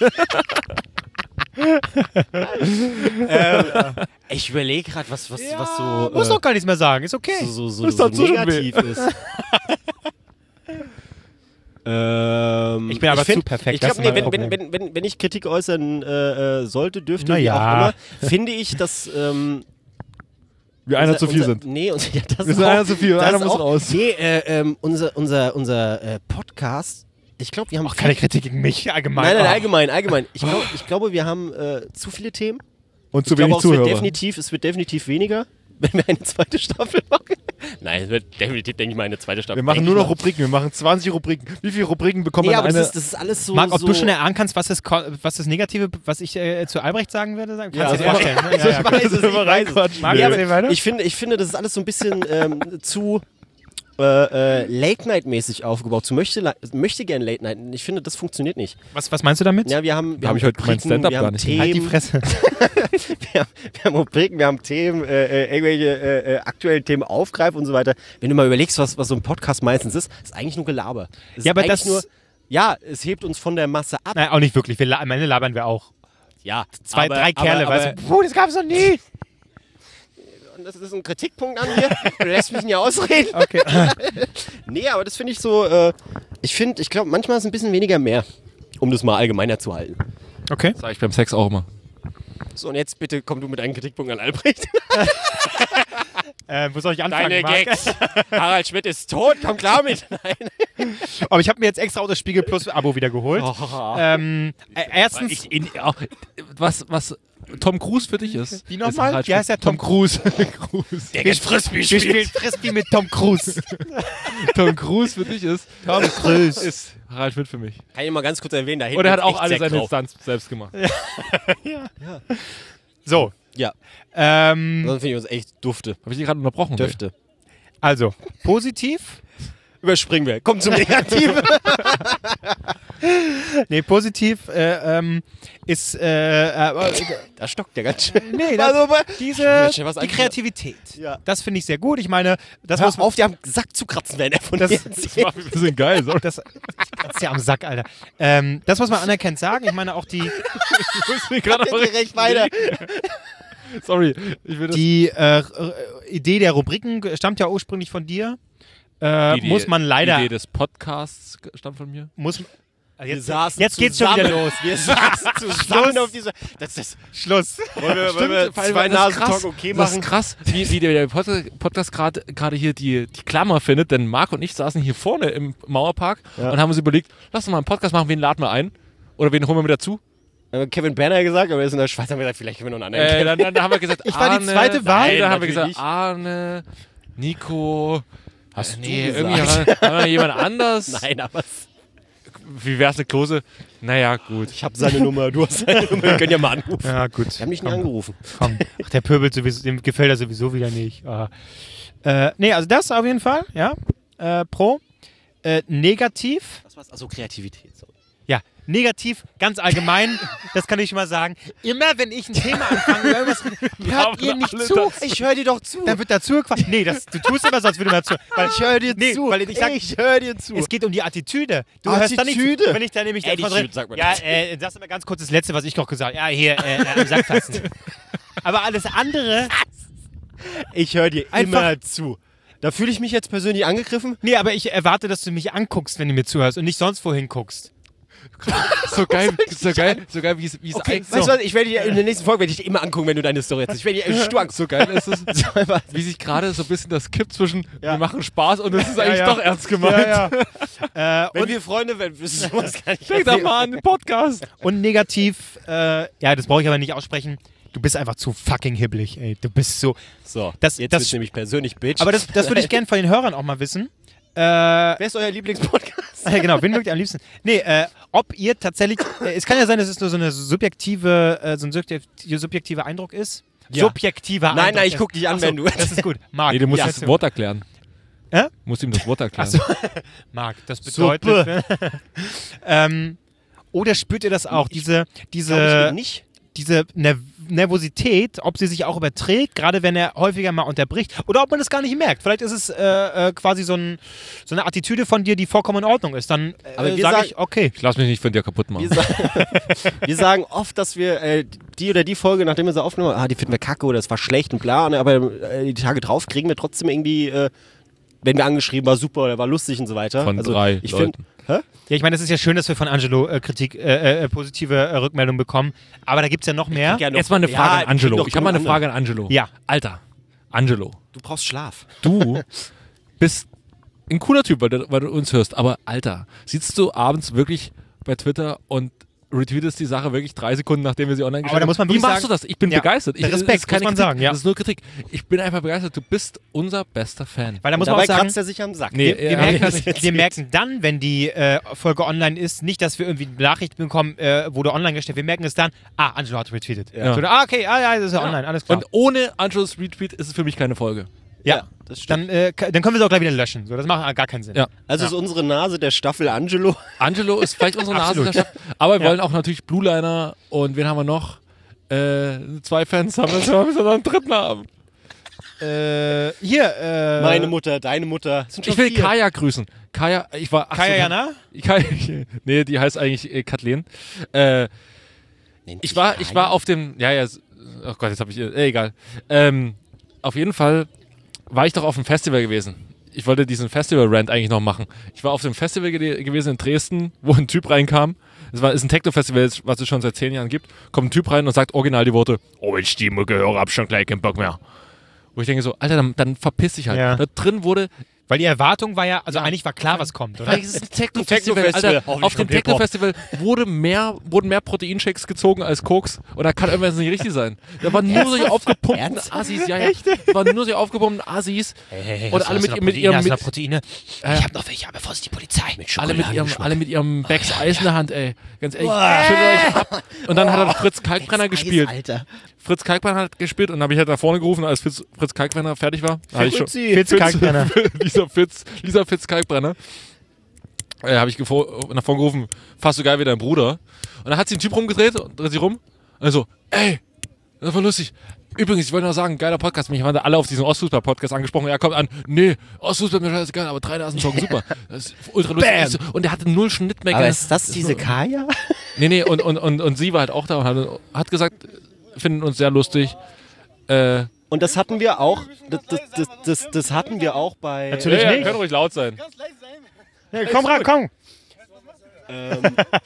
ähm, ich überlege gerade, was, was, was so, muss äh, doch gar nichts mehr sagen. Ist okay. so, so, so, Ist so dazu schon negativ ist. ähm, Ich bin aber find, zu perfekt, Ich das glaube, ist nee, mein wenn, wenn, Problem. wenn, wenn, wenn ich Kritik äußern äh, äh, sollte, dürfte, Na wie ja. auch immer, finde ich, dass ähm, Wie einer unser- zu viel unser, sind. Nee, unser, ja, das Wir sind auch, einer zu viel, das einer ist muss auch, raus. Nee, äh, ähm, unser, unser, unser äh, Podcast, ich glaube, wir haben Auch keine Kritik gegen mich allgemein. Nein, nein, Oh. allgemein, allgemein. Ich, glaub, ich glaube, wir haben äh, zu viele Themen. Und zu Ich glaube wenig auch, es wird, Zuhörer. definitiv, es wird definitiv weniger, wenn wir eine zweite Staffel machen. Nein, es wird definitiv, denke ich mal, eine zweite Staffel. Wir machen Denk nur ich noch mal. Rubriken. Wir machen zwanzig Rubriken. Wie viele Rubriken bekommt Nee, man aber eine? das ist, das ist alles so. Marc, ob so du schon erahnen kannst, was das, Ko- was das Negative, was ich äh, zu Albrecht sagen würde? Kannst Ja, du dir ja. vorstellen? Ne? Ich weiß es, ich weiß es. Marc, Nee, aber erzähl weiter. ich, finde, ich finde, das ist alles so ein bisschen ähm, zu äh, äh, Late-Night-mäßig aufgebaut. Zu möchte, möchte gern Late-Night. Ich finde, das funktioniert nicht. Was, was meinst du damit? Ja, wir haben, wir Hab haben ich heute mein Rubriken, Stand-up wir gar haben nicht Themen, Halt die Fresse. wir, haben, wir haben Rubriken, wir haben Themen, äh, äh, irgendwelche äh, äh, aktuellen Themen aufgreifen und so weiter. Wenn du mal überlegst, was, was so ein Podcast meistens ist, ist eigentlich nur Gelaber. Es Ja, ist aber eigentlich das- nur, ja, es hebt uns von der Masse ab. Nein, auch nicht wirklich. Wir, la- am Ende labern wir auch. Ja, Zwei, aber, drei Kerle, aber, weißt aber, du? Puh, das gab's noch nie. Und das ist ein Kritikpunkt an mir. Du lässt mich nicht ausreden. Okay. Nee, aber das finde ich so, äh, ich finde, ich glaube, manchmal ist ein bisschen weniger mehr, um das mal allgemeiner zu halten. Okay. Sag ich beim Sex auch immer. So, und jetzt bitte komm du mit deinen Kritikpunkten an Albrecht. Äh, wo soll ich anfangen, Marc? Harald Schmidt ist tot, komm klar mit. Nein. Aber ich habe mir jetzt extra auch das Spiegel Plus Abo wieder geholt. Oh. Ähm, äh, erstens, Ich, in, auch, was, was Tom Cruise für dich ist. Wie nochmal? ist Harald Wie heißt der? Schmidt. Tom Cruise. Cruise. Der jetzt Frisbee wir spielt. spielen Frisbee mit Tom Cruise. Tom Cruise für dich ist. Tom Cruise. Ist Harald Schmidt für mich. Kann ich mal ganz kurz erwähnen, da hinten Und er hat ist auch echt alle sehr seine grau. Stunts selbst gemacht. So. Ja, Ähm, sonst finde ich uns echt dufte. Habe ich dich gerade unterbrochen? Döfte. also, positiv. Überspringen wir. Komm zum Negativen. Nee, positiv äh, ähm, ist äh, äh, Da stockt der ganz schön. nee, das, Also, aber- diese will schnell was die eigentlich- Kreativität. Ja. Das finde ich sehr gut. Ich meine, das Hör muss man auf, die am Sack zu kratzen, wenn er von Das- dir das Das erzählt. macht mich ein bisschen geil. So. das, das ist ja am Sack, Alter. Ähm, das muss man anerkennt sagen. Ich meine auch die Ich muss mir gerade aber Direkt weiter. Sorry. Ich will das die äh, äh, Idee der Rubriken stammt ja ursprünglich von dir. Äh, Die Idee- muss man leider Die Idee des Podcasts stammt von mir. muss also Wir jetzt, saßen jetzt geht's schon zusammen. wieder los. Wir saßen zusammen auf dieser. Das ist. Schluss. Wollen wir, wollen wir vor allem, zwei das ist Nasen krass. Talk okay Das ist machen? krass, wie, wie der Pod- Podcast gerade gerade hier die, die Klammer findet, denn Marc und ich saßen hier vorne im Mauerpark und haben uns überlegt, lass uns mal einen Podcast machen, wen laden wir ein? Oder wen holen wir mit dazu? Haben wir Kevin Berner gesagt, aber er ist in der Schweiz, haben wir gesagt, vielleicht können wir noch einen anderen Äh, kennen. dann, dann haben wir gesagt, Ich war die Arne, zweite Wahl. Nein, dann haben wir Natürlich gesagt, nicht. Arne, Nico. Hast nee, du irgendwie gesagt? haben wir, haben wir jemand anders. Nein, aber. wie wär's eine Klose? Naja, gut. Ich habe seine Nummer, du hast seine Nummer, wir können ja mal anrufen. Ja, gut. Wir haben mich nie angerufen. Komm. Ach, der pöbelt sowieso, dem gefällt er sowieso wieder nicht. Ah. Äh, nee, also das auf jeden Fall, ja. Äh, pro. Äh, negativ. Was war's? Also Kreativität. So. Ja, negativ, ganz allgemein, das kann ich schon mal sagen. Immer wenn ich ein Thema anfange, oder irgendwas, hört ihr nicht zu. Ich höre dir doch zu. Dann wird dazu gequatscht. Nee, das, du tust immer so, als würde man dazu. Weil, Ich höre dir nee, zu. Weil ich sag, ich höre dir zu. es geht um die Attitüde. Du hörst dann nicht, Attitüde? wenn ich da nämlich Attitude, davon rede, sagt man ja, das. äh, das ist mal ganz kurz das Letzte, was ich noch gesagt habe. Ja, hier, äh, äh, am Sack fassen. Aber alles andere, Ich höre dir Einfach- immer zu. Da fühle ich mich jetzt persönlich angegriffen. nee, aber ich erwarte, dass du mich anguckst, wenn du mir zuhörst und nicht sonst wohin guckst. So geil, so geil, so geil, wie es wie es Okay, eigentlich weißt du was, ich werde dir in der nächsten Folge werde ich dir immer angucken, wenn du deine Story erzählst. Ich werde dir stur angucken. so geil ist es, wie sich gerade so ein bisschen das kippt zwischen Ja. wir machen Spaß und es ist eigentlich ja. doch ernst gemeint. Ja, ja. äh, Wenn und, wir Freunde werden, wirst du sowas gar nicht Denk doch erzählen. mal an den Podcast. und negativ, äh, ja, das brauche ich aber nicht aussprechen. Du bist einfach zu fucking hibbelig, ey. Du bist so. So, Das- jetzt das- wird's nämlich persönlich, Bitch. Aber das, das würde ich gerne von den Hörern auch mal wissen. Äh, Wer ist euer Lieblingspodcast? Äh, genau, wen mögt ihr am liebsten? Nee, äh, ob ihr tatsächlich, äh, es kann ja sein, dass es nur so eine subjektive, äh, so ein subjektiv, subjektiver Eindruck ist. Ja. Subjektiver Eindruck. Nein, nein, ich ist. guck dich an, Ach so, wenn du- Das ist gut. Marc, Nee, du musst ja, das Wort erklären. Hä? Du musst ihm das Wort erklären. Ach so. Marc, das bedeutet. ähm, oder spürt ihr das auch? Diese, diese, Glaub ich nicht. diese Ner Nervosität, ob sie sich auch überträgt, gerade wenn er häufiger mal unterbricht, oder ob man das gar nicht merkt. Vielleicht ist es äh, äh, quasi so, ein, so eine Attitüde von dir, die vollkommen in Ordnung ist. Dann äh, Aber wir sage sagen- ich, okay. Ich lass mich nicht von dir kaputt machen. Wir, sa wir sagen oft, dass wir äh, die oder die Folge, nachdem wir sie aufgenommen haben, ah, die finden wir kacke oder es war schlecht und bla, und, aber äh, die Tage drauf kriegen wir trotzdem irgendwie, äh, wenn wir angeschrieben, war super oder war lustig und so weiter. Von also, drei ich Leuten. find- Hä? Ja, ich meine, es ist ja schön, dass wir von Angelo äh, Kritik, äh, äh, positive äh, Rückmeldungen bekommen, aber da gibt es ja noch mehr. Ja, noch- Jetzt mal eine Frage ja, an Angelo. doch Ich habe mal eine genug Frage an Angelo. Ja. Alter, Angelo, Du brauchst Schlaf. du bist ein cooler Typ, weil du, weil du uns hörst. Aber Alter, sitzt du abends wirklich bei Twitter und retweetest die Sache wirklich drei Sekunden, nachdem wir sie online gestellt Aber da muss man haben? Wie wirklich machst sagen- du das? Ich bin Ja, begeistert. Ich, Respekt, das ist keine muss man Kritik, sagen, ja. Das ist nur Kritik. Ich bin einfach begeistert. Du bist unser bester Fan. Weil da muss man Dabei auch sagen, kratzt er sich am Sack. Nee, wir, wir, Ja, merken, das wir merken dann, wenn die äh, Folge online ist, nicht, dass wir irgendwie Nachrichten bekommen, äh, wurde online gestellt. Wir merken es dann, ah, Angelo hat retweetet. Ja. So, ah, okay, ah, ja, das ist ja online, alles klar. Und ohne Angelos Retweet ist es für mich keine Folge. ja, das stimmt. dann, äh, k- dann können wir es auch gleich wieder löschen. So, das macht gar keinen Sinn. Ja. Also ist unsere Nase der Staffel Angelo. Angelo ist vielleicht unsere Nase. Absolut. der Stadt. Aber wir Ja. wollen auch natürlich Blue Liner und wen haben wir noch? Äh, zwei Fans haben wir, müssen wir noch einen dritten haben. Äh, hier, äh, Meine Mutter, deine Mutter. Das sind schon Ich will vier. Kaya grüßen. Kaya, ich war. ach Kaya so, Jana? Kaya, nee, die heißt eigentlich äh, Kathleen. Äh, Nennt ich sich war, Kaya? ich war auf dem. Ja, ja. Oh Gott, jetzt habe ich. Äh, egal. Ähm, auf jeden Fall war ich doch auf dem Festival gewesen. Ich wollte diesen Festival-Rant eigentlich noch machen. Ich war auf dem Festival ge gewesen in Dresden, wo ein Typ reinkam. Es war, ist ein Techno-Festival, was es schon seit zehn Jahren gibt. Kommt ein Typ rein und sagt original die Worte: Oh, ich die Mucke höre, hab schon gleich keinen Bock mehr. Wo ich denke so, Alter, dann, dann verpiss dich halt. Ja. Da drin wurde, Weil die Erwartung war ja, also eigentlich war klar, was kommt, oder? weil es ist ein Techno-Festival, Techno-Festival. Alter. Hoffentlich Auf dem kommt Hip-Hop. Techno-Festival wurde mehr, wurden mehr Proteinshakes gezogen als Koks. Und da kann irgendwas nicht richtig sein. Da waren nur solche aufgepumpten Ernsthaft? Assis, ja, ja. Da waren nur solche aufgepumpten Assis. Und alle mit, mit ihrem, Hast du noch mit, Proteine? Äh, Ich hab noch welche, aber vorsicht, die Polizei. Mit alle mit ihrem, alle mit ihrem Becks Eis in der Hand, ey. Ganz ehrlich, Boah. schüttelt euch ab. Und dann hat er Fritz Kalkbrenner gespielt. Alter. Fritz Kalkbrenner hat gespielt und dann habe ich halt nach vorne gerufen, als Fritz, Fritz Kalkbrenner fertig war. Da hab ich schon, Fitz Kalkbrenner. Lisa Fitz, Lisa Fitz Kalkbrenner. Äh, habe ich nach vorne gerufen, fast so geil wie dein Bruder. Und dann hat sich ein Typ rumgedreht und dreht sich rum. Also, ey, das war lustig. Übrigens, ich wollte noch sagen, geiler Podcast. Mich waren da alle auf diesen Ostfußball-Podcast angesprochen. Er kommt an, nee, Ostfußball mir scheißegal, aber drei Nasen Song, super. Das ist ultra lustig. Und der hatte null Schnittmecker. Aber ist das diese Kaya? Nee, nee, und, und, und, und sie war halt auch da und hat, hat gesagt, finden uns sehr lustig. Äh, Und das hatten wir auch, das, das, das, das, das hatten wir auch bei... Natürlich ja, ja, nicht. kann ruhig laut sein. Ja, komm rein, komm. Ähm,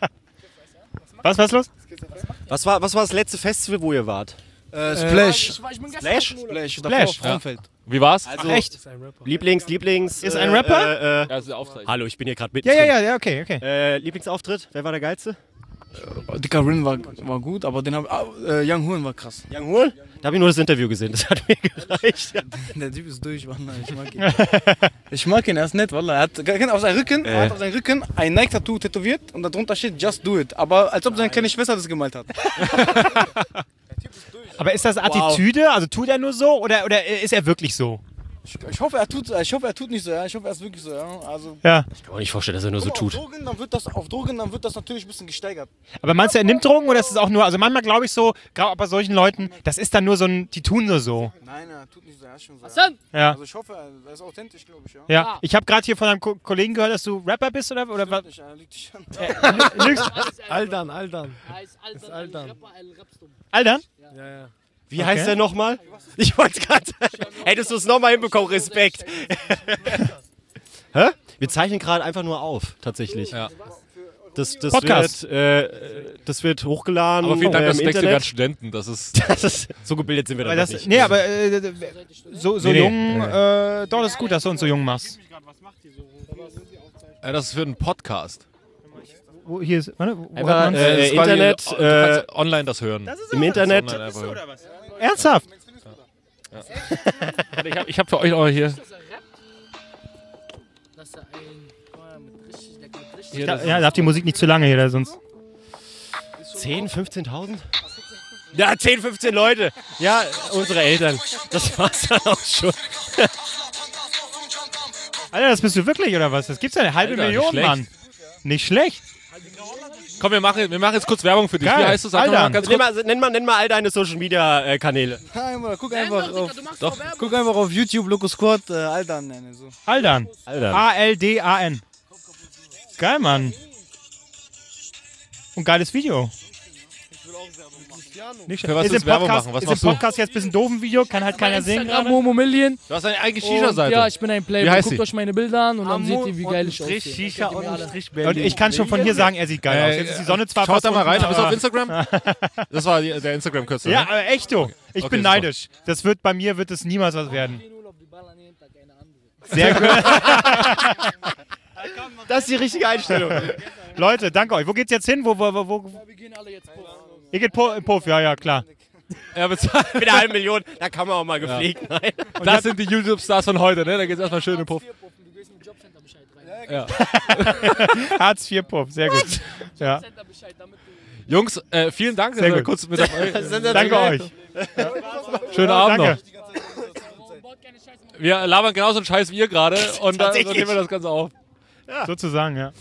Was, was ist los? was, war, was war das letzte Festival, wo ihr wart? Äh, Splash. Splash? Splash. Splash. Frauenfeld. Wie war's? Also, Echt? Lieblings, Lieblings... Ist ein Rapper? Äh, äh, Ja, das ist der Aufzeichnung. hallo, ich bin hier gerade mit. Ja, ja, ja, ja, okay, okay. Äh, Lieblingsauftritt, wer war der geilste? Dicker Rin war, war gut, aber den hab, ah, äh, Young Horn war krass. Young Horn? Da habe ich nur das Interview gesehen, das hat mir gereicht. Der Typ ist durch, Wallah, ich mag ihn. Ich mag ihn, er ist nett, Wallah. Er hat auf seinem Rücken, er hat auf seinem Rücken ein Nike-Tattoo tätowiert und darunter steht Just Do It. Aber als ob seine kleine Schwester das gemalt hat. Aber ist das Attitüde? Also tut er nur so oder, oder ist er wirklich so? Ich, ich, hoffe, er tut, ich hoffe, er tut nicht so, ja. Ich hoffe, er ist wirklich so, ja. Also, Ja. Ich kann mir nicht vorstellen, dass er nur so auf tut. Drogen, dann wird das, auf Drogen, dann wird das natürlich ein bisschen gesteigert. Aber meinst du, er nimmt Drogen oder ist es auch nur, also manchmal glaube ich so, gerade bei solchen Leuten, das ist dann nur so ein, die tun nur so. Nein, er tut nicht so, er ist schon so. Ja. Hassan! Ja. Also ich hoffe, er ist authentisch, glaube ich, ja. Ja. Ich habe gerade hier von einem Ko Kollegen gehört, dass du Rapper bist oder, oder was? Nicht, er liegt nicht an. Lügst? Aldan, Aldan. Er heißt Aldan, Ist Aldan. ein Rapper, ein Rapstum. Aldan? Ja, ja. Wie Okay. heißt der nochmal? Ich wollte es gerade sagen. Hättest du es nochmal hinbekommen, Respekt. Hä? Wir zeichnen gerade einfach nur auf, tatsächlich. Ja. Das, das, Podcast. Wird, äh, das wird hochgeladen. Aber vielen Dank, äh, dass im du denkst, wir wären Internet. Studenten. Das ist. Das ist, so gebildet sind wir Weil dann das, nicht. nee, aber äh, so, so Nee, nee. jung, äh, doch, das ist gut, dass du uns so jung machst. Äh, das ist für einen Podcast. Wo, hier ist, warte, wo Einfach, hat man's? äh, Das ist quasi- Internet, Du äh, kannst online das hören. Im Internet. Online einfach hören. Ernsthaft? Warte, Ich habe ich hab für euch auch hier. Das ist ein. oh, mit richtig, der geht richtig. hier Ja, das ja, darf die Musik nicht zu lange hier, da sonst. zehn, fünfzehntausend? Ja, zehn, fünfzehn Leute. Ja, unsere Eltern. Das war's dann auch schon. Alter, das bist du wirklich, oder was? Das gibt's ja eine halbe Alter, nicht Million, schlecht. Mann. Nicht schlecht. Komm, wir machen, wir machen jetzt kurz Werbung für dich. Geil. Wie heißt du? Sag Alter. mal ganz Nenn kurz. mal, nenn, mal, nenn mal all deine Social Media äh, Kanäle. Nein, Bruder, guck einfach auf, Du machst Doch. doch Werbung. guck einfach auf YouTube, Loco Squad, äh, Aldan nennen. So. Aldan. Alter. A L D A N. Geil, Mann. Und geiles Video. Nicht Für was ist willst im du Werbung Podcast, machen? Was ist machst im du? Podcast jetzt ein bisschen doof ein Video, kann halt keiner sehen Instagram gerade. Momo Million. Du hast eine eigene Und Shisha-Seite. ja, ich bin ein Wie Playboy. heißt Guckt sie? euch meine Bilder an und dann seht ihr, wie geil ich aussehe. Shisha und ein Strich Und ich kann schon von hier sagen, er sieht geil aus. Jetzt ist die Sonne zwar Schaut fast da mal rein. unten, Bist du auf aber- Instagram? Das war die, der Instagram-Kürzel. Ja, ne? aber echt so. Ich Okay, bin super. neidisch. Das wird bei mir wird es niemals was werden. Die ballern jeden Tag eine andere. Sehr gut. Das ist die richtige Einstellung. Leute, danke euch. Wo geht's jetzt hin? Wo, wo, wo, wo? Wir gehen alle jetzt Puff. Ihr geht po, in Puff, ja, ja, klar. Er bezahlt. Mit einer halben Million, da kann man auch mal gepflegt sein. Das sind die YouTube-Stars von heute, ne? Da geht's erstmal schön in Puff. Du gehst im Jobcenter Bescheid rein. Hartz vier Puff, sehr gut. Ja. Jobcenter Bescheid, damit du. Jungs, äh, vielen Dank, dass Sehr ihr gut. kurz mit dabei Danke euch. Schönen Abend Danke. noch. Wir labern genauso einen Scheiß wie ihr gerade und dann dann nehmen wir das Ganze auf. Sozusagen, ja.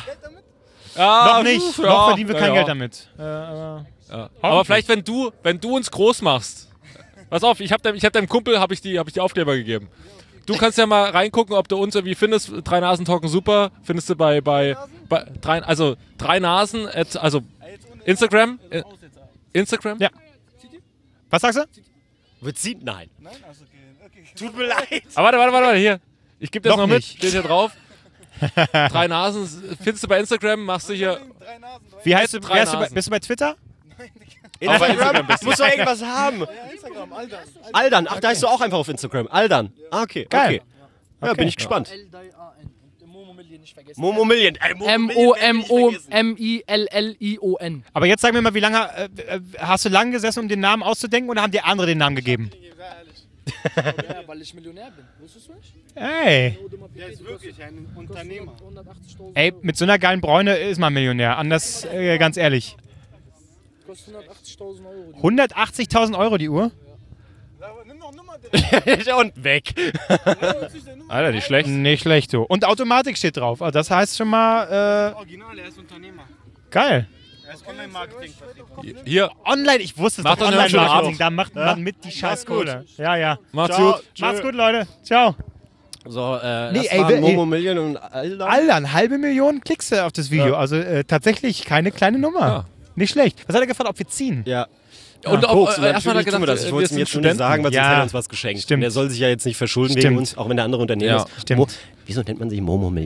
Ja, Noch nicht. pf, Noch ja, verdienen wir kein ja, Geld damit. Äh, aber Ja. Aber vielleicht, wenn du, wenn du uns groß machst. Pass auf, ich habe deinem, ich hab deinem Kumpel hab ich die, hab ich die Aufkleber gegeben. Du kannst ja mal reingucken, ob du uns irgendwie findest. Drei Nasen talken super. Findest du bei, bei, bei drei, also drei Nasen, at, also Instagram. Äh, Instagram? Ja. Was sagst du? Wird sie? Nein. Tut mir leid. Aber warte, warte, warte, warte, hier. Ich gebe das Noch noch, mit. nicht. Steht hier drauf. Drei Nasen findest du bei Instagram, machst du hier. Wie heißt du? Drei Wie heißt du bei, Nasen. bist du bei Twitter? Instagram muss doch irgendwas haben. Instagram, Aldan. Aldan, ach, da heißt du auch einfach auf Instagram. Aldan. Ah, okay. Geil. Okay. Ja, bin ich gespannt. L D A N. Und Momo Million nicht vergessen. Momo Million. Ey, Momo M Million O werd ich M nicht O vergessen. M I L L I O N. Aber jetzt sag mir mal, wie lange äh, äh, hast du lang gesessen, um den Namen auszudenken, oder haben dir andere den Namen gegeben? Ja, weil ich Millionär bin. Wusstest du nicht? Ey, Der ist wirklich ein Unternehmer. hundertachtzigtausend ey, mit so einer geilen Bräune ist man Millionär. Anders, äh, ganz ehrlich. kostet hundertachtzigtausend Euro. Die hundertachtzigtausend Euro die Uhr? Nimm noch Nummer. Und weg. Alter, nicht schlecht. Nicht schlecht, so. Und Automatik steht drauf. Also das heißt schon mal, Original, er ist Unternehmer. äh, geil. Er ist Online-Marketing. Hier, Online, ich wusste es Macht doch, doch einen schönen Online-Marketing, Abend. da macht man mit die Scheißkohle. Ja, ja. macht's Ciao. gut. Macht's gut, Leute. Ciao. So, äh, Nee, das ey, waren ey. Momo Million und Aldan. Alter, eine halbe Million Klicks äh, auf das Video. Ja. Also äh, tatsächlich keine kleine Nummer. Ja. Nicht schlecht. Was hat er gefragt, ob wir ziehen? Ja. Und auch, Koks, äh, und erstmal natürlich hat er tun wir gedacht, das. Ich äh, wollte wir es ihm sind jetzt nur nicht Studenten. sagen, weil sonst Ja. hätte er uns was geschenkt. Stimmt. Und er soll sich ja jetzt nicht verschulden Stimmt. wegen uns, auch wenn der andere Unternehmer Ja. ist. Stimmt. Mo Wieso nennt man sich Momo Million?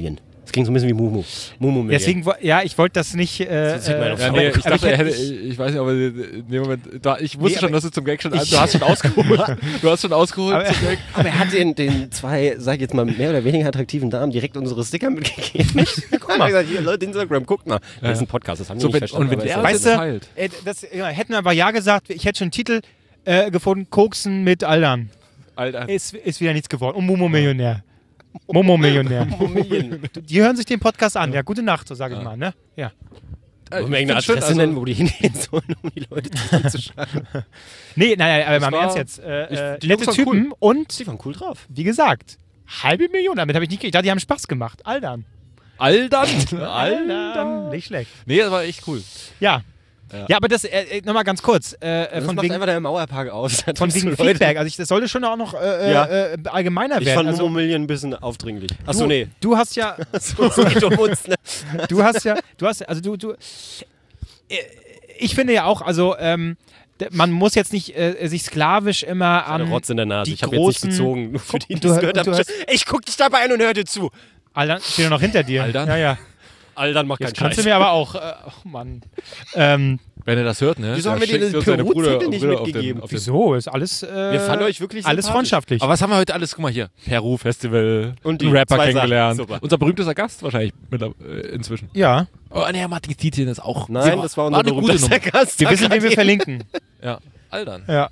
Es ging so ein bisschen wie Mumu. Mumu Deswegen, wo- ja, ich wollte das nicht. Äh, Das sieht meine äh, Ja, Aber nee, ich- ich dachte, aber er hätte, ich- ich, ich weiß nicht, aber in dem Moment, da, ich wusste Nee, schon, aber dass du zum Gag schon, ich- du hast schon ausgeholt. Du hast schon ausgeholt Aber- zum Gag. Aber er hat den, den zwei, sag ich jetzt mal, mehr oder weniger attraktiven Damen direkt unsere Sticker mitgegeben. Ja, guck mal. Gesagt, hier, Leute, Instagram, guckt mal. Das ist ein Podcast, das haben die So, nicht wenn- verstanden. und wenn aber der- ist weißt das du, teilt. äh, das, ja, hätten wir aber ja gesagt, ich hätte schon einen Titel äh, gefunden: Koksen mit Aldern. Alter. Ist, ist wieder nichts geworden. Und Momo-Millionär. Momo-Millionär. Millionen. Die hören sich den Podcast an. Ja, gute Nacht, so sage ich mal. Ne? Ja. Wollen wir irgendeine Ich find's schön, Adresse also- nennen, wo die hingehen sollen, um die Leute zusammenzuschalten? Nee, nein, nein, aber mal im war- Ernst jetzt. Äh, Ich- äh, die nette Jungs waren Typen und, Die waren cool drauf. wie gesagt, halbe Million. Damit habe ich nicht. Ich dachte, die haben Spaß gemacht. Aldern. Aldern? Aldern. Nicht schlecht. Nee, das war echt cool. Ja. Ja, aber das, äh, nochmal ganz kurz. Äh, Das von macht wegen, einfach der Mauerpark aus. Da von triffst wegen du Leute. Feedback. Also ich, das sollte schon auch noch äh, Ja. äh, allgemeiner Ich werden. fand Also, Momo Million ein bisschen aufdringlich. du, Achso, nee. Du hast ja, So, so geht um uns, ne? du hast ja, du hast, also du, du, äh, ich finde ja auch, also ähm, d- man muss jetzt nicht äh, sich sklavisch immer Eine an Rotz in der Nase. die Ich habe jetzt nicht großen- gezogen. Nur für die, die du- es gehört und du haben. hast- Ich guck dich dabei an und hör dir zu. Aldern, steht ja noch hinter dir. Aldern? Ja, ja. Aldern macht keinen Jetzt kannst Scheiß. du mir aber auch, äh, oh Mann. Ähm, Wenn er das hört, ne? Wieso haben da wir dir schickt den uns seine Peru-Zettel Bruder- nicht Brüder auf mitgegeben? den- auf den- wieso? Ist alles, äh, Wir fanden euch wirklich alles sympathisch. freundschaftlich. Aber was haben wir heute alles? Guck mal hier. Peru-Festival. Und einen die Rapper zwei Sachen. kennengelernt. Super. Unser berühmtester Gast wahrscheinlich mit, äh, inzwischen. ja. Oh, nee, Martin Tietjen ist auch. Nein, das war unser eine gute berühmtester Nummer. Gast. Wir wissen, wen wir Ja. verlinken. Ja, Aldern. Ja.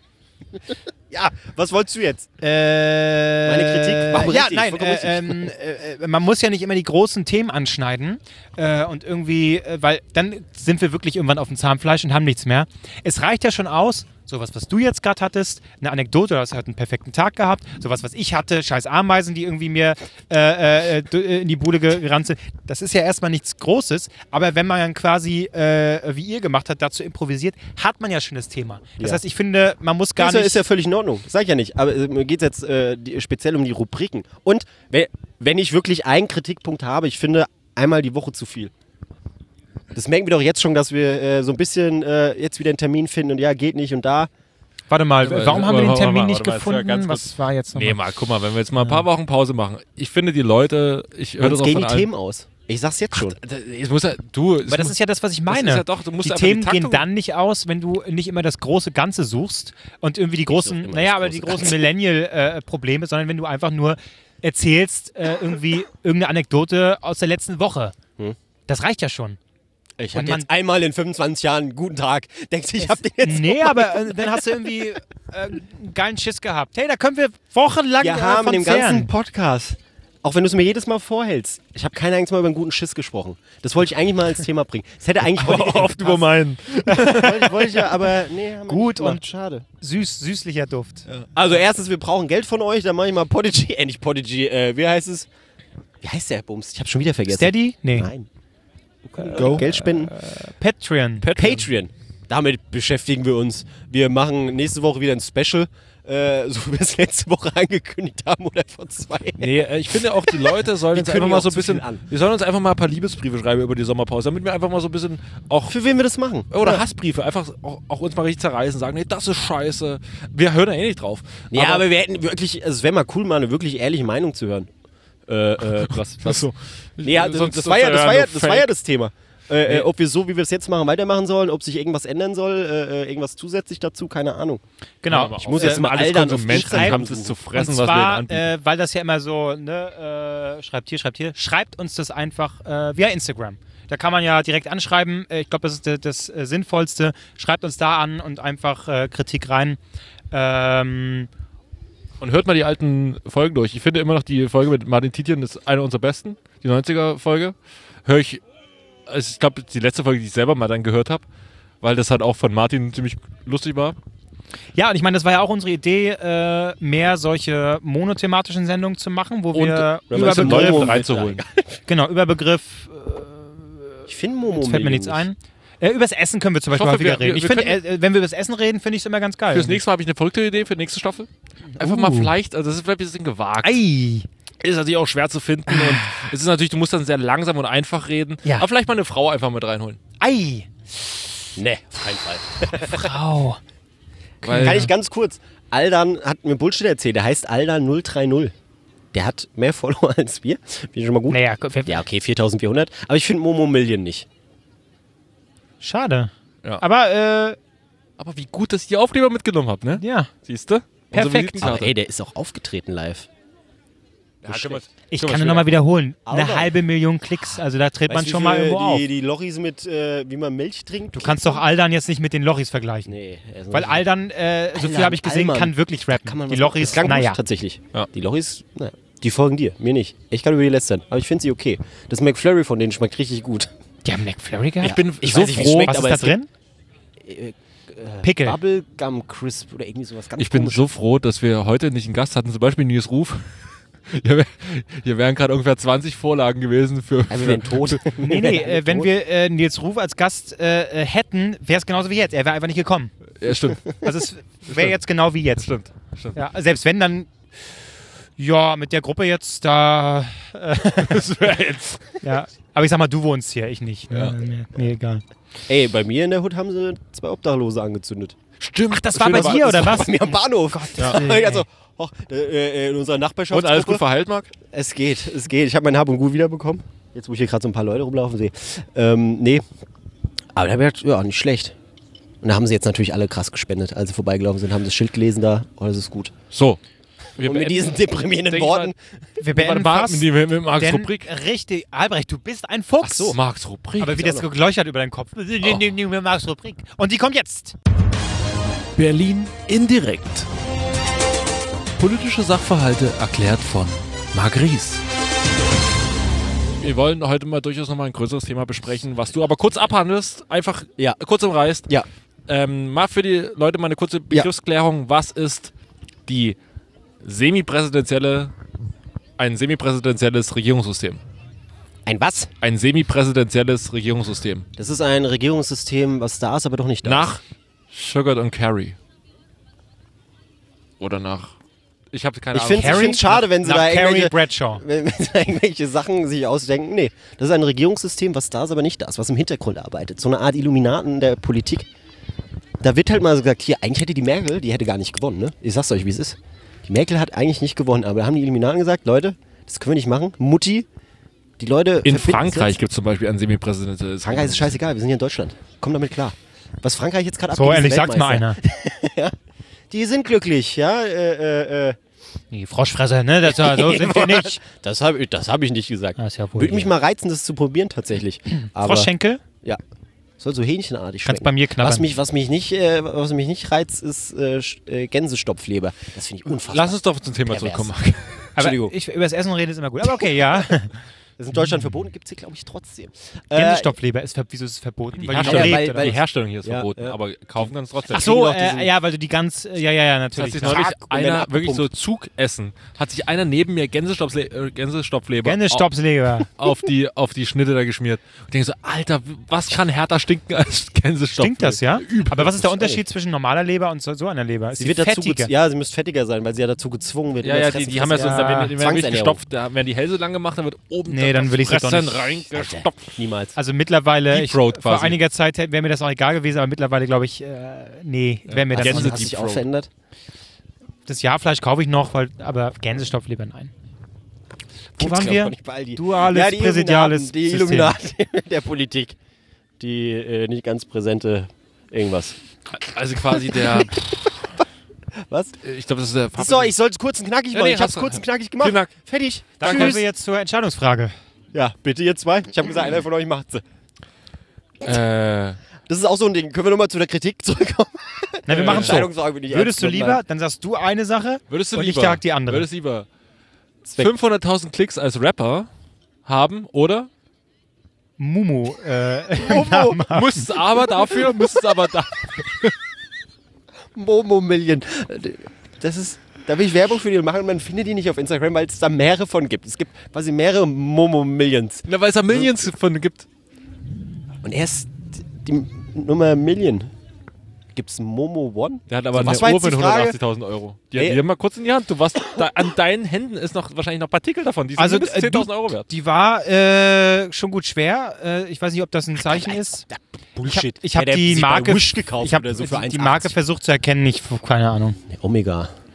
Ja, was wolltest du jetzt? Äh, Meine Kritik? Warum ja, richtig? nein, Vollkommen äh, ähm, äh, man muss ja nicht immer die großen Themen anschneiden äh, und irgendwie, äh, weil dann sind wir wirklich irgendwann auf dem Zahnfleisch und haben nichts mehr. Es reicht ja schon aus, sowas, was du jetzt gerade hattest, eine Anekdote, du hast halt einen perfekten Tag gehabt, sowas, was ich hatte, scheiß Ameisen, die irgendwie mir äh, äh, in die Bude ge- gerannt sind. Das ist ja erstmal nichts Großes, aber wenn man dann quasi, äh, wie ihr gemacht habt, dazu improvisiert, hat man ja schon das Thema. Das Ja. heißt, ich finde, man muss gar ist, ja, nicht... ist ja völlig in Ordnung. Sag ich ja nicht. Aber äh, mir geht es jetzt äh, die, speziell um die Rubriken. Und wenn, wenn ich wirklich einen Kritikpunkt habe, ich finde einmal die Woche zu viel. Das merken wir doch jetzt schon, dass wir äh, so ein bisschen äh, jetzt wieder einen Termin finden und ja, geht nicht und da. Warte mal, Aber- warum haben wir aber- den warte Termin mal, nicht warte mal, jetzt mal gefunden? ganz kurz. Was war jetzt Nee, nochmal? mal, guck mal, wenn wir jetzt mal ein paar Wochen Pause machen. Ich finde die Leute, ich höre Und das es auch gehen von die allen. Themen aus. Ich sag's jetzt schon. Es muss ja, du, es Aber das muss- ist ja das, was ich meine. ist ja doch, du musst die einfach die Themen gehen Taktung- dann nicht aus, wenn du nicht immer das große Ganze suchst und irgendwie die großen, immer naja, das aber große die großen Ganze. Millennial-Probleme, sondern wenn du einfach nur erzählst, äh, irgendwie irgendeine Anekdote aus der letzten Woche. Hm. Das reicht ja schon. Ich Und hatte man- jetzt einmal in fünfundzwanzig Jahren einen guten Tag. Denkst du, ich hab den jetzt. Nee, aber äh, dann hast du irgendwie äh, einen geilen Schiss gehabt. Hey, da können wir wochenlang Wir äh, haben von in dem zehren. ganzen Podcast, auch wenn du es mir jedes Mal vorhältst, ich habe kein einziges Mal über einen guten Schiss gesprochen. Das wollte ich eigentlich mal als Thema bringen. Das hätte eigentlich heute oft über meinen. wollte, wollte ich ja, aber nee, haben wir Gut nicht gemacht. und- schade. Süß, süßlicher Duft. Also erstens, wir brauchen Geld von euch, dann mache ich mal Podigy, äh nicht Podigy, äh, wie heißt es? Wie heißt der Bums? Ich habe schon wieder vergessen. Steady? Nee. Nein. Geld spenden. Patreon. Patreon. Damit beschäftigen wir uns. Wir machen nächste Woche wieder ein Special, äh, so wie wir es letzte Woche angekündigt haben oder vor zwei. Nee, äh, ich finde auch, die Leute sollen Wir uns können einfach ja mal auch so ein zu bisschen, viel an. wir sollen uns einfach mal ein paar Liebesbriefe schreiben über die Sommerpause, damit wir einfach mal so ein bisschen auch, Für wen wir das machen? oder Hassbriefe, einfach auch, auch uns mal richtig zerreißen, sagen, nee, das ist scheiße. Wir hören da eh nicht drauf. Ja, aber, wir hätten wirklich, also es wäre mal cool, mal eine wirklich ehrliche Meinung zu hören. Äh, äh, was, was? so. Nee, ja, das, Sonst das, ist war ja, das, war ja, nur das war ja Fake. das Thema. Äh, Nee. äh, ob wir so, wie wir es jetzt machen, weitermachen sollen, ob sich irgendwas ändern soll, äh, äh, irgendwas zusätzlich dazu, keine Ahnung. Genau. Ich muss jetzt mal alles Aldern auf Konsument Instagram haben, es zu fressen, Und was wir ihnen zwar, anbieten. äh, weil das ja immer so, ne, äh, schreibt hier, schreibt hier, schreibt uns das einfach äh, via Instagram. Da kann man ja direkt anschreiben. Äh, ich glaube, das ist de, das äh, Sinnvollste. Schreibt uns da an und einfach äh, Kritik rein. Ähm, Und hört mal die alten Folgen durch. Ich finde immer noch, die Folge mit Martin Tietjen ist eine unserer besten, die neunziger-Folge. Höre ich, also ich glaube, die letzte Folge, die ich selber mal dann gehört habe, weil das halt auch von Martin ziemlich lustig war. ja, und ich meine, das war ja auch unsere Idee, äh, mehr solche monothematischen Sendungen zu machen, wo Und wir wenn über man so Leute Begriff- mit reinzuholen. genau, über Begriff, Ich finde Momo jetzt fällt mir nichts ein. Äh, übers Essen können wir zum Beispiel hoffe, häufiger wir- reden. wir- Ich wir finde, äh, wenn wir über das Essen reden, finde ich es immer ganz geil. Fürs nächste Mal habe ich eine verrückte Idee für die nächste Staffel. Einfach mal Uh. vielleicht, also das ist vielleicht ein bisschen gewagt. Ei. Ist natürlich auch schwer zu finden und es ist natürlich, du musst dann sehr langsam und einfach reden. Ja. Aber vielleicht mal eine Frau einfach mit reinholen. Ei. Nee, auf keinen Fall. Frau. Weil, Kann ich ganz kurz. Aldan hat mir Bullshit erzählt, der heißt Aldan null drei null. Der hat mehr Follower als wir. Finde ich schon mal gut. Naja, Ja, okay, viertausendvierhundert. Aber ich finde Momo Million nicht. schade. Ja. Aber, äh, Aber wie gut, dass ich die Aufkleber mitgenommen habe, ne? ja. Siehst du? Perfekt. Aber ey, der ist auch aufgetreten live. Ja, können wir- Ich können wir kann nur schon noch mal wiederholen. Eine Aber- halbe Million Klicks, also da tritt man Weißt du, schon wie mal viele irgendwo auf. die, die Lochis mit, äh, wie man Milch trinkt? Du kannst doch Aldan jetzt nicht mit den Lochis vergleichen. Nee. er ist Weil noch- Aldan, äh, so viel Aldan, habe ich gesehen, Allmann. kann wirklich rappen. Kann man die was- Lochis, das klang gut, naja. tatsächlich. Ja. Die Lochis, naja, die folgen dir, mir nicht. Ich kann über die lästern, aber ich finde sie okay. Das McFlurry von denen schmeckt richtig gut. Die haben McFlurry gehabt? Ich bin Ich so weiß nicht, wie es froh, schmeckt, Was aber ist da es drin? Äh, Pickel. Bubblegum Crisp oder irgendwie sowas ganz ich bin komisches. so froh, dass wir heute nicht einen Gast hatten, zum Beispiel Nils Ruf. Hier, wär, hier wären gerade ungefähr zwanzig Vorlagen gewesen für. Ja, wir wären tot. Nee, nee, äh, wenn wir äh, Nils Ruf als Gast äh, äh, hätten, wäre es genauso wie jetzt. Er wäre einfach nicht gekommen. Ja, stimmt. Also es wäre jetzt genau wie jetzt. Stimmt. Stimmt. Ja, selbst wenn, dann ja, mit der Gruppe jetzt, da äh, Das wäre jetzt. ja. Aber ich sag mal, du wohnst hier, ich nicht. Ja. Ja. Mir, mir egal. Ey, bei mir in der Hut haben sie zwei Obdachlose angezündet. Stimmt. Ach, das war bei dir, oder was? Bei mir am Bahnhof. Ja. Also, och, äh, äh, in unserer Nachbarschaft. Und alles gut verheilt, Marc? Es geht, es geht. Ich habe mein Hab und Gut wiederbekommen. Jetzt, wo ich hier gerade so ein paar Leute rumlaufen sehe. Ähm, nee. Aber da wäre ja nicht schlecht. Und da haben sie jetzt natürlich alle krass gespendet. Als sie vorbeigelaufen sind, haben sie das Schild gelesen da. Oh, das ist gut. So. Wir Und mit diesen deprimierenden denke ich Worten. Wir Warte, beenden Marc, fast, mit, mit, mit Marcs denn Rubrik. richtig, Albrecht, du bist ein Fuchs. Ach so, Marcs Rubrik. Aber wie das geleuchtet über deinen Kopf. Oh. Marcs Rubrik. Und die kommt jetzt. Berlin indirekt. Politische Sachverhalte erklärt von Marc Ries. Wir wollen heute mal durchaus nochmal ein größeres Thema besprechen, was du aber kurz abhandelst, einfach Ja. kurz umreißt. Ja. Ähm, mal für die Leute mal eine kurze Begriffsklärung. Was ist die semipräsidentielle, ein semipräsidentielles Regierungssystem? Ein was? Ein semipräsidentielles Regierungssystem. Das ist ein Regierungssystem, was da ist, aber doch nicht da Nach Sugar und Carrie. Oder nach... Ich habe keine Ich Ahnung. finde es schade, wenn sie Nach da Carrie irgendwelche, Bradshaw. wenn, wenn sie da irgendwelche Sachen sich ausdenken. Nee, das ist ein Regierungssystem, was da ist, aber nicht da ist, was im Hintergrund arbeitet. So eine Art Illuminaten der Politik. Da wird halt mal so gesagt, hier, eigentlich hätte die Merkel, die hätte gar nicht gewonnen, ne? Ich sag's euch, wie es ist. Die Merkel hat eigentlich nicht gewonnen, aber da haben die Illuminaten gesagt, Leute, das können wir nicht machen. Mutti, die Leute... In verfinden Frankreich jetzt. gibt es zum Beispiel ein semipräsidentielles. Frankreich ist scheißegal, wir sind hier in Deutschland. Komm damit klar. Was Frankreich jetzt gerade So, abgeht, endlich ist sagt's mal einer. ja? Die sind glücklich, ja. Äh, äh, äh. Die Froschfresser, ne? Das, so sind wir nicht. Das habe das hab ich nicht gesagt. Das ist ja wohl Würde mich hier. mal reizen, das zu probieren tatsächlich. Aber Froschschenkel? ja, soll so hähnchenartig Kannst schmecken. bei mir knabbern. Was mich, was mich nicht, äh, was mich nicht reizt, ist äh, Sch- äh, Gänsestopfleber. Das finde ich unfassbar. Lass uns doch zum Thema Pervers. zurückkommen, Marc. Aber Entschuldigung. ich, über das Essen reden ist immer gut. Aber okay, ja. Das ist in Deutschland verboten, gibt es hier glaube ich trotzdem. Äh, Gänsestopfleber ist ver wieso ist es verboten? Die Weil Herstellung, die noch weil- lebt, weil- die oder? Herstellung hier ist Ja, verboten, ja. aber kaufen kannst trotzdem. Ach so, kriegen noch äh, diesen- ja, weil du die ganz, äh, ja, ja, ja, Das hat natürlich. sich neulich Tag und werden einer wirklich so abgepumpt. Zugessen, hat sich einer neben mir Gänsestopfle äh, Gänsestopfleber Gänsestopfleber. auf die, auf die Schnitte da geschmiert. Und ich denke so, Alter, was kann härter stinken als Gänsestopfleber? Stinkt das, ja? Aber was ist der Wahrscheinlich. Unterschied zwischen normaler Leber und so, so einer Leber? Ist Sie die wird dazu fettiger? gez- ja, sie müsste fettiger sein, weil sie ja dazu gezwungen wird. Ja, immer ja, fressen, die, die haben ja so, fressen. da werden, die werden wirklich Zwangsernährung. gestopft, da werden die Hälse lang gemacht, dann wird oben Nee, dann will ich das doch Fressen nicht. reingestopft. Niemals. Also mittlerweile, Deep ich, Throat vor quasi. einiger Zeit wäre mir das auch egal gewesen, aber mittlerweile glaube ich, äh, nee, wäre mir das Hast, Gänse- du- noch hast nicht. dich Deep auch Throat. verändert? Das Jahrfleisch kaufe ich noch, weil, aber Gänsestopfleber nein. Wo Gibt's, waren glaub wir? ich, nicht bei Aldi. Duales, ja, die präsidiales Illuminaten, Die System. Illuminaten der Politik. Die äh, nicht ganz präsente irgendwas. Also quasi der, Was? ich glaube, das ist der So, ich soll es kurz und knackig Ja, machen. nee, ich hab's hast du- kurz und knackig gemacht. Knack. Fertig. Dann Tschüss. kommen wir jetzt zur Entscheidungsfrage. Ja, bitte ihr zwei. Ich habe gesagt, einer von euch macht's. äh, Das ist auch so ein Ding. Können wir nochmal zu der Kritik zurückkommen? Na, wir machen so. Entscheidungsfrage bin ich Würdest du ernst lieber, genommen. dann sagst du eine Sache würdest du und lieber, ich sag die andere. Würdest lieber Zweck. fünfhunderttausend Klicks als Rapper haben oder Mumu. Äh, Momo, musst aber dafür, müsstest aber da. Momo Million. Das ist. Da will ich Werbung für die machen. Man findet die nicht auf Instagram, weil es da mehrere von gibt. Es gibt quasi mehrere Momo Millions. Na, weil es da Millions von gibt. Und erst die Nummer Million. Gibt es Momo One? Der hat aber So, was eine war Uhr jetzt die mit Frage? hundertachtzigtausend Euro. Die hat Ey. die mal kurz in die Hand. Du warst da, an deinen Händen ist noch wahrscheinlich noch Partikel davon. Die sind Also, mindestens äh, zehntausend du- Euro wert. Die war äh, schon gut schwer. Äh, ich weiß nicht, ob das ein Zeichen ist. Bullshit. Ich habe Hätte er die sie bei Marke, Wish gekauft ich hab oder so für die eins Marke achtzig. versucht zu erkennen, nicht, keine Ahnung. Omega.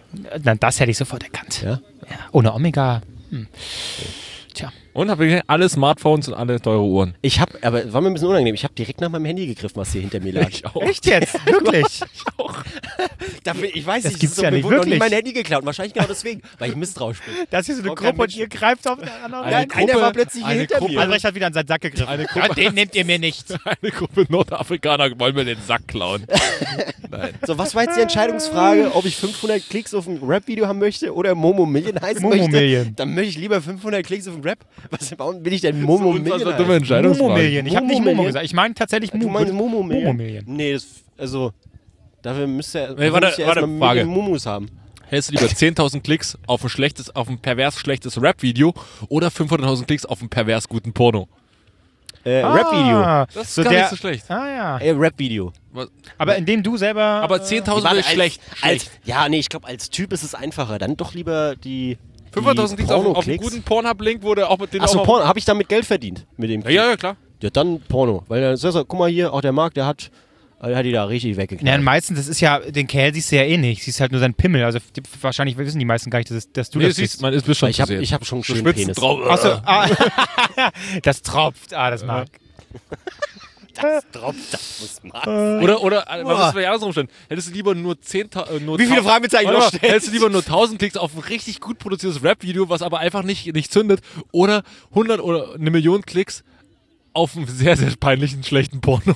Na, das hätte ich sofort erkannt. Ja? Ja, ohne Omega. Hm. Tja. Und habe ich alle Smartphones und alle teure Uhren. Ich habe, aber war mir ein bisschen unangenehm, ich habe direkt nach meinem Handy gegriffen, was hier hinter mir lag. Ich auch. Echt jetzt? Wirklich? Ich auch. Dafür, ich weiß Das nicht, gibt's so, ja mir nicht, wurde noch nie wirklich. mein Handy geklaut. Wahrscheinlich genau deswegen, weil ich misstrauisch bin. Das hier so eine Oh, kein Gruppe und Mensch. ihr greift auf den anderen. Eine Nein, Gruppe- einer war plötzlich hier eine hinter Gruppe- mir. Albrecht hat wieder an seinen Sack gegriffen. Eine Gruppe- Ja, den nehmt ihr mir nicht. Eine Gruppe Nordafrikaner wollen mir den Sack klauen. Nein. So, was war jetzt die Entscheidungsfrage, ob ich fünfhundert Klicks auf ein Rap-Video haben möchte oder Momo Million heißen Momo möchte? Million. Dann möchte ich lieber fünfhundert Klicks auf ein Rap. Was, warum will ich denn Momo Das Million war dumme heißen? Entscheidungsfrage. Momo-Million. Ich habe nicht Momo Momo-Million? gesagt. Ich meine tatsächlich Du Momo. meinst Momo Million? Momo-Million. Nee, das, also, dafür müsste er Nee, warte, müsste er warte, erstmal Frage. Million Mumus haben. Hältst du lieber zehntausend Klicks auf ein schlechtes, auf ein pervers schlechtes Rap-Video oder fünfhunderttausend Klicks auf ein pervers guten Porno? Äh, Rap-Video. Ah, Das ist so gar der- nicht so schlecht. Ah ja. Äh, Rap-Video. Was- Aber indem du selber... Aber zehntausend Warte, ist schlecht. Als, schlecht. ja, nee, ich glaube, als Typ ist es einfacher. Dann doch lieber die. fünfhunderttausend die Klicks auf, auf einen Porno-Klicks. guten Pornhub-Link wurde auch mit den Achso, auch Porno. Habe ich damit Geld verdient? Mit dem Ja, ja, ja, klar. Ja, dann Porno. Weil dann ist das so, guck mal hier, auch der Marc, der hat, der hat die da richtig Ja, weggeknallt. meistens, das ist ja, den Kerl siehst du ja eh nicht. Siehst halt nur seinen Pimmel. Also die, wahrscheinlich wissen die meisten gar nicht, dass, es- dass du Nee, das siehst, bist. man ist bis schon ich zu habe sehen. ich hab schon einen So schönen schwitzen Penis. drauf. Achso, ah, das tropft. Ah, das mag. Das droppt, das muss man. Oder, oder, äh, was ist bei andersrum stellen? Hättest du lieber nur zehntausend, äh, nur Wie viele tausend- Fragezeichen Warte noch mal, stellst? Hättest du lieber nur tausend Klicks auf ein richtig gut produziertes Rap-Video, was aber einfach nicht, nicht zündet, oder hundert oder eine Million Klicks auf einen sehr, sehr peinlichen, schlechten Porno?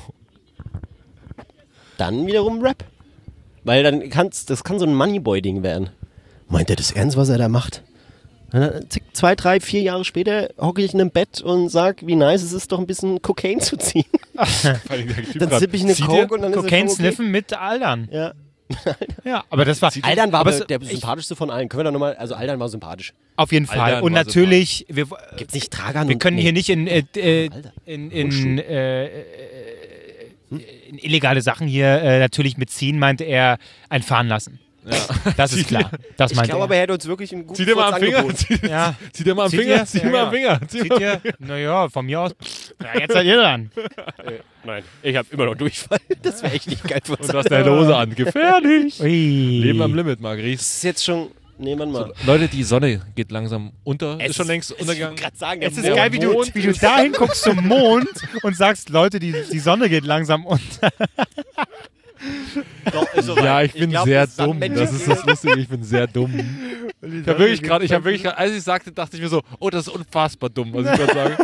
Dann wiederum Rap. Weil dann kann's, das kann so ein Moneyboy-Ding werden. Meint er das ernst, was er da macht? Und dann, zick, zwei, drei, vier Jahre später hocke ich in einem Bett und sag, wie nice es ist, doch ein bisschen Kokain zu ziehen. Dann zipp ich eine Zieht Coke und dann Cocaine ist es schon okay. sniffen mit Aldern. Ja. Ja, aber das war Aldan war aber aber so- der ich- sympathischste von allen. Können wir da nochmal, also Aldan war sympathisch. auf jeden Fall. Aldern Und war natürlich, wir, Gibt's nicht Tragan wir und- können nee. hier nicht in, äh, äh, Alter. in, in, äh, äh, in illegale Sachen hier äh, natürlich mitziehen, meinte er, ein fahren lassen. Das ist klar. Das Ich meinte glaube er. aber, er hätte uns wirklich einen guten Zieh dir mal am Furz Finger. angeboten. Zieh, Ja. zieh dir mal am Zieht Finger. ihr? Zieh Ja, dir mal am ja. Finger. Zieh Seht mal am ihr? Naja, von mir aus. Ja, jetzt seid ihr dran. Nein, ich habe immer noch Durchfall. Das wäre echt nicht geil für uns. Und du hast deine Hose an. Gefährlich. Ui. Leben am Limit, Margries. Das ist jetzt schon. Nee, warte mal. Leute, die Sonne geht langsam unter. Es ist schon ist- längst es- untergegangen. Ich wollte gerade sagen, Es ist der geil, wie du, Mond wie du ist- dahin guckst zum Mond und sagst, Leute, die, die Sonne geht langsam unter. Doch, ist soweit. Ja, ich bin glaub, sehr das sagt dumm. Menschen. Das ist das Lustige, ich bin sehr dumm. Ich habe wirklich gerade, ich habe wirklich gerade, als ich sagte, dachte ich mir so, oh, das ist unfassbar dumm, was ich gerade sage.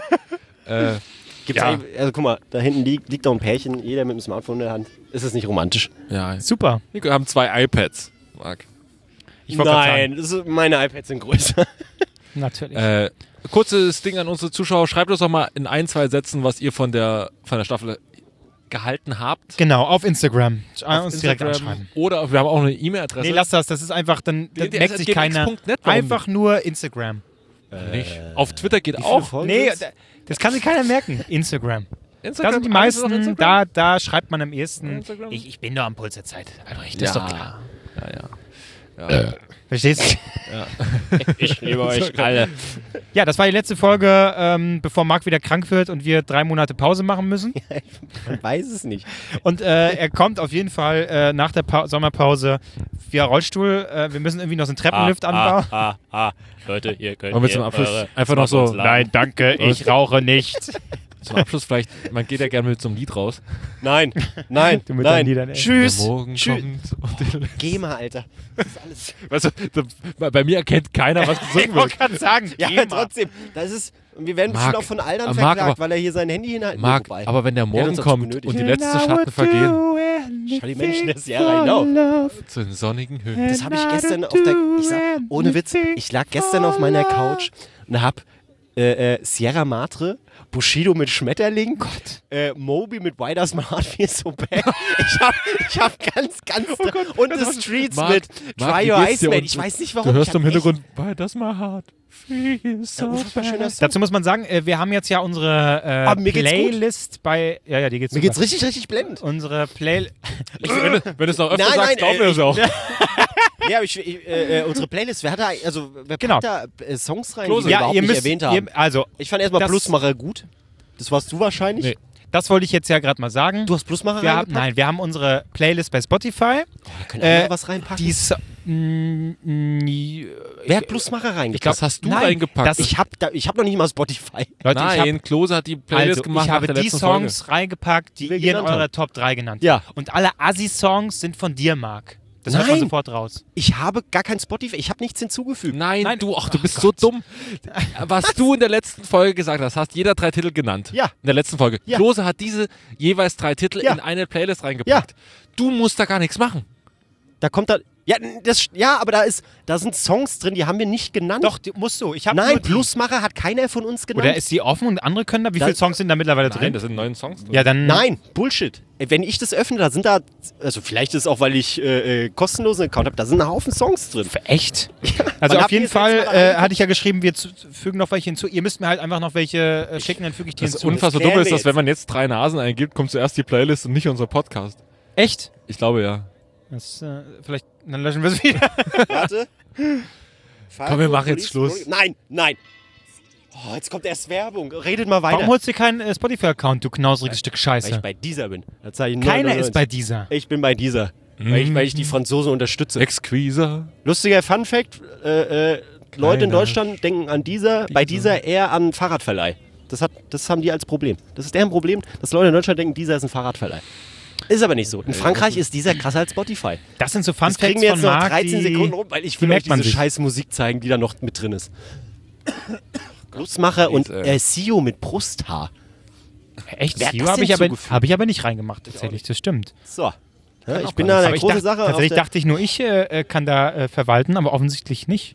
äh, Gibt's Ja. eigentlich- also guck mal, da hinten liegt, liegt doch ein Pärchen, jeder mit dem Smartphone in der Hand. Ist das nicht romantisch? ja, Super. wir haben zwei iPads, Marc. Ich wollte grad Nein, das ist, meine iPads sind größer. Natürlich. Äh, kurzes Ding an unsere Zuschauer. Schreibt uns doch mal in ein, zwei Sätzen, was ihr von der, von der Staffel gehalten habt. Genau, auf Instagram. Auf uns direkt Instagram. anschreiben. Oder wir haben auch eine E-Mail-Adresse. Nee, lass das. Das ist einfach, dann, dann Nee, merkt es sich geht keiner. x punkt net, warum Einfach nur Instagram. nicht. Auf Twitter geht viele auch. Folgen Nee, sind's? da- das kann sich keiner merken. Instagram. Instagram, Da sind die alles ist auf meisten, Instagram. da, da schreibt man am ehesten. Instagram? Ich, ich bin doch am Puls der Zeit. Albrecht, das ist doch klar. Ja, ja. Ja. Verstehst du? Ich liebe euch alle. Ja, das war die letzte Folge, ähm, bevor Marc wieder krank wird und wir drei Monate Pause machen müssen. Man weiß es nicht. Und äh, er kommt auf jeden Fall äh, nach der pa Sommerpause via Rollstuhl. Äh, wir müssen irgendwie noch so einen Treppenlift anbauen. ah, ah. Leute, ihr könnt Wollen wir zum Abschluss einfach noch so, Nein, danke, ich rauche nicht. zum Abschluss vielleicht, man geht ja gerne mit so einem Lied raus. Nein, nein, Du mit deinen nein. Liedern, ey. Tschüss. Der Morgen Tschüss. kommt. Und den Geh mal, Alter. Das ist alles. weißt du, da, bei- bei mir erkennt keiner, was gesungen Ich wollte wird. gerade sagen, Ja, geh mal. trotzdem. Das ist. Und wir werden Marc, bestimmt auch von Aldan äh, Marc, verklagt, aber- weil er hier sein Handy hinhalten Marc, will. Wobei. aber wenn der Der hat Morgen uns dazu kommt genötigt. und die letzten Schatten vergehen Schau die Menschen des Jahres hinauf. zu den sonnigen Höhen. Das habe ich gestern auf der. Ich sag, ohne Witz, ich lag gestern auf meiner Couch und hab äh, äh, Sierra Madre, Bushido mit Schmetterling, äh, Moby mit Why Does My Heart Feel So Bad. Ich hab, ich hab ganz, ganz. und The Streets Marc, mit Marc, Try wie Your geht's Eyes dir? Man. Und Ich weiß nicht warum. Du hörst ich hab im Hintergrund, echt- why does my heart feel so unfassbar schöner bad? Song. Dazu muss man sagen, äh, wir haben jetzt ja unsere äh, Aber mir geht's gut. Playlist bei. Ja, ja, die geht's Mir super. geht's richtig, richtig blendend. Unsere Play. Wenn, du- wenn du es noch öfter Nein, sagst, nein, glauben äh, wir das auch. Ja, aber ich, ich, äh, äh, unsere Playlist, wer hat da, also, wer packt Genau. da äh, Songs rein, Klose. die wir Ja, überhaupt ihr nicht müsst. erwähnt haben? Ihr, also, Ich fand erstmal Das- Plusmacher gut. Das warst du wahrscheinlich. Nee. das wollte ich jetzt ja gerade mal sagen. Du hast Plusmacher wir haben, reingepackt? nein, wir haben unsere Playlist bei Spotify. Da können Äh, wir was reinpacken. Die so Wer hat Plusmacher reingepackt? Das hast du nein, reingepackt. das- Ich hab, da, ich hab noch nicht mal Spotify. Leute, ich Nein, hab, Klose hat die Playlist also, gemacht ich nach habe der die letzten Songs Folge. reingepackt, die, Die wir ihr in genannt eurer haben. Top drei genannt Ja. habt. Und alle Assi-Songs sind von dir, Marc. Das hört man Nein. sofort raus. Ich habe gar kein Spotify. Ich habe nichts hinzugefügt. Nein, Nein. du, ach, du bist so dumm. Was du in der letzten Folge gesagt hast, hast jeder drei Titel genannt. Ja. In der letzten Folge. Ja. Klose hat diese jeweils drei Titel Ja. in eine Playlist reingepackt. Du musst da gar nichts machen. Da kommt da. Ja, das, ja, aber da ist, da sind Songs drin, die haben wir nicht genannt. Doch, die, musst du. Ich hab Nein, nur die. Plusmacher hat keiner von uns genannt. Oder ist die offen und andere können da? Wie Da- viele Songs sind da mittlerweile drin? Nein, das sind neun Songs drin. Ja, dann. Nein, Bullshit. Ey, wenn ich das öffne, da sind da, also vielleicht ist es auch, weil ich äh, äh, kostenlosen Account habe, da sind ein Haufen Songs drin. Echt? Ja, Also wann auf habt ihr jeden das Fall letzte Mal äh, reingeguckt? hatte ich ja geschrieben, wir zu, fügen noch welche hinzu. Ihr müsst mir halt einfach noch welche äh, schicken, dann füge ich die Das hinzu. unfassbar klären dumm ist, wir dass wenn man jetzt drei Nasen eingibt, kommt zuerst die Playlist und nicht unser Podcast. Echt? Ich glaube ja. Das, äh, vielleicht, dann löschen wir es wieder. Warte. Komm, wir machen jetzt Schluss. Nein, nein. Oh, jetzt kommt erst Werbung. Redet mal weiter. Warum holst du dir keinen äh, Spotify-Account, du knausriges Stück Weil ich Scheiße? bei dieser bin. Da zahle ich Keiner neunundneunzig. ist bei dieser. Ich bin bei dieser. Weil, ich, weil ich die Franzosen unterstütze. Exquisa. Lustiger Fun-Fact: äh, äh, Leute in Keiner. Deutschland denken an dieser, bei dieser eher an Fahrradverleih. Das, hat, das haben die als Problem. Das ist deren Problem, dass Leute in Deutschland denken, dieser ist ein Fahrradverleih. Ist aber nicht so. In Frankreich ist dieser krasser als Spotify. Das sind so Fun Das kriegen Facts wir von jetzt noch Marc, dreizehn die, Sekunden rum, weil ich die will euch merkt man diese sich. scheiß Musik zeigen, die da noch mit drin ist. Plusmacher und äh, äh, Sio mit Brusthaar. Echt? Wer hat Sio das habe ich, denn aber- zugefügt? hab ich aber nicht reingemacht, tatsächlich. Das stimmt. So. Ja, ich bin da eine Aber ich große dachte, Sache. auf tatsächlich der- dachte ich nur, ich äh, kann da äh, verwalten, aber offensichtlich nicht.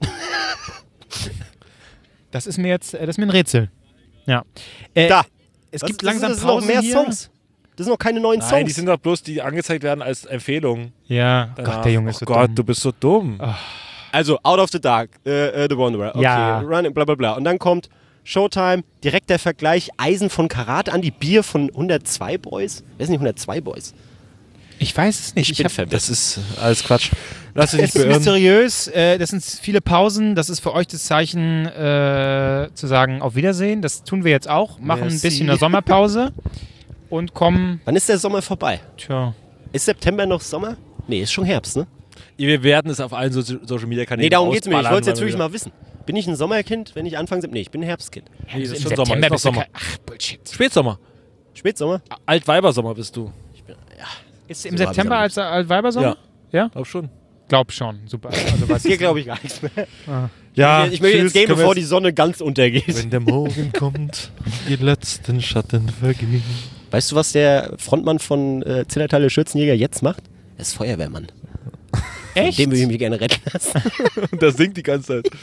Das ist mir jetzt, äh, das ist mir ein Rätsel. Ja. Äh, Da. Es Was- gibt das langsam sind, das sind noch Pause mehr hier. Songs. Das sind noch keine neuen Nein, Songs. die sind doch bloß, die angezeigt werden als Empfehlung. Ja, Danach. Gott, der Junge ist oh so Gott, dumm. du bist so dumm. Also, Out of the Dark, äh, äh, The Wanderer, okay, Ja. Run, bla bla bla. Und dann kommt Showtime, direkt der Vergleich, Eisen von Karat an die Bier von hundertzwei Boys. Wer sind die hundertzwei Boys? Ich weiß es nicht. Ich Ich bin hab, verwirrt. Das ist alles Quatsch. Lass dich es nicht ist beirren. mysteriös, äh, das sind viele Pausen. Das ist für euch das Zeichen, äh, zu sagen, auf Wiedersehen. Das tun wir jetzt auch. Machen ein Merci. bisschen eine Sommerpause und kommen. Wann ist der Sommer vorbei? Tja. Ist September noch Sommer? Nee, ist schon Herbst, ne? Wir werden es auf allen so Social Media Kanälen Nee, darum geht's mir nicht. Ich ausballern, wollte es jetzt weil wirklich wir- mal wissen. Bin ich ein Sommerkind, wenn ich Anfang September? Nee, ich bin ein Herbstkind. Nee, das ist Im schon Sommer. September Ist noch bist du Sommer. kein- Ach, Bullshit. Spätsommer. Spätsommer? Altweibersommer bist du. Ist im So hab September ich's als Altweibersommer? Ja. Glaub schon. Glaub schon. Super. Also, was Hier glaube ich gar nichts mehr. Ja, ich möchte jetzt gehen, bevor die Sonne ganz untergeht. Wenn der Morgen kommt, die letzten Schatten vergehen. Weißt du, was der Frontmann von äh, Zillertaler Schürzenjäger jetzt macht? Er ist Feuerwehrmann. Echt? Dem würde ich mich gerne retten lassen. Und das singt die ganze Zeit.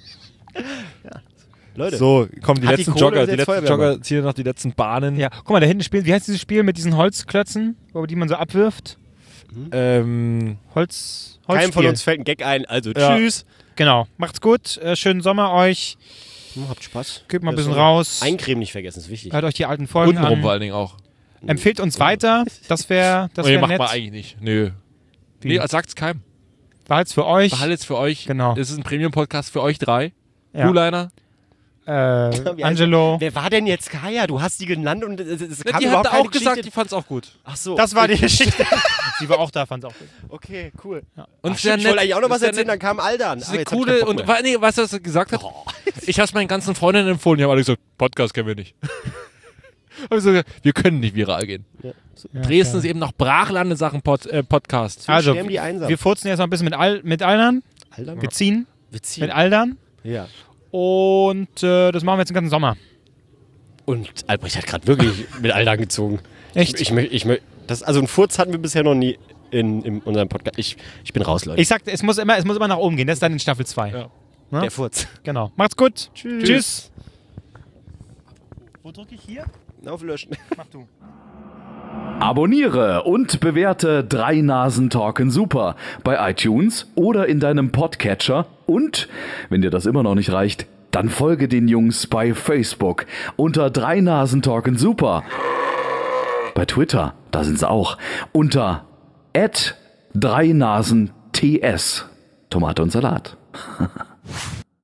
Leute. So, komm, die Hat die letzten Kohle, Jogger, ist die jetzt letzten Feuerwehrmann. Jogger ziehen noch die letzten Bahnen. Ja, guck mal, da hinten spielt, wie heißt dieses Spiel mit diesen Holzklötzen, wo- die man so abwirft? Ähm, Holz, Keinem Holzspiel. von uns fällt ein Gag ein, also Ja. tschüss. Genau. Macht's gut, äh, schönen Sommer euch. Hm, habt Spaß. Geht mal ein Das bisschen soll- raus. Eincremen nicht vergessen, ist wichtig. Hört euch die alten Folgen untenrum vor an. allen Dingen auch. Empfehlt uns weiter. Das wäre das nee, wär macht nett. mal eigentlich nicht. Nö. Wie? Nee, sagt's keinem. Behalt's für euch. Behaltet's für euch. Genau. Das ist ein Premium-Podcast für euch drei. Ja. Blue-Liner. Äh, Wie heißt Angelo. Wer war denn jetzt Kaya? Du hast die genannt und es, es kam Die überhaupt hat keine auch gesagt, Geschichte. die fand's auch gut. Ach so. Das war die Geschichte. Sie war auch da, fand's auch gut. Okay, cool. Und Ach, stimmt, ich wollte eigentlich auch noch was Sehr erzählen, nett. dann kam Aldan. Das ist Aber eine jetzt hab ich coole keinen Bock und mehr. wa- nee, weißt du, was er gesagt hat? Ich hab's meinen ganzen Freundinnen empfohlen, die haben alle gesagt, Podcast kennen wir nicht. Hab ich so gesagt, wir können nicht viral gehen. Ja, so. Dresden ist eben noch Brachlande Sachen Pod, äh, Podcast. Also, sterben die einsam. wir furzen jetzt noch ein bisschen mit, Al mit Aldern. Aldan? Wir ziehen Wir ziehen. mit Aldern. Ja. Und äh, das machen wir jetzt den ganzen Sommer. Und Albrecht hat gerade wirklich mit Aldan gezogen. Echt? Ich, ich, ich, ich, das, also einen Furz hatten wir bisher noch nie in, in unserem Podcast. Ich, ich bin raus, Leute. Ich sag, es muss immer, es muss immer nach oben gehen. Das ist dann in Staffel zwei. Ja. Ne? Der Furz. Genau. Macht's gut. Tschüss. Tschüss. Wo drücke ich hier? Auflöschen. Mach du. Abonniere und bewerte Drei Nasen Talken Super bei iTunes oder in deinem Podcatcher. Und, wenn dir das immer noch nicht reicht, dann folge den Jungs bei Facebook unter Drei Nasen Talken Super. Bei Twitter, da sind sie auch, unter at Drei Nasen T S. Tomate und Salat.